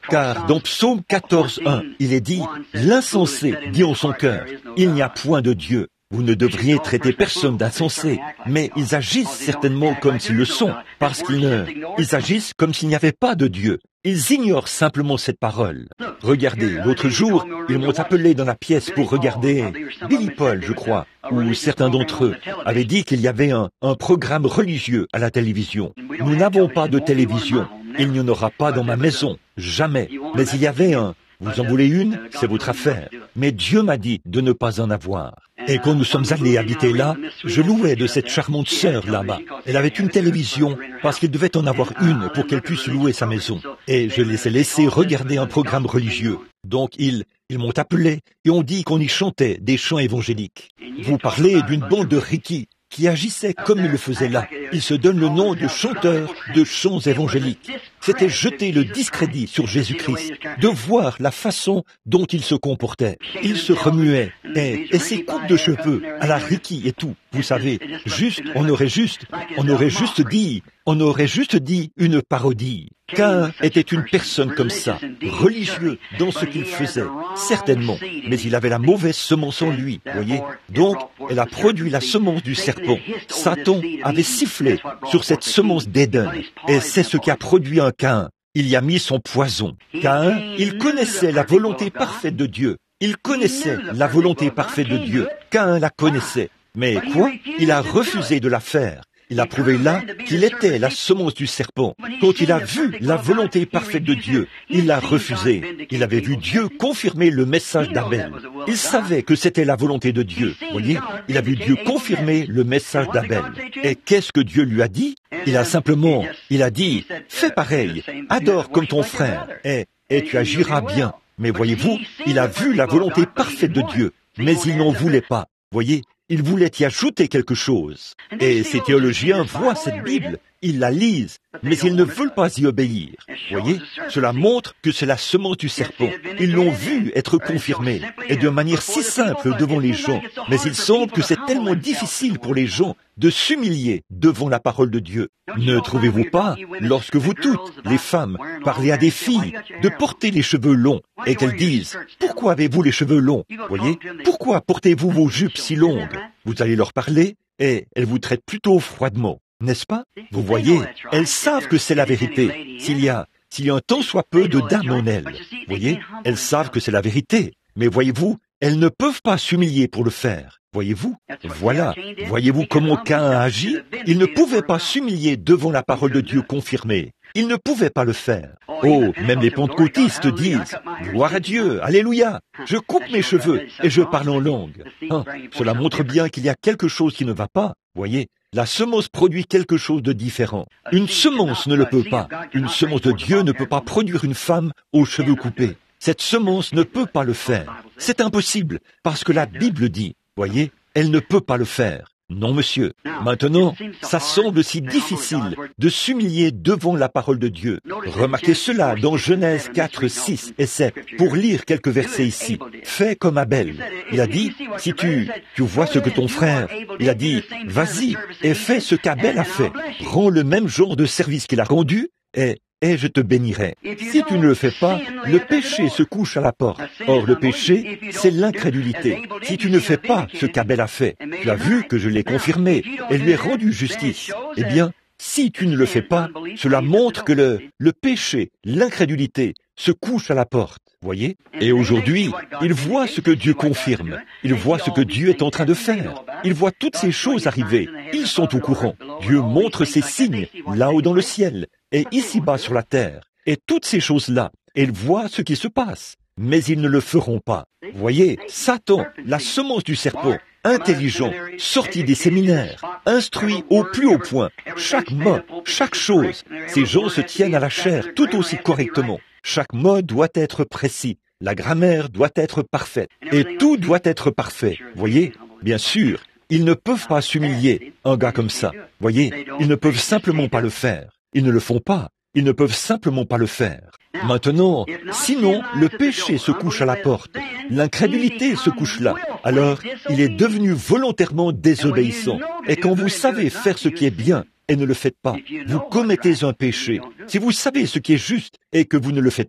Car dans Psaume quatorze, un, il est dit, « L'insensé dit en son cœur, il n'y a point de Dieu. » Vous ne devriez traiter personne d'insensé, mais ils agissent certainement comme s'ils le sont, parce qu'ils ne, ils agissent comme s'il n'y avait pas de Dieu. Ils ignorent simplement cette parole. Regardez, l'autre jour, ils m'ont appelé dans la pièce pour regarder Billy Paul, je crois, où certains d'entre eux avaient dit qu'il y avait un, un programme religieux à la télévision. Nous n'avons pas de télévision. Il n'y en aura pas dans ma maison, jamais. Mais il y avait un. Vous en voulez une? C'est votre affaire. Mais Dieu m'a dit de ne pas en avoir. Et quand nous sommes allés habiter là, je louais de cette charmante sœur là-bas. Elle avait une télévision, parce qu'il devait en avoir une pour qu'elle puisse louer sa maison. Et je les ai laissés regarder un programme religieux. Donc ils, ils m'ont appelé et ont dit qu'on y chantait des chants évangéliques. Vous parlez d'une bande de Ricky qui agissait comme il le faisait là. Il se donne le nom de chanteur de chants évangéliques. C'était jeter le discrédit sur Jésus-Christ, de voir la façon dont il se comportait. Il se remuait, et, et ses coupes de cheveux, à la Ricky et tout, vous savez, juste, on aurait juste, on aurait juste dit, on aurait juste dit une parodie. Caïn était une personne comme ça, religieux dans ce qu'il faisait, certainement, mais il avait la mauvaise semence en lui, voyez. Donc, elle a produit la semence du serpent. Satan avait sifflé sur cette semence d'Éden, et c'est ce qui a produit un Caïn. Il y a mis son poison. Caïn, il connaissait la volonté parfaite de Dieu. Il connaissait la volonté parfaite de Dieu. Caïn la connaissait. Mais quoi? Il a refusé de la faire. Il a prouvé là qu'il était la semence du serpent. Quand il a vu la volonté parfaite de Dieu, il l'a refusé. Il avait vu Dieu confirmer le message d'Abel. Il savait que c'était la volonté de Dieu. Voyez, il a vu Dieu confirmer le message d'Abel. Et qu'est-ce que Dieu lui a dit? Il a simplement, il a dit, fais pareil, adore comme ton frère, et, et tu agiras bien. Mais voyez-vous, il a vu la volonté parfaite de Dieu, mais il n'en voulait pas. Voyez, il voulait y ajouter quelque chose. Et ces théologiens voient cette Bible, ils la lisent, mais ils ne veulent pas y obéir. Voyez, cela montre que c'est la semence du serpent. Ils l'ont vu être confirmée, et de manière si simple devant les gens. Mais il semble que c'est tellement difficile pour les gens de s'humilier devant la parole de Dieu. Ne trouvez-vous pas, lorsque vous toutes, les femmes, parlez à des filles de porter les cheveux longs, et qu'elles disent, « Pourquoi avez-vous les cheveux longs ?» Voyez, pourquoi portez-vous vos jupes si longues? Vous allez leur parler, et elles vous traitent plutôt froidement. N'est-ce pas? Vous voyez, elles savent que c'est la vérité. S'il y a, s'il y a un tant soit peu de dames en elles, voyez, elles savent que c'est la vérité. Mais voyez-vous, elles ne peuvent pas s'humilier pour le faire. Voyez-vous? Voilà. Voyez-vous comment Caïn a agi? Il ne pouvait pas s'humilier devant la parole de Dieu confirmée. Il ne pouvait pas le faire. Oh, même les pentecôtistes disent, « Gloire à Dieu, alléluia, je coupe mes cheveux et je parle en langue. » Hein, cela montre bien qu'il y a quelque chose qui ne va pas. Voyez, la semence produit quelque chose de différent. Une semence ne le peut pas. Une semence de Dieu ne peut pas produire une femme aux cheveux coupés. Cette semence ne peut pas le faire. C'est impossible, parce que la Bible dit, voyez, elle ne peut pas le faire. Non, monsieur. Maintenant, ça semble si difficile de s'humilier devant la parole de Dieu. Remarquez cela dans Genèse quatre, six et sept, pour lire quelques versets ici. Fais comme Abel. Il a dit, si tu, tu vois ce que ton frère, il a dit, vas-y et fais ce qu'Abel a fait. Rends le même genre de service qu'il a rendu et et je te bénirai. Si tu ne le fais pas, le péché se couche à la porte. Or, le péché, c'est l'incrédulité. Si tu ne fais pas ce qu'Abel a fait, tu as vu que je l'ai confirmé et lui ai rendu justice. Eh bien, si tu ne le fais pas, cela montre que le, le péché, l'incrédulité, se couche à la porte. Voyez? Et aujourd'hui, il voit ce que Dieu confirme. Il voit ce que Dieu est en train de faire. Il voit toutes ces choses arriver. Ils sont au courant. Dieu montre ses signes là-haut dans le ciel et ici-bas sur la terre. Et toutes ces choses-là, ils voient ce qui se passe. Mais ils ne le feront pas. Voyez, Satan, la semence du serpent, intelligent, sorti des séminaires, instruit au plus haut point, chaque mot, chaque chose, ces gens se tiennent à la chair tout aussi correctement. Chaque mot doit être précis, la grammaire doit être parfaite, et tout doit être parfait. Voyez, bien sûr, ils ne peuvent pas s'humilier, un gars comme ça. Voyez, ils ne peuvent simplement pas le faire. Ils ne le font pas. Ils ne peuvent simplement pas le faire. Maintenant, sinon, le péché se couche à la porte. L'incrédulité se couche là. Alors, il est devenu volontairement désobéissant. Et quand vous savez faire ce qui est bien et ne le faites pas, vous commettez un péché. Si vous savez ce qui est juste et que vous ne le faites pas,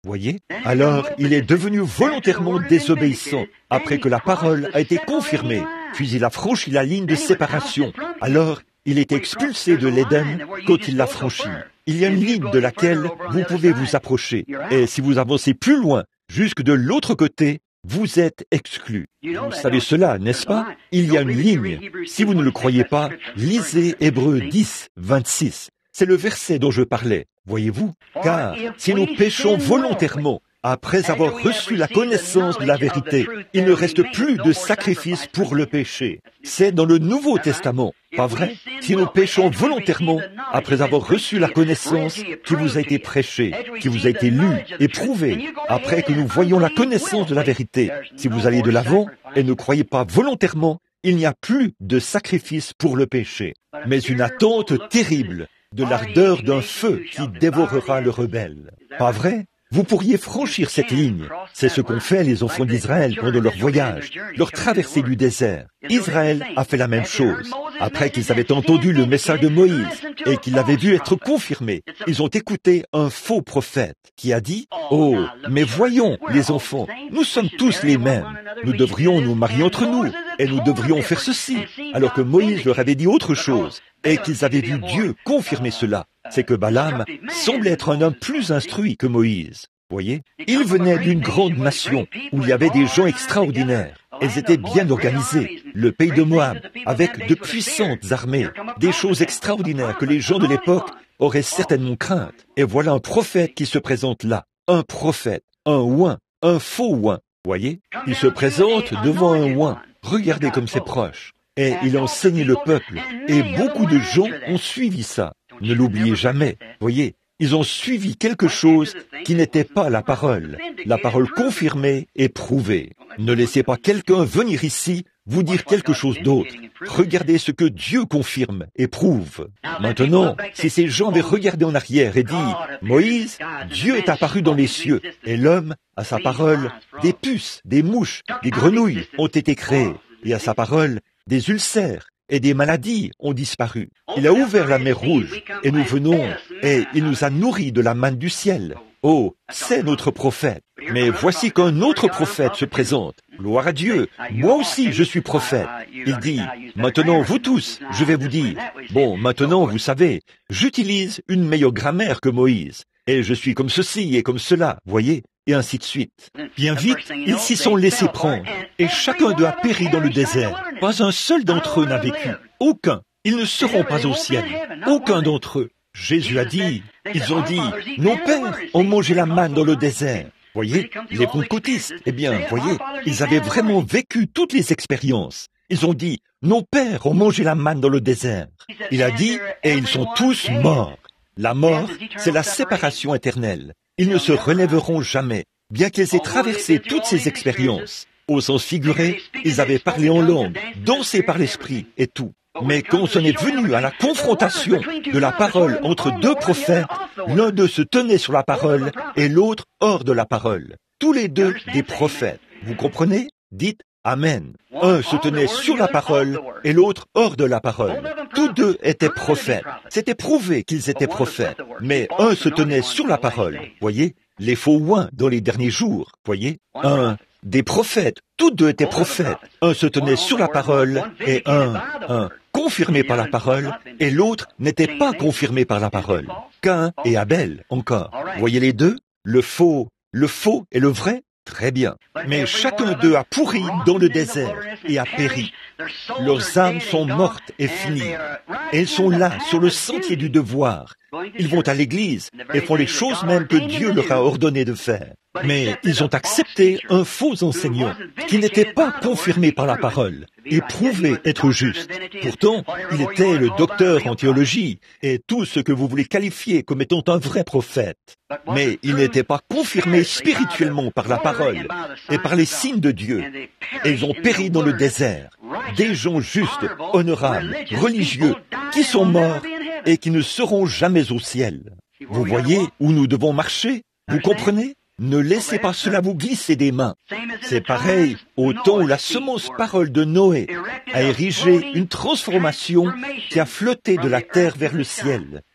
Voyez? Alors, il est devenu volontairement désobéissant après que la parole a été confirmée. Puis il a franchi la ligne de séparation. Alors, il est expulsé de l'Éden quand il l'a franchi. Il y a une ligne de laquelle vous pouvez vous approcher. Et si vous avancez plus loin, jusque de l'autre côté, vous êtes exclu. Vous savez cela, n'est-ce pas? Il y a une ligne. Si vous ne le croyez pas, lisez Hébreux dix, vingt-six. C'est le verset dont je parlais. Voyez-vous? Car si nous péchons volontairement, après avoir reçu la connaissance de la vérité, il ne reste plus de sacrifice pour le péché. C'est dans le Nouveau Testament, pas vrai? Si nous péchons volontairement, après avoir reçu la connaissance qui vous a été prêchée, qui vous a été lue, éprouvée, après que nous voyons la connaissance de la vérité, si vous allez de l'avant et ne croyez pas volontairement, il n'y a plus de sacrifice pour le péché, mais une attente terrible de l'ardeur d'un feu qui dévorera le rebelle. Pas vrai? Vous pourriez franchir cette ligne. C'est ce qu'ont fait les enfants d'Israël pendant leur voyage, leur traversée du désert. Israël a fait la même chose. Après qu'ils avaient entendu le message de Moïse et qu'ils l'avaient vu être confirmé, ils ont écouté un faux prophète qui a dit « Oh, mais voyons, les enfants, nous sommes tous les mêmes. Nous devrions nous marier entre nous et nous devrions faire ceci. » Alors que Moïse leur avait dit autre chose et qu'ils avaient vu Dieu confirmer cela. C'est que Balaam semble être un homme plus instruit que Moïse. Voyez, il venait d'une grande nation où il y avait des gens extraordinaires. Elles étaient bien organisées. Le pays de Moab, avec de puissantes armées, des choses extraordinaires que les gens de l'époque auraient certainement craintes. Et voilà un prophète qui se présente là. Un prophète, un oint, un faux oint. Voyez, il se présente devant un oint. Regardez comme c'est proche. Et il a enseigné le peuple. Et beaucoup de gens ont suivi ça. Ne l'oubliez jamais. Voyez, ils ont suivi quelque chose qui n'était pas la parole. La parole confirmée et prouvée. Ne laissez pas quelqu'un venir ici vous dire quelque chose d'autre. Regardez ce que Dieu confirme et prouve. Maintenant, si ces gens avaient regardé en arrière et dit « Moïse, Dieu est apparu dans les cieux, et l'homme, à sa parole, des puces, des mouches, des grenouilles ont été créées, et à sa parole, des ulcères et des maladies ont disparu. Il a ouvert la mer Rouge, et nous venons, et il nous a nourris de la manne du ciel. Oh, c'est notre prophète. Mais voici qu'un autre prophète se présente. Gloire à Dieu, moi aussi je suis prophète. Il dit, maintenant vous tous, je vais vous dire. Bon, maintenant vous savez, j'utilise une meilleure grammaire que Moïse. Et je suis comme ceci et comme cela, voyez, et ainsi de suite. Bien vite, ils s'y sont laissés prendre, et chacun d'eux a péri dans le désert. Pas un seul d'entre eux n'a vécu. Aucun. Ils ne seront pas au ciel. Aucun d'entre eux. Jésus a dit, ils ont dit, nos pères ont mangé la manne dans le désert. Voyez, les pentecôtistes, eh bien, voyez, ils avaient vraiment vécu toutes les expériences. Ils ont dit, nos pères ont mangé la manne dans le désert. Il a dit, et ils sont tous morts. La mort, c'est la séparation éternelle. Ils ne se relèveront jamais, bien qu'ils aient traversé toutes ces expériences. Au sens figuré, ils avaient parlé en langue, dansé par l'esprit et tout. Mais quand on est venu à la confrontation de la parole entre deux prophètes, l'un d'eux se tenait sur la parole et l'autre hors de la parole. Tous les deux des prophètes. Vous comprenez? Dites Amen. Un se tenait sur la parole et l'autre hors de la parole. Tous deux étaient prophètes. C'était prouvé qu'ils étaient prophètes. Mais un se tenait sur la parole. Voyez? Les faux oints dans les derniers jours. Voyez? Un des prophètes. Tous deux étaient prophètes. Un se tenait sur la parole et un, un confirmé par la parole et l'autre n'était pas confirmé par la parole. Caïn et Abel encore. Voyez les deux? Le faux, le faux et le vrai? Très bien. Mais chacun d'eux a pourri dans le désert et a péri. Leurs âmes sont mortes et finies. Et ils sont là, sur le sentier du devoir. Ils vont à l'église et font les choses mêmes que Dieu leur a ordonné de faire. Mais ils ont accepté un faux enseignant qui n'était pas confirmé par la parole et prouvé être juste. Pourtant, il était le docteur en théologie et tout ce que vous voulez qualifier comme étant un vrai prophète. Mais il n'était pas confirmé spirituellement par la parole et par les signes de Dieu. Et ils ont péri dans le désert. Des gens justes, honorables, religieux, qui sont morts et qui ne seront jamais au ciel. Vous voyez où nous devons marcher? Vous comprenez? Ne laissez pas cela vous glisser des mains. C'est pareil au temps où la semence parole de Noé a érigé une transformation qui a flotté de la terre vers le ciel.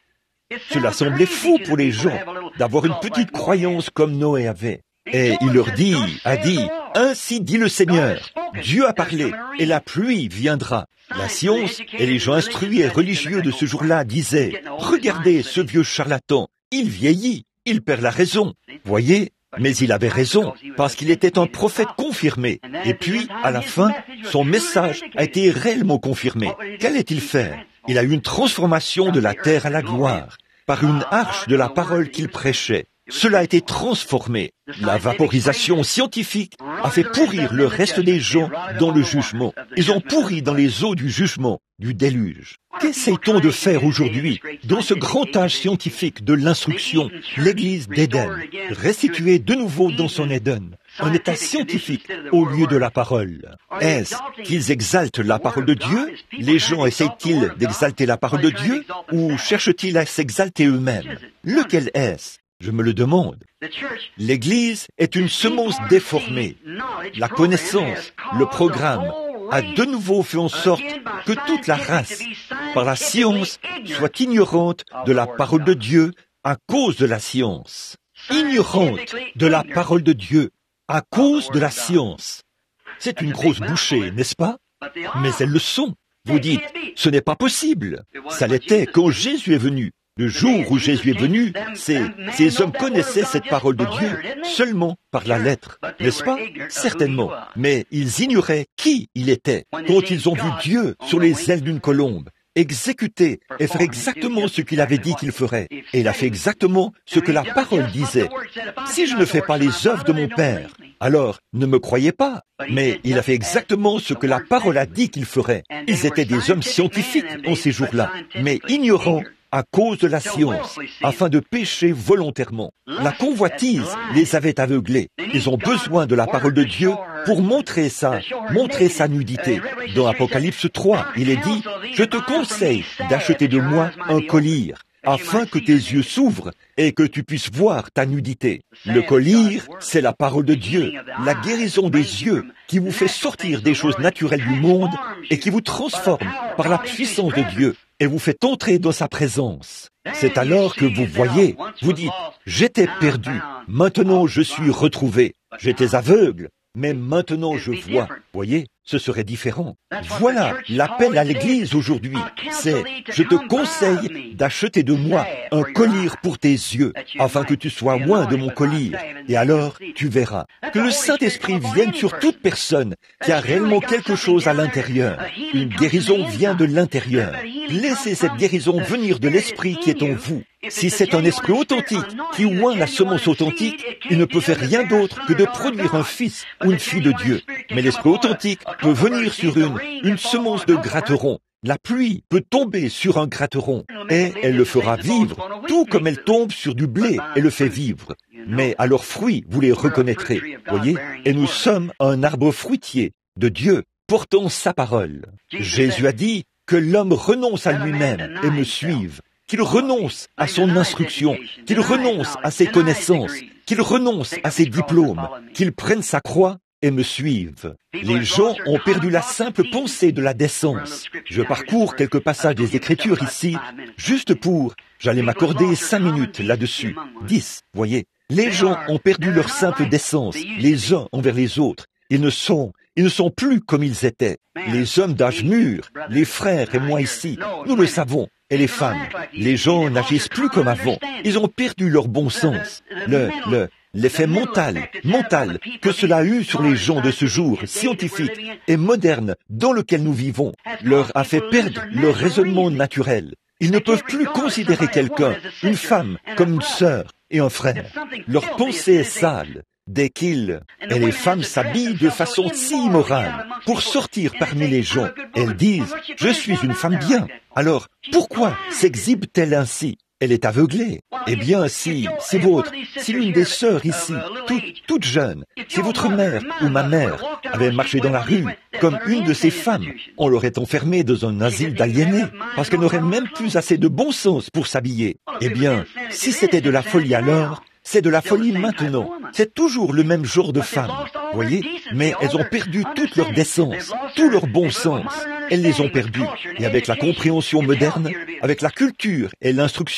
Cela semblait fou pour les gens d'avoir une petite croyance comme Noé avait. Et il leur dit, a dit, « Ainsi dit le Seigneur, Dieu a parlé, et la pluie viendra. » La science et les gens instruits et religieux de ce jour-là disaient, « Regardez ce vieux charlatan, il vieillit, il perd la raison. » Voyez, mais il avait raison, parce qu'il était un prophète confirmé. Et puis, à la fin, son message a été réellement confirmé. Qu'allait-il faire? Il a eu une transformation de la terre à la gloire, par une arche de la parole qu'il prêchait. Cela a été transformé. La vaporisation scientifique a fait pourrir le reste des gens dans le jugement. Ils ont pourri dans les eaux du jugement, du déluge. Qu'essaie-t-on de faire aujourd'hui dans ce grand âge scientifique de l'instruction, l'Église d'Éden, restituer de nouveau dans son Éden un état scientifique au lieu de la parole? Est-ce qu'ils exaltent la parole de Dieu? Les gens essayent-ils d'exalter la parole de Dieu ou cherchent-ils à s'exalter eux-mêmes? Lequel est-ce? Je me le demande. L'Église est une semence déformée. La connaissance, le programme, a de nouveau fait en sorte que toute la race, par la science, soit ignorante de la parole de Dieu à cause de la science. Ignorante de la parole de Dieu à cause de la science. C'est une grosse bouchée, n'est-ce pas? Mais elles le sont. Vous dites, ce n'est pas possible. Ça l'était quand Jésus est venu. Le jour où Jésus est venu, ces, ces hommes connaissaient cette parole de Dieu seulement par la lettre, n'est-ce pas? Certainement. Mais ils ignoraient qui il était quand ils ont vu Dieu sur les ailes d'une colombe, exécuter et faire exactement ce qu'il avait dit qu'il ferait. Et il a fait exactement ce que la parole disait. Si je ne fais pas les œuvres de mon Père, alors ne me croyez pas. Mais il a fait exactement ce que la parole a dit qu'il ferait. Ils étaient des hommes scientifiques en ces jours-là, mais ignorants à cause de la science, afin de pécher volontairement. La convoitise les avait aveuglés. Ils ont besoin de la parole de Dieu pour montrer ça, montrer sa nudité. Dans Apocalypse trois, il est dit, « Je te conseille d'acheter de moi un collier, afin que tes yeux s'ouvrent et que tu puisses voir ta nudité. » Le collier, c'est la parole de Dieu, la guérison des yeux qui vous fait sortir des choses naturelles du monde et qui vous transforme par la puissance de Dieu et vous fait entrer dans sa présence. C'est alors que vous voyez, vous dites, « J'étais perdu, maintenant je suis retrouvé. J'étais aveugle, mais maintenant je vois. » Voyez, ce serait différent. Voilà l'appel à l'Église aujourd'hui. C'est, je te conseille d'acheter de moi un collier pour tes yeux, afin que tu sois loin de mon collier. Et alors, tu verras. Que le Saint-Esprit vienne sur toute personne qui a réellement quelque chose à l'intérieur. Une guérison vient de l'intérieur. Laissez cette guérison venir de l'Esprit qui est en vous. Si c'est un esprit authentique qui oint la semence authentique, il ne peut faire rien d'autre que de produire un fils ou une fille de Dieu. Mais l'esprit authentique peut venir sur une, une semence de gratteron. La pluie peut tomber sur un gratteron et elle le fera vivre, tout comme elle tombe sur du blé et le fait vivre. Mais à leurs fruits, vous les reconnaîtrez, voyez. Et nous sommes un arbre fruitier de Dieu, portant sa parole. Jésus a dit que l'homme renonce à lui-même et me suive, qu'il renonce à son instruction, qu'il renonce à ses connaissances, qu'il renonce à ses diplômes, qu'il prenne sa croix et me suivent. Les gens ont perdu la simple pensée de la décence. Je parcours quelques passages des Écritures ici, juste pour, j'allais m'accorder cinq minutes là-dessus, dix, voyez. Les gens ont perdu leur simple décence, les uns envers les autres. Ils ne sont, ils ne sont plus comme ils étaient. Les hommes d'âge mûr, les frères et moi ici, nous le savons. Et les femmes, les gens n'agissent plus comme avant. Ils ont perdu leur bon sens. Le, le, l'effet mental, mental que cela a eu sur les gens de ce jour, scientifique et moderne dans lequel nous vivons, leur a fait perdre leur raisonnement naturel. Ils ne peuvent plus considérer quelqu'un, une femme, comme une sœur et un frère. Leur pensée est sale. Dès qu'ils, et les femmes s'habillent de façon si immorale pour sortir parmi les gens, elles disent, je suis une femme bien. Alors, pourquoi s'exhibe-t-elle ainsi? Elle est aveuglée. Eh bien, si, si votre, si l'une des sœurs ici, toute, toute jeune, si votre mère ou ma mère avait marché dans la rue comme une de ces femmes, on l'aurait enfermée dans un asile d'aliénés, parce qu'elle n'aurait même plus assez de bon sens pour s'habiller. Eh bien, si c'était de la folie alors, c'est de la folie maintenant. C'est toujours le même genre de femmes, voyez, mais elles ont perdu toute leur décence, tout leur bon sens. Elles les ont perdus. Et avec la compréhension moderne, avec la culture et l'instruction,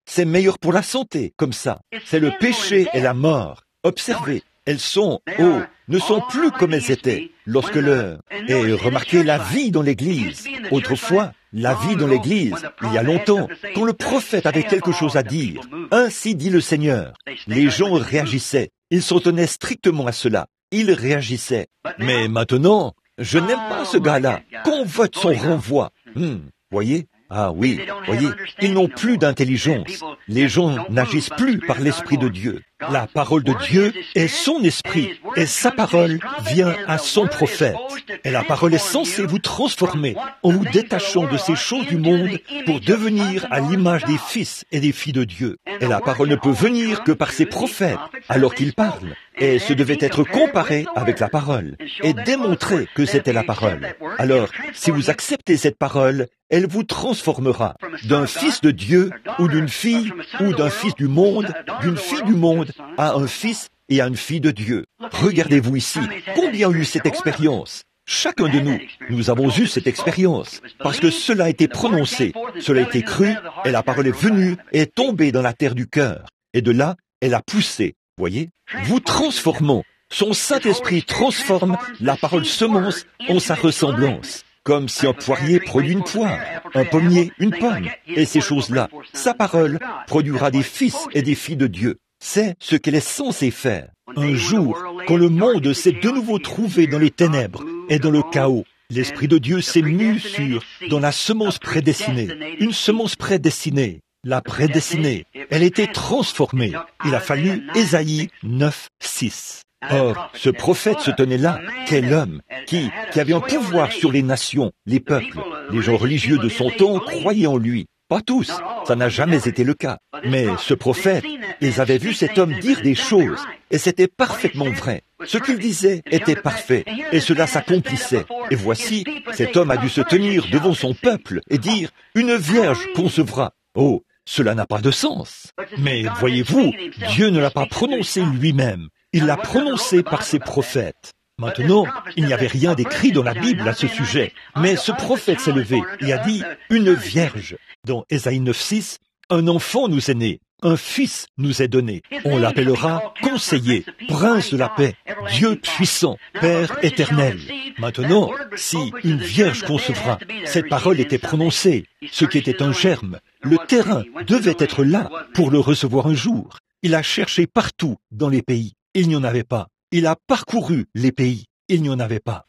C'est meilleur pour la santé, comme ça. C'est le péché et la mort. Observez, elles sont, oh, ne sont plus comme elles étaient lorsque l'heure. Et remarquez la vie dans l'Église. Autrefois, la vie dans l'Église, il y a longtemps, quand le prophète avait quelque chose à dire, ainsi dit le Seigneur, les gens réagissaient. Ils s'en tenaient strictement à cela. Ils réagissaient. Mais maintenant, je n'aime pas ce gars-là. Qu'on vote son renvoi. Hmm, voyez? Ah oui, voyez, ils n'ont plus d'intelligence. Les gens n'agissent plus par l'Esprit de Dieu. La parole de Dieu est son esprit, et sa parole vient à son prophète. Et la parole est censée vous transformer en vous détachant de ces choses du monde pour devenir à l'image des fils et des filles de Dieu. Et la parole ne peut venir que par ses prophètes, alors qu'ils parlent. Et ce devait être comparé avec la parole, et démontrer que c'était la parole. Alors, si vous acceptez cette parole, elle vous transformera d'un fils de Dieu, ou d'une fille, ou d'un fils du monde, d'une fille du monde, à un fils et à une fille de Dieu. Regardez-vous ici, combien a eu cette expérience? Chacun de nous, nous avons eu cette expérience, parce que cela a été prononcé, cela a été cru, et la parole est venue et est tombée dans la terre du cœur. Et de là, elle a poussé, voyez? Vous transformons, son Saint-Esprit transforme la parole semence en sa ressemblance. Comme si un poirier produit une poire, un pommier une pomme, et ces choses-là, sa parole produira des fils et des filles de Dieu. C'est ce qu'elle est censée faire. Un jour, quand le monde s'est de nouveau trouvé dans les ténèbres et dans le chaos, l'Esprit de Dieu s'est mis sur, dans la semence prédestinée, une semence prédestinée. La prédestinée, elle était transformée. Il a fallu Ésaïe neuf, six. Or, ce prophète se tenait là, quel homme, qui, qui avait un pouvoir sur les nations, les peuples. Les gens religieux de son temps croyaient en lui. Pas tous, ça n'a jamais été le cas. Mais ce prophète, ils avaient vu cet homme dire des choses, et c'était parfaitement vrai. Ce qu'il disait était parfait, et cela s'accomplissait. Et voici, cet homme a dû se tenir devant son peuple et dire, une vierge concevra. Oh, cela n'a pas de sens. Mais voyez-vous, Dieu ne l'a pas prononcé lui-même. Il l'a prononcé par ses prophètes. Maintenant, il n'y avait rien d'écrit dans la Bible à ce sujet, mais ce prophète s'est levé et a dit « une vierge ». Dans Ésaïe neuf, six, un enfant nous est né, un fils nous est donné. On l'appellera conseiller, prince de la paix, Dieu puissant, Père éternel. Maintenant, si une vierge concevra, cette parole était prononcée, ce qui était un germe. Le terrain devait être là pour le recevoir un jour. Il a cherché partout dans les pays. Il n'y en avait pas. Il a parcouru les pays. Il n'y en avait pas.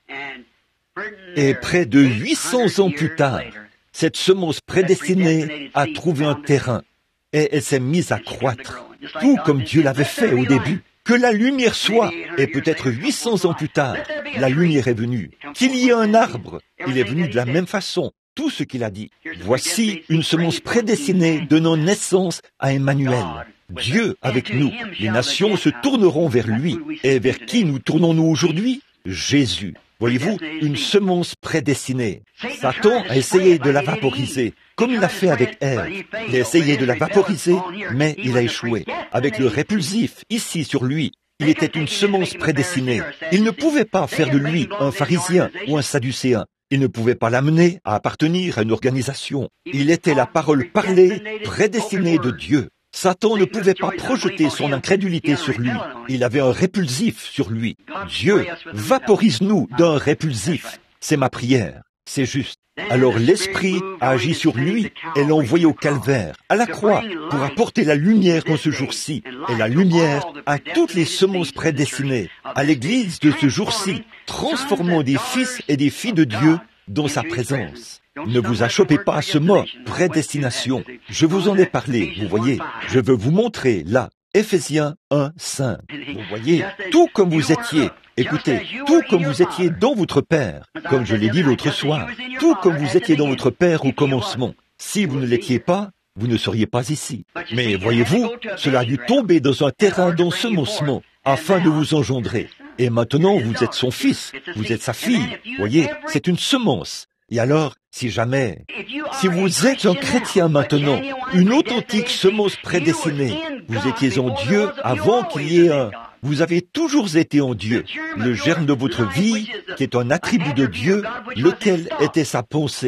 Et près de huit cents ans plus tard, cette semence prédestinée a trouvé un terrain et elle s'est mise à croître, tout comme Dieu l'avait fait au début. Que la lumière soit, et peut-être huit cents ans plus tard, la lumière est venue. Qu'il y ait un arbre, il est venu de la même façon. Tout ce qu'il a dit. Voici une semence prédestinée donnant naissance à Emmanuel. Dieu avec nous. Les nations se tourneront vers lui. Et vers qui nous tournons-nous aujourd'hui? Jésus. Voyez-vous, une semence prédestinée. Satan a essayé de la vaporiser, comme il l'a fait avec Ève. Il a essayé de la vaporiser, mais il a échoué. Avec le répulsif, ici sur lui, il était une semence prédestinée. Il ne pouvait pas faire de lui un pharisien ou un sadducéen. Il ne pouvait pas l'amener à appartenir à une organisation. Il était la parole parlée, prédestinée de Dieu. Satan ne pouvait pas projeter son incrédulité sur lui. Il avait un répulsif sur lui. Dieu, vaporise-nous d'un répulsif. C'est ma prière. C'est juste. Alors l'Esprit a agi sur lui et l'a envoyé au calvaire, à la croix, pour apporter la lumière en ce jour-ci, et la lumière à toutes les semences prédestinées, à l'Église de ce jour-ci, transformant des fils et des filles de Dieu dans sa présence. Ne vous achoppez pas à ce mot, prédestination. Je vous en ai parlé, vous voyez. Je veux vous montrer, là, Éphésiens un, cinq. Vous voyez, tout comme vous étiez, écoutez, tout comme vous étiez dans votre Père, comme je l'ai dit l'autre soir, tout comme vous étiez dans votre Père au commencement. Si vous ne l'étiez pas, vous ne seriez pas ici. Mais voyez-vous, cela a dû tomber dans un terrain d'ensemencement, afin de vous engendrer. Et maintenant, vous êtes son fils, vous êtes sa fille. Voyez, c'est une semence. Et alors, si jamais, si vous êtes un chrétien maintenant, une authentique semence prédestinée, vous étiez en Dieu avant qu'il y ait un... Vous avez toujours été en Dieu, le germe de votre vie, qui est un attribut de Dieu, lequel était sa pensée.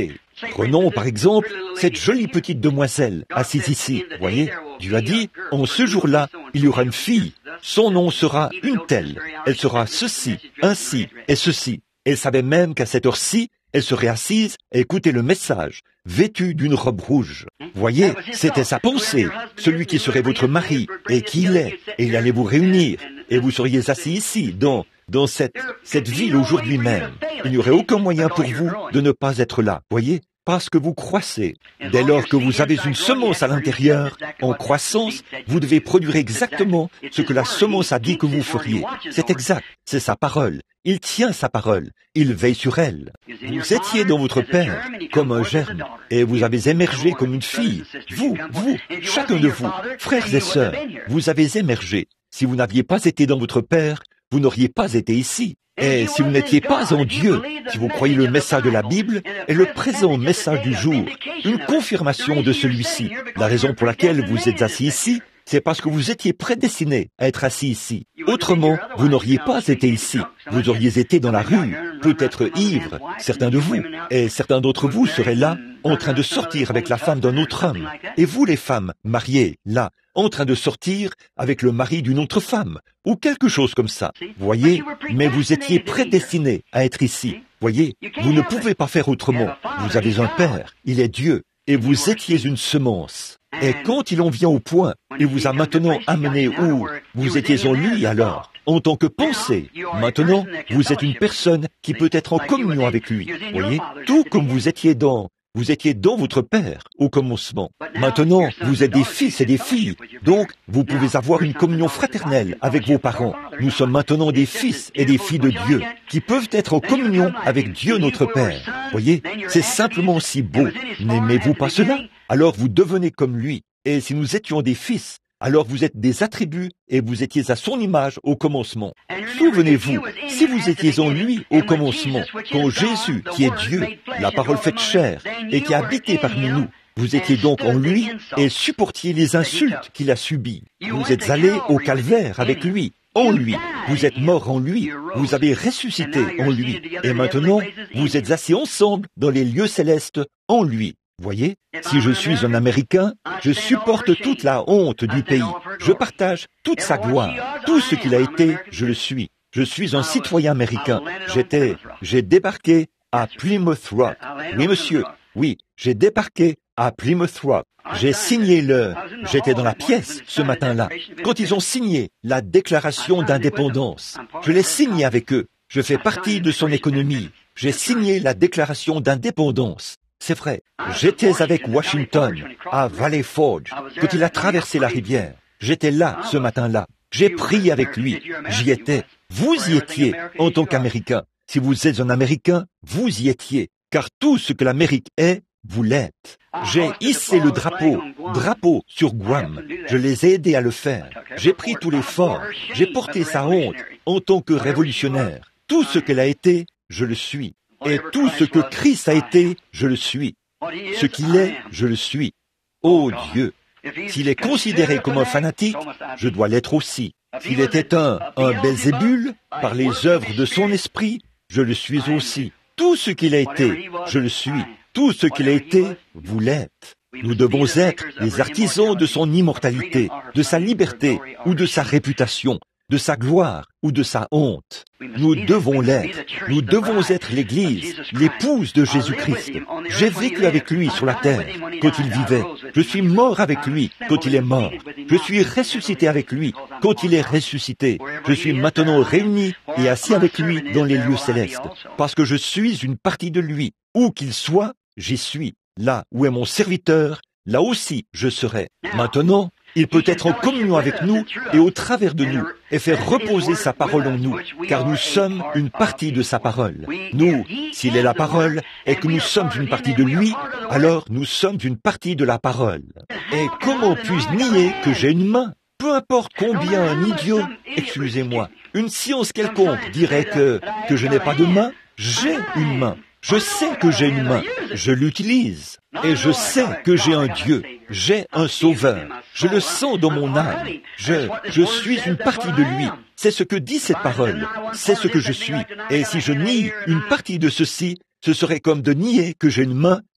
Prenons par exemple cette jolie petite demoiselle assise ici. Voyez, Dieu a dit, en ce jour-là, il y aura une fille. Son nom sera une telle. Elle sera ceci, ainsi et ceci. Elle savait même qu'à cette heure-ci, elle serait assise et écoutait le message, vêtue d'une robe rouge. Voyez, c'était sa pensée, celui qui serait votre mari, et qui il est, et il allait vous réunir, et vous seriez assis ici, dans, dans cette, cette ville aujourd'hui même. Il n'y aurait aucun moyen pour vous de ne pas être là, voyez, parce que vous croissez. Dès lors que vous avez une semence à l'intérieur, en croissance, vous devez produire exactement ce que la semence a dit que vous feriez. C'est exact, c'est sa parole. Il tient sa parole, il veille sur elle. Vous étiez dans votre père comme un germe, et vous avez émergé comme une fille. Vous, vous, chacun de vous, frères et sœurs, vous avez émergé. Si vous n'aviez pas été dans votre père, vous n'auriez pas été ici. Et si vous n'étiez pas en Dieu, si vous croyez le message de la Bible et le présent message du jour, une confirmation de celui-ci, la raison pour laquelle vous êtes assis ici, c'est parce que vous étiez prédestiné à être assis ici. Autrement, vous n'auriez pas été ici. Vous auriez été dans la rue, peut-être ivre, certains de vous, et certains d'entre vous seraient là, en train de sortir avec la femme d'un autre homme. Et vous, les femmes, mariées, là, en train de sortir avec le mari d'une autre femme, ou quelque chose comme ça. Voyez, mais vous étiez prédestiné à être ici. Voyez, vous ne pouvez pas faire autrement. Vous avez un Père, il est Dieu, et vous étiez une semence. Et quand il en vient au point, il vous a maintenant amené où vous étiez en lui alors, en tant que pensée. Maintenant, vous êtes une personne qui peut être en communion avec lui. Voyez, tout comme vous étiez dans, vous étiez dans votre Père au commencement. Maintenant, vous êtes des fils et des filles, donc vous pouvez avoir une communion fraternelle avec vos parents. Nous sommes maintenant des fils et des filles de Dieu qui peuvent être en communion avec Dieu notre Père. Voyez, c'est simplement si beau. N'aimez-vous pas cela? Alors vous devenez comme lui. Et si nous étions des fils, alors vous êtes des attributs et vous étiez à son image au commencement. Souvenez-vous, si vous étiez en lui au commencement, quand Jésus, qui est Dieu, la parole faite chair, et qui a habité parmi nous, vous étiez donc en lui et supportiez les insultes qu'il a subies. Vous êtes allés au calvaire avec lui, en lui. Vous êtes morts en lui, vous avez ressuscité en lui. Et maintenant, vous êtes assis ensemble dans les lieux célestes en lui. Voyez, si je suis un Américain, je supporte toute la honte du pays. Je partage toute sa gloire. Tout ce qu'il a été, je le suis. Je suis un citoyen américain. J'étais, j'ai débarqué à Plymouth Rock. Oui, monsieur. Oui, j'ai débarqué à Plymouth Rock. J'ai signé le... J'étais dans la pièce ce matin-là, quand ils ont signé la déclaration d'indépendance. Je l'ai signé avec eux. Je fais partie de son économie. J'ai signé la déclaration d'indépendance. C'est vrai, j'étais avec Washington à Valley Forge quand il a traversé la rivière. J'étais là ce matin-là. J'ai prié avec lui. J'y étais. Vous y étiez en tant qu'Américain. Si vous êtes un Américain, vous y étiez. Car tout ce que l'Amérique est, vous l'êtes. J'ai hissé le drapeau, drapeau sur Guam. Je les ai aidés à le faire. J'ai pris tous les forts. J'ai porté sa honte en tant que révolutionnaire. Tout ce qu'elle a été, je le suis. Et tout ce que Christ a été, je le suis. Ce qu'il est, je le suis. Ô Dieu, s'il est considéré comme un fanatique, je dois l'être aussi. S'il était un, un Belzébul, par les œuvres de son esprit, je le suis aussi. Tout ce qu'il a été, je le suis. Tout ce qu'il a été, vous l'êtes. Nous devons être les artisans de son immortalité, de sa liberté ou de sa réputation, de sa gloire ou de sa honte. Nous devons l'être. Nous devons être l'Église, l'épouse de Jésus-Christ. J'ai vécu avec lui sur la terre quand il vivait. Je suis mort avec lui quand il est mort. Je suis ressuscité avec lui quand il est ressuscité. Je suis maintenant réuni et assis avec lui dans les lieux célestes, parce que je suis une partie de lui. Où qu'il soit, j'y suis. Là où est mon serviteur, là aussi je serai. Maintenant, il peut être en communion avec nous et au travers de nous et faire reposer sa parole en nous, car nous sommes une partie de sa parole. Nous, s'il est la parole et que nous sommes une partie de lui, alors nous sommes une partie de la parole. Et comment puis-je nier que j'ai une main? Peu importe combien un idiot, excusez-moi, une science quelconque dirait que, que je n'ai pas de main, j'ai une main. Je sais que j'ai une main, je l'utilise, et je sais que j'ai un Dieu, j'ai un Sauveur, je le sens dans mon âme, je, je suis une partie de lui, c'est ce que dit cette parole, c'est ce que je suis, et si je nie une partie de ceci, ce serait comme de nier que j'ai une main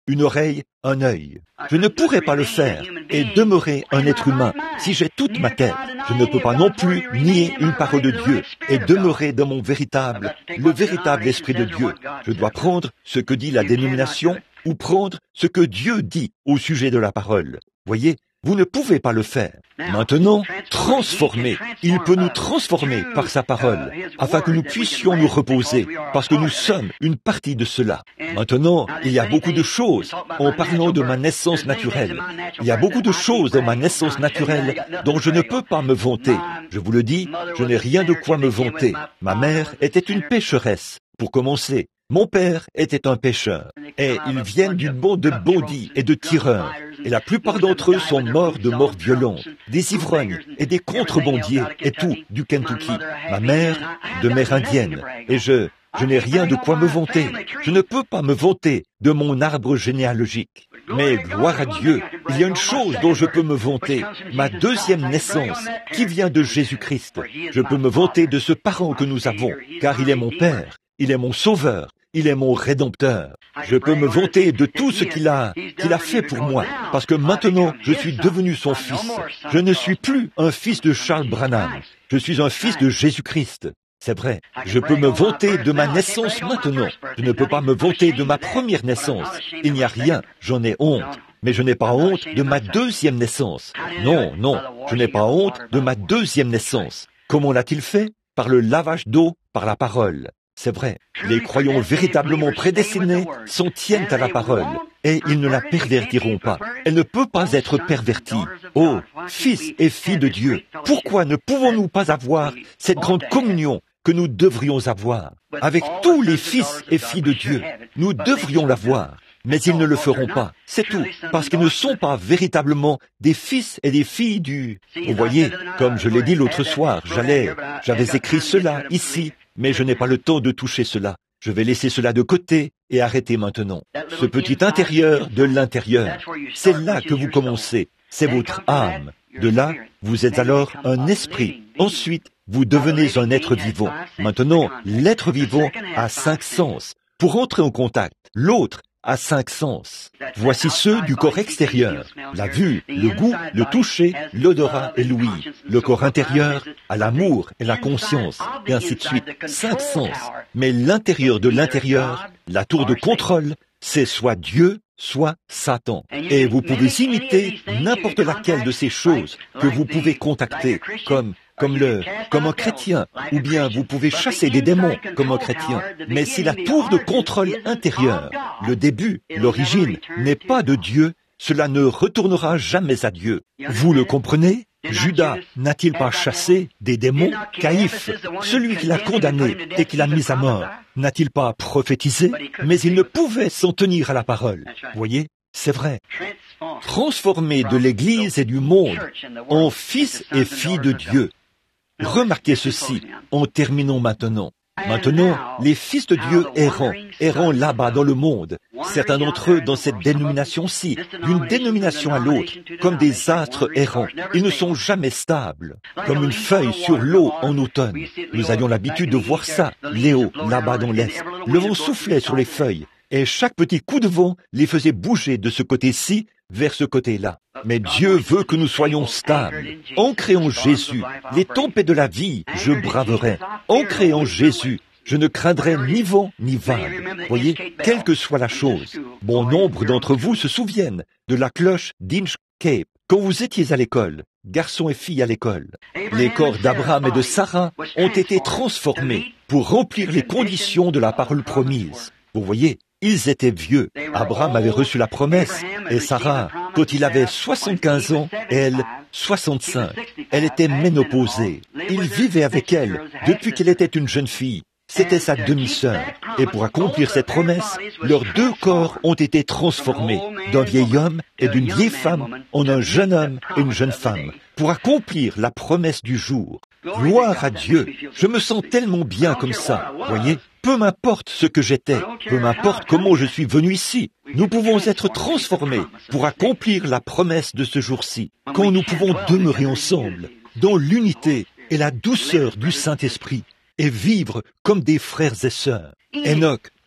une oreille, un œil. Je ne pourrais pas le faire et demeurer un être humain si j'ai toute ma tête. Je ne peux pas non plus nier une parole de Dieu et demeurer dans mon véritable, le véritable esprit de Dieu. Je dois prendre ce que dit la dénomination ou prendre ce que Dieu dit au sujet de la parole. Voyez, vous ne pouvez pas le faire. Maintenant, transformer. Il peut nous transformer par sa parole, afin que nous puissions nous reposer, parce que nous sommes une partie de cela. Maintenant, il y a beaucoup de choses, en parlant de ma naissance naturelle. Il y a beaucoup de choses dans ma naissance naturelle dont je ne peux pas me vanter. Je vous le dis, je n'ai rien de quoi me vanter. Ma mère était une pécheresse, pour commencer. Mon père était un pécheur, et ils viennent d'une bande de bandits et de tireurs, et la plupart d'entre eux sont morts de mort violente, des ivrognes et des contrebandiers et tout du Kentucky. Ma mère, de mère indienne, et je, je n'ai rien de quoi me vanter. Je ne peux pas me vanter de mon arbre généalogique. Mais gloire à Dieu, il y a une chose dont je peux me vanter, ma deuxième naissance, qui vient de Jésus-Christ. Je peux me vanter de ce parent que nous avons, car il est mon Père. Il est mon sauveur, il est mon rédempteur. Je peux me vanter de tout ce qu'il a, qu'il a fait pour moi, parce que maintenant je suis devenu son fils. Je ne suis plus un fils de Charles Branham, je suis un fils de Jésus-Christ. C'est vrai, je peux me vanter de ma naissance maintenant. Je ne peux pas me vanter de ma première naissance. Il n'y a rien, j'en ai honte. Mais je n'ai pas honte de ma deuxième naissance. Non, non, je n'ai pas honte de ma deuxième naissance. Comment l'a-t-il fait? Par le lavage d'eau, par la parole. C'est vrai, les croyants véritablement prédestinés s'en tiennent à la parole, et ils ne la pervertiront pas. Elle ne peut pas être pervertie. Oh, fils et filles de Dieu, pourquoi ne pouvons-nous pas avoir cette grande communion que nous devrions avoir? Avec tous les fils et filles de Dieu, nous devrions l'avoir. Mais ils ne le feront pas, c'est tout, parce qu'ils ne sont pas véritablement des fils et des filles du... Vous voyez, comme je l'ai dit l'autre soir, j'allais, j'avais écrit cela ici, mais je n'ai pas le temps de toucher cela. Je vais laisser cela de côté et arrêter maintenant. Ce petit intérieur de l'intérieur, c'est là que vous commencez, c'est votre âme. De là, vous êtes alors un esprit. Ensuite, vous devenez un être vivant. Maintenant, l'être vivant a cinq sens. Pour entrer en contact, l'autre a cinq sens. Voici ceux du corps extérieur, la vue, le goût, le toucher, l'odorat et l'ouïe. Le corps intérieur a l'amour et la conscience, et ainsi de suite. Cinq sens. Mais l'intérieur de l'intérieur, la tour de contrôle, c'est soit Dieu, soit Satan. Et vous pouvez imiter n'importe laquelle de ces choses que vous pouvez contacter, comme comme le, comme un chrétien, ou bien vous pouvez chasser des démons comme un chrétien. Mais si la tour de contrôle intérieur, le début, l'origine, n'est pas de Dieu, cela ne retournera jamais à Dieu. Vous le comprenez? Judas n'a-t-il pas chassé des démons? Caïphe, celui qui l'a condamné et qui l'a mis à mort, n'a-t-il pas prophétisé? Mais il ne pouvait s'en tenir à la parole. Voyez? C'est vrai. Transformer de l'Église et du monde en fils et filles de Dieu. Remarquez ceci, en terminant maintenant. Maintenant, les fils de Dieu errant, errant là-bas dans le monde, certains d'entre eux dans cette dénomination-ci, d'une dénomination à l'autre, comme des astres errants, ils ne sont jamais stables, comme une feuille sur l'eau en automne. Nous avions l'habitude de voir ça, Léo, là-bas dans l'Est. Le vent soufflait sur les feuilles, et chaque petit coup de vent les faisait bouger de ce côté-ci vers ce côté-là. Mais Dieu veut que nous soyons stables. Ancrés en Jésus, les tempêtes de la vie, je braverai. Ancrés en Jésus, je ne craindrai ni vent ni vague. Voyez, quelle que soit la chose. Bon nombre d'entre vous se souviennent de la cloche d'Inch Cape quand vous étiez à l'école, garçons et filles à l'école. Les corps d'Abraham et de Sarah ont été transformés pour remplir les conditions de la parole promise. Vous voyez, ils étaient vieux. Abraham avait reçu la promesse, et Sarah, quand il avait soixante-quinze ans, et elle, soixante-cinq. Elle était ménopausée. Il vivait avec elle depuis qu'elle était une jeune fille. C'était sa demi-sœur. Et pour accomplir cette promesse, leurs deux corps ont été transformés d'un vieil homme et d'une vieille femme en un jeune homme et une jeune femme, pour accomplir la promesse du jour. Gloire à Dieu! Je me sens tellement bien comme ça, voyez? Peu m'importe ce que j'étais, peu m'importe comment je suis venu ici. Nous pouvons être transformés pour accomplir la promesse de ce jour-ci, quand nous pouvons demeurer ensemble, dans l'unité et la douceur du Saint-Esprit, et vivre comme des frères et sœurs. Enoch,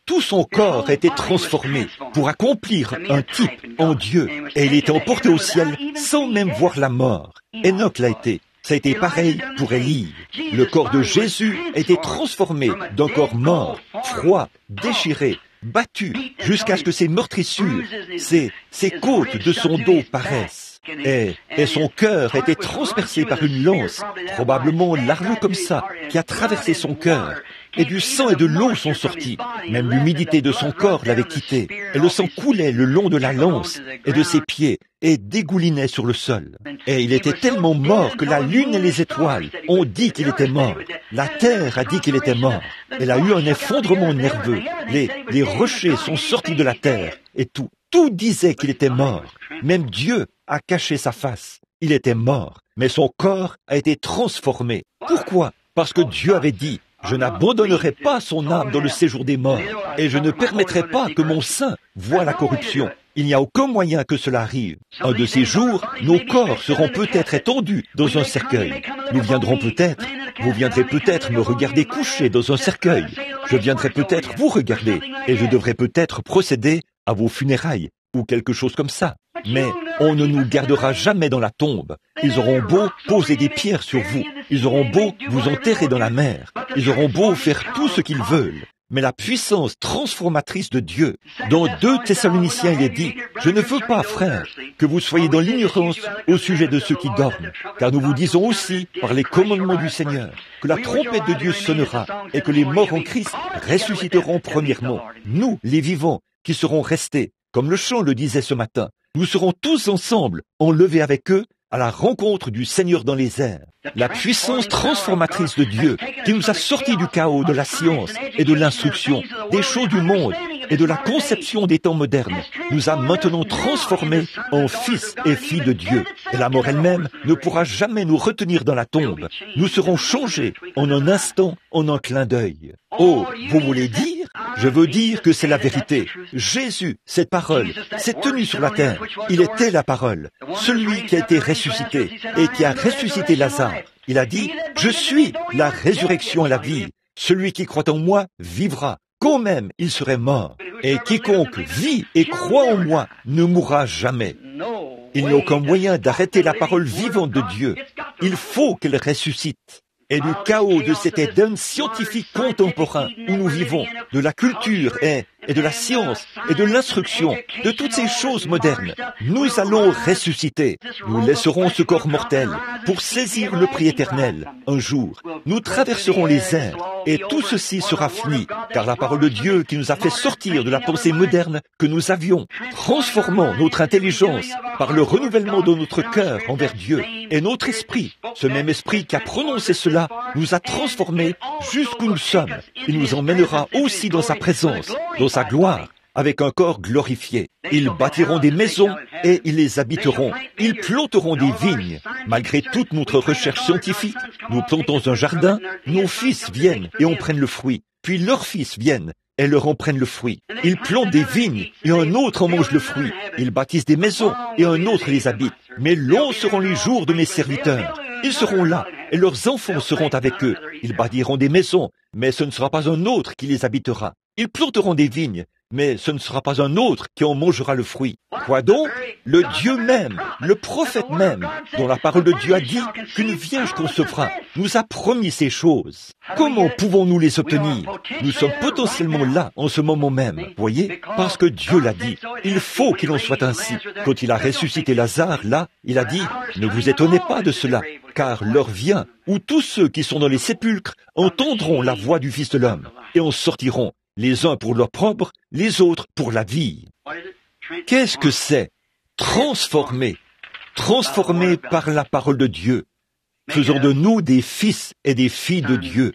tout son corps a été transformé pour accomplir un type en Dieu, et il était emporté au ciel sans même voir la mort. Enoch l'a été. Ça a été pareil pour Élie. Le corps de Jésus a été transformé d'un corps mort, froid, déchiré, battu, jusqu'à ce que ses meurtrissures, ses, ses côtes de son dos paraissent. Et, et son cœur a été transpercé par une lance, probablement large comme ça, qui a traversé son cœur. Et du sang et de l'eau sont sortis. Même l'humidité de son corps l'avait quitté. Et le sang coulait le long de la lance et de ses pieds et dégoulinait sur le sol. Et il était tellement mort que la lune et les étoiles ont dit qu'il était mort. La terre a dit qu'il était mort. Elle a eu un effondrement nerveux. Les, les rochers sont sortis de la terre et tout. Tout disait qu'il était mort. Même Dieu a caché sa face. Il était mort. Mais son corps a été transformé. Pourquoi? Parce que Dieu avait dit: je n'abandonnerai pas son âme dans le séjour des morts, et je ne permettrai pas que mon sein voie la corruption. Il n'y a aucun moyen que cela arrive. Un de ces jours, nos corps seront peut-être étendus dans un cercueil. Nous viendrons peut-être, vous viendrez peut-être me regarder coucher dans un cercueil. Je viendrai peut-être vous regarder, et je devrai peut-être procéder à vos funérailles, ou quelque chose comme ça. Mais on ne nous gardera jamais dans la tombe. Ils auront beau poser des pierres sur vous, ils auront beau vous enterrer dans la mer, ils auront beau faire tout ce qu'ils veulent. Mais la puissance transformatrice de Dieu, dans deux Thessaloniciens il est dit: je ne veux pas, frères, que vous soyez dans l'ignorance au sujet de ceux qui dorment, car nous vous disons aussi, par les commandements du Seigneur, que la trompette de Dieu sonnera, et que les morts en Christ ressusciteront premièrement. Nous, les vivants, qui serons restés, comme le chant le disait ce matin, nous serons tous ensemble enlevés avec eux à la rencontre du Seigneur dans les airs. La puissance transformatrice de Dieu qui nous a sortis du chaos de la science et de l'instruction, des choses du monde et de la conception des temps modernes, nous a maintenant transformés en fils et filles de Dieu. Et la mort elle-même ne pourra jamais nous retenir dans la tombe. Nous serons changés en un instant, en un clin d'œil. Oh, vous voulez dire? Je veux dire que c'est la vérité. Jésus, cette parole, s'est tenu sur la terre. Il était la parole, celui qui a été ressuscité et qui a ressuscité Lazare. Il a dit: je suis la résurrection et la vie. Celui qui croit en moi vivra, quand même il serait mort. Et quiconque vit et croit en moi ne mourra jamais. Il n'y a aucun moyen d'arrêter la parole vivante de Dieu. Il faut qu'elle ressuscite. Et du chaos de cet Éden scientifique contemporain où nous vivons, de la culture et, et de la science et de l'instruction, de toutes ces choses modernes, nous allons ressusciter. Nous laisserons ce corps mortel pour saisir le prix éternel. Un jour, nous traverserons les airs et tout ceci sera fini, car la parole de Dieu qui nous a fait sortir de la pensée moderne que nous avions, transformant notre intelligence par le renouvellement de notre cœur envers Dieu et notre esprit, ce même esprit qui a prononcé cela, nous a transformés jusqu'où nous sommes. Il nous emmènera aussi dans sa présence, dans sa gloire, avec un corps glorifié. Ils bâtiront des maisons et ils les habiteront. Ils planteront des vignes. Malgré toute notre recherche scientifique, nous plantons un jardin, nos fils viennent et en prennent le fruit. Puis leurs fils viennent et leur en prennent le fruit. Ils plantent des vignes et un autre en mange le fruit. Ils bâtissent des maisons et un autre les habite. Mais longs seront les jours de mes serviteurs. Ils seront là, et leurs enfants seront avec eux. Ils bâtiront des maisons, mais ce ne sera pas un autre qui les habitera. Ils planteront des vignes, mais ce ne sera pas un autre qui en mangera le fruit. Quoi donc? Le Dieu même, le prophète même, dont la parole de Dieu a dit qu'une vierge concevra, nous a promis ces choses. Comment pouvons-nous les obtenir? Nous sommes potentiellement là en ce moment même, voyez? Parce que Dieu l'a dit. Il faut qu'il en soit ainsi. Quand il a ressuscité Lazare, là, il a dit: ne vous étonnez pas de cela, car l'heure vient où tous ceux qui sont dans les sépulcres entendront la voix du Fils de l'homme et en sortiront, les uns pour leur propre, les autres pour la vie. Qu'est-ce que c'est? Transformer, transformer par la parole de Dieu, faisant de nous des fils et des filles de Dieu,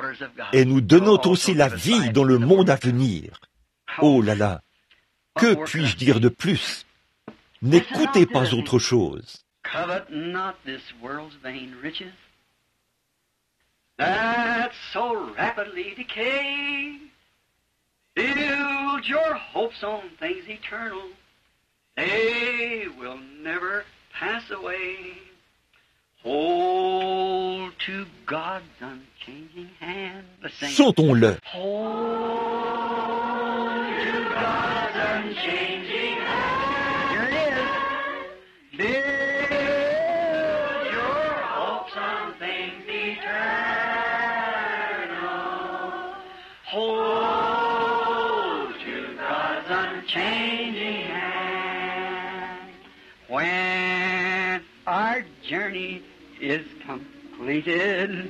et nous donnant aussi la vie dans le monde à venir. Oh là là, que puis-je dire de plus? N'écoutez pas autre chose. Covet not this world's vain riches that so rapidly decay. Build your hopes on things eternal. They will never pass away. Hold to God's unchanging hand. Chantons-le. Hold unchanging hand. Here it is. Build your hopes on things eternal. Hold to God's unchanging hand. When our journey is completed,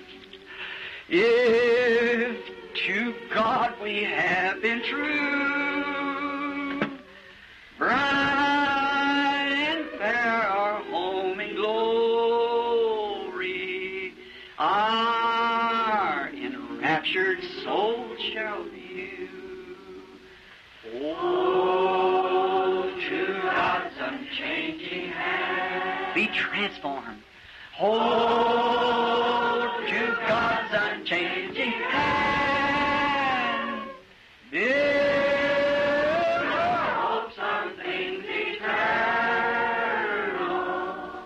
if to God we have been true, bright and fair our home in glory, our enraptured soul shall view. Oh, to God's unchanging hand, be transformed. Hold to God's unchanging hand. Build your hopes on things eternal.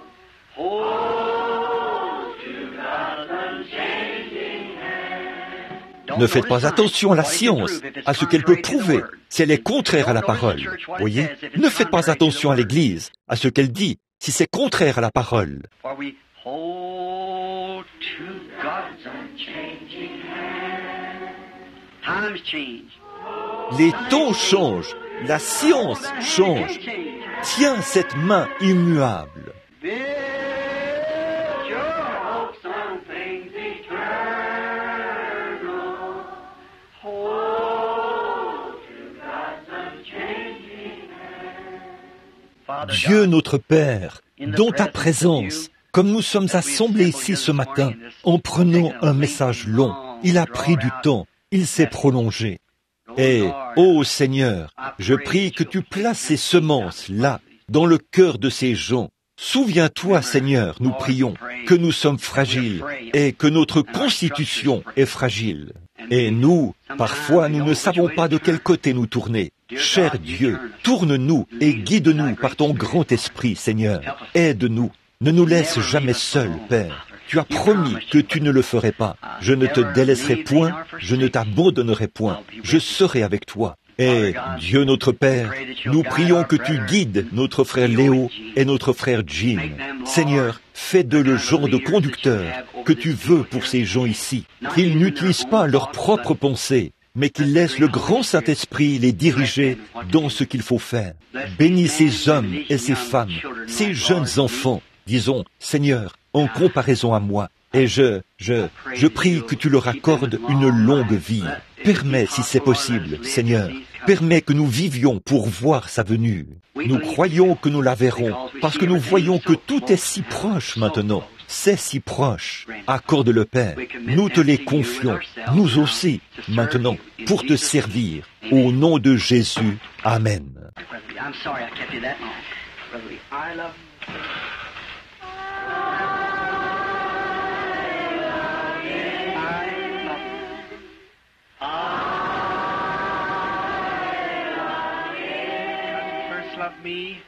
Hold to God's unchanging hand. Ne faites pas attention à la science, à ce qu'elle peut prouver, si elle est contraire à la parole. Voyez, ne faites pas attention à l'Église, à ce qu'elle dit, si c'est contraire à la parole. Hold to God's unchanging hand. Times change. Les temps changent, la science change. Tiens cette main immuable. Build your hopes on things eternal. Hold to God's unchanging hand. Dieu notre Père, dans ta présence, comme nous sommes assemblés ici ce matin, en prenant un message long, il a pris du temps, il s'est prolongé. Et, ô Seigneur, je prie que tu places ces semences là, dans le cœur de ces gens. Souviens-toi, Seigneur, nous prions, que nous sommes fragiles et que notre constitution est fragile. Et nous, parfois, nous ne savons pas de quel côté nous tourner. Cher Dieu, tourne-nous et guide-nous par ton grand esprit, Seigneur. Aide-nous. Ne nous laisse jamais seuls, Père. Tu as promis que tu ne le ferais pas. Je ne te délaisserai point, je ne t'abandonnerai point. Je serai avec toi. Et Dieu notre Père, nous prions que tu guides notre frère Léo et notre frère Jim. Seigneur, fais d'eux le genre de conducteur que tu veux pour ces gens ici. Qu'ils n'utilisent pas leurs propres pensées, mais qu'ils laissent le grand Saint-Esprit les diriger dans ce qu'il faut faire. Bénis ces hommes et ces femmes, ces jeunes enfants. Disons, Seigneur, en comparaison à moi, et je, je, je prie que tu leur accordes une longue vie. Permets, si c'est possible, Seigneur, permets que nous vivions pour voir sa venue. Nous croyons que nous la verrons, parce que nous voyons que tout est si proche maintenant. C'est si proche. Accorde le Père. Nous te les confions, nous aussi, maintenant, pour te servir. Au nom de Jésus. Amen. Love me.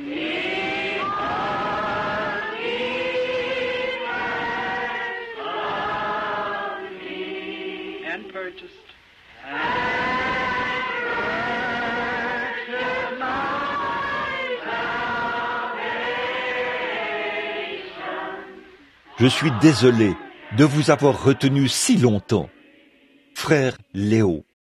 And purchased. Je suis désolé de vous avoir retenu si longtemps. Frère Léo.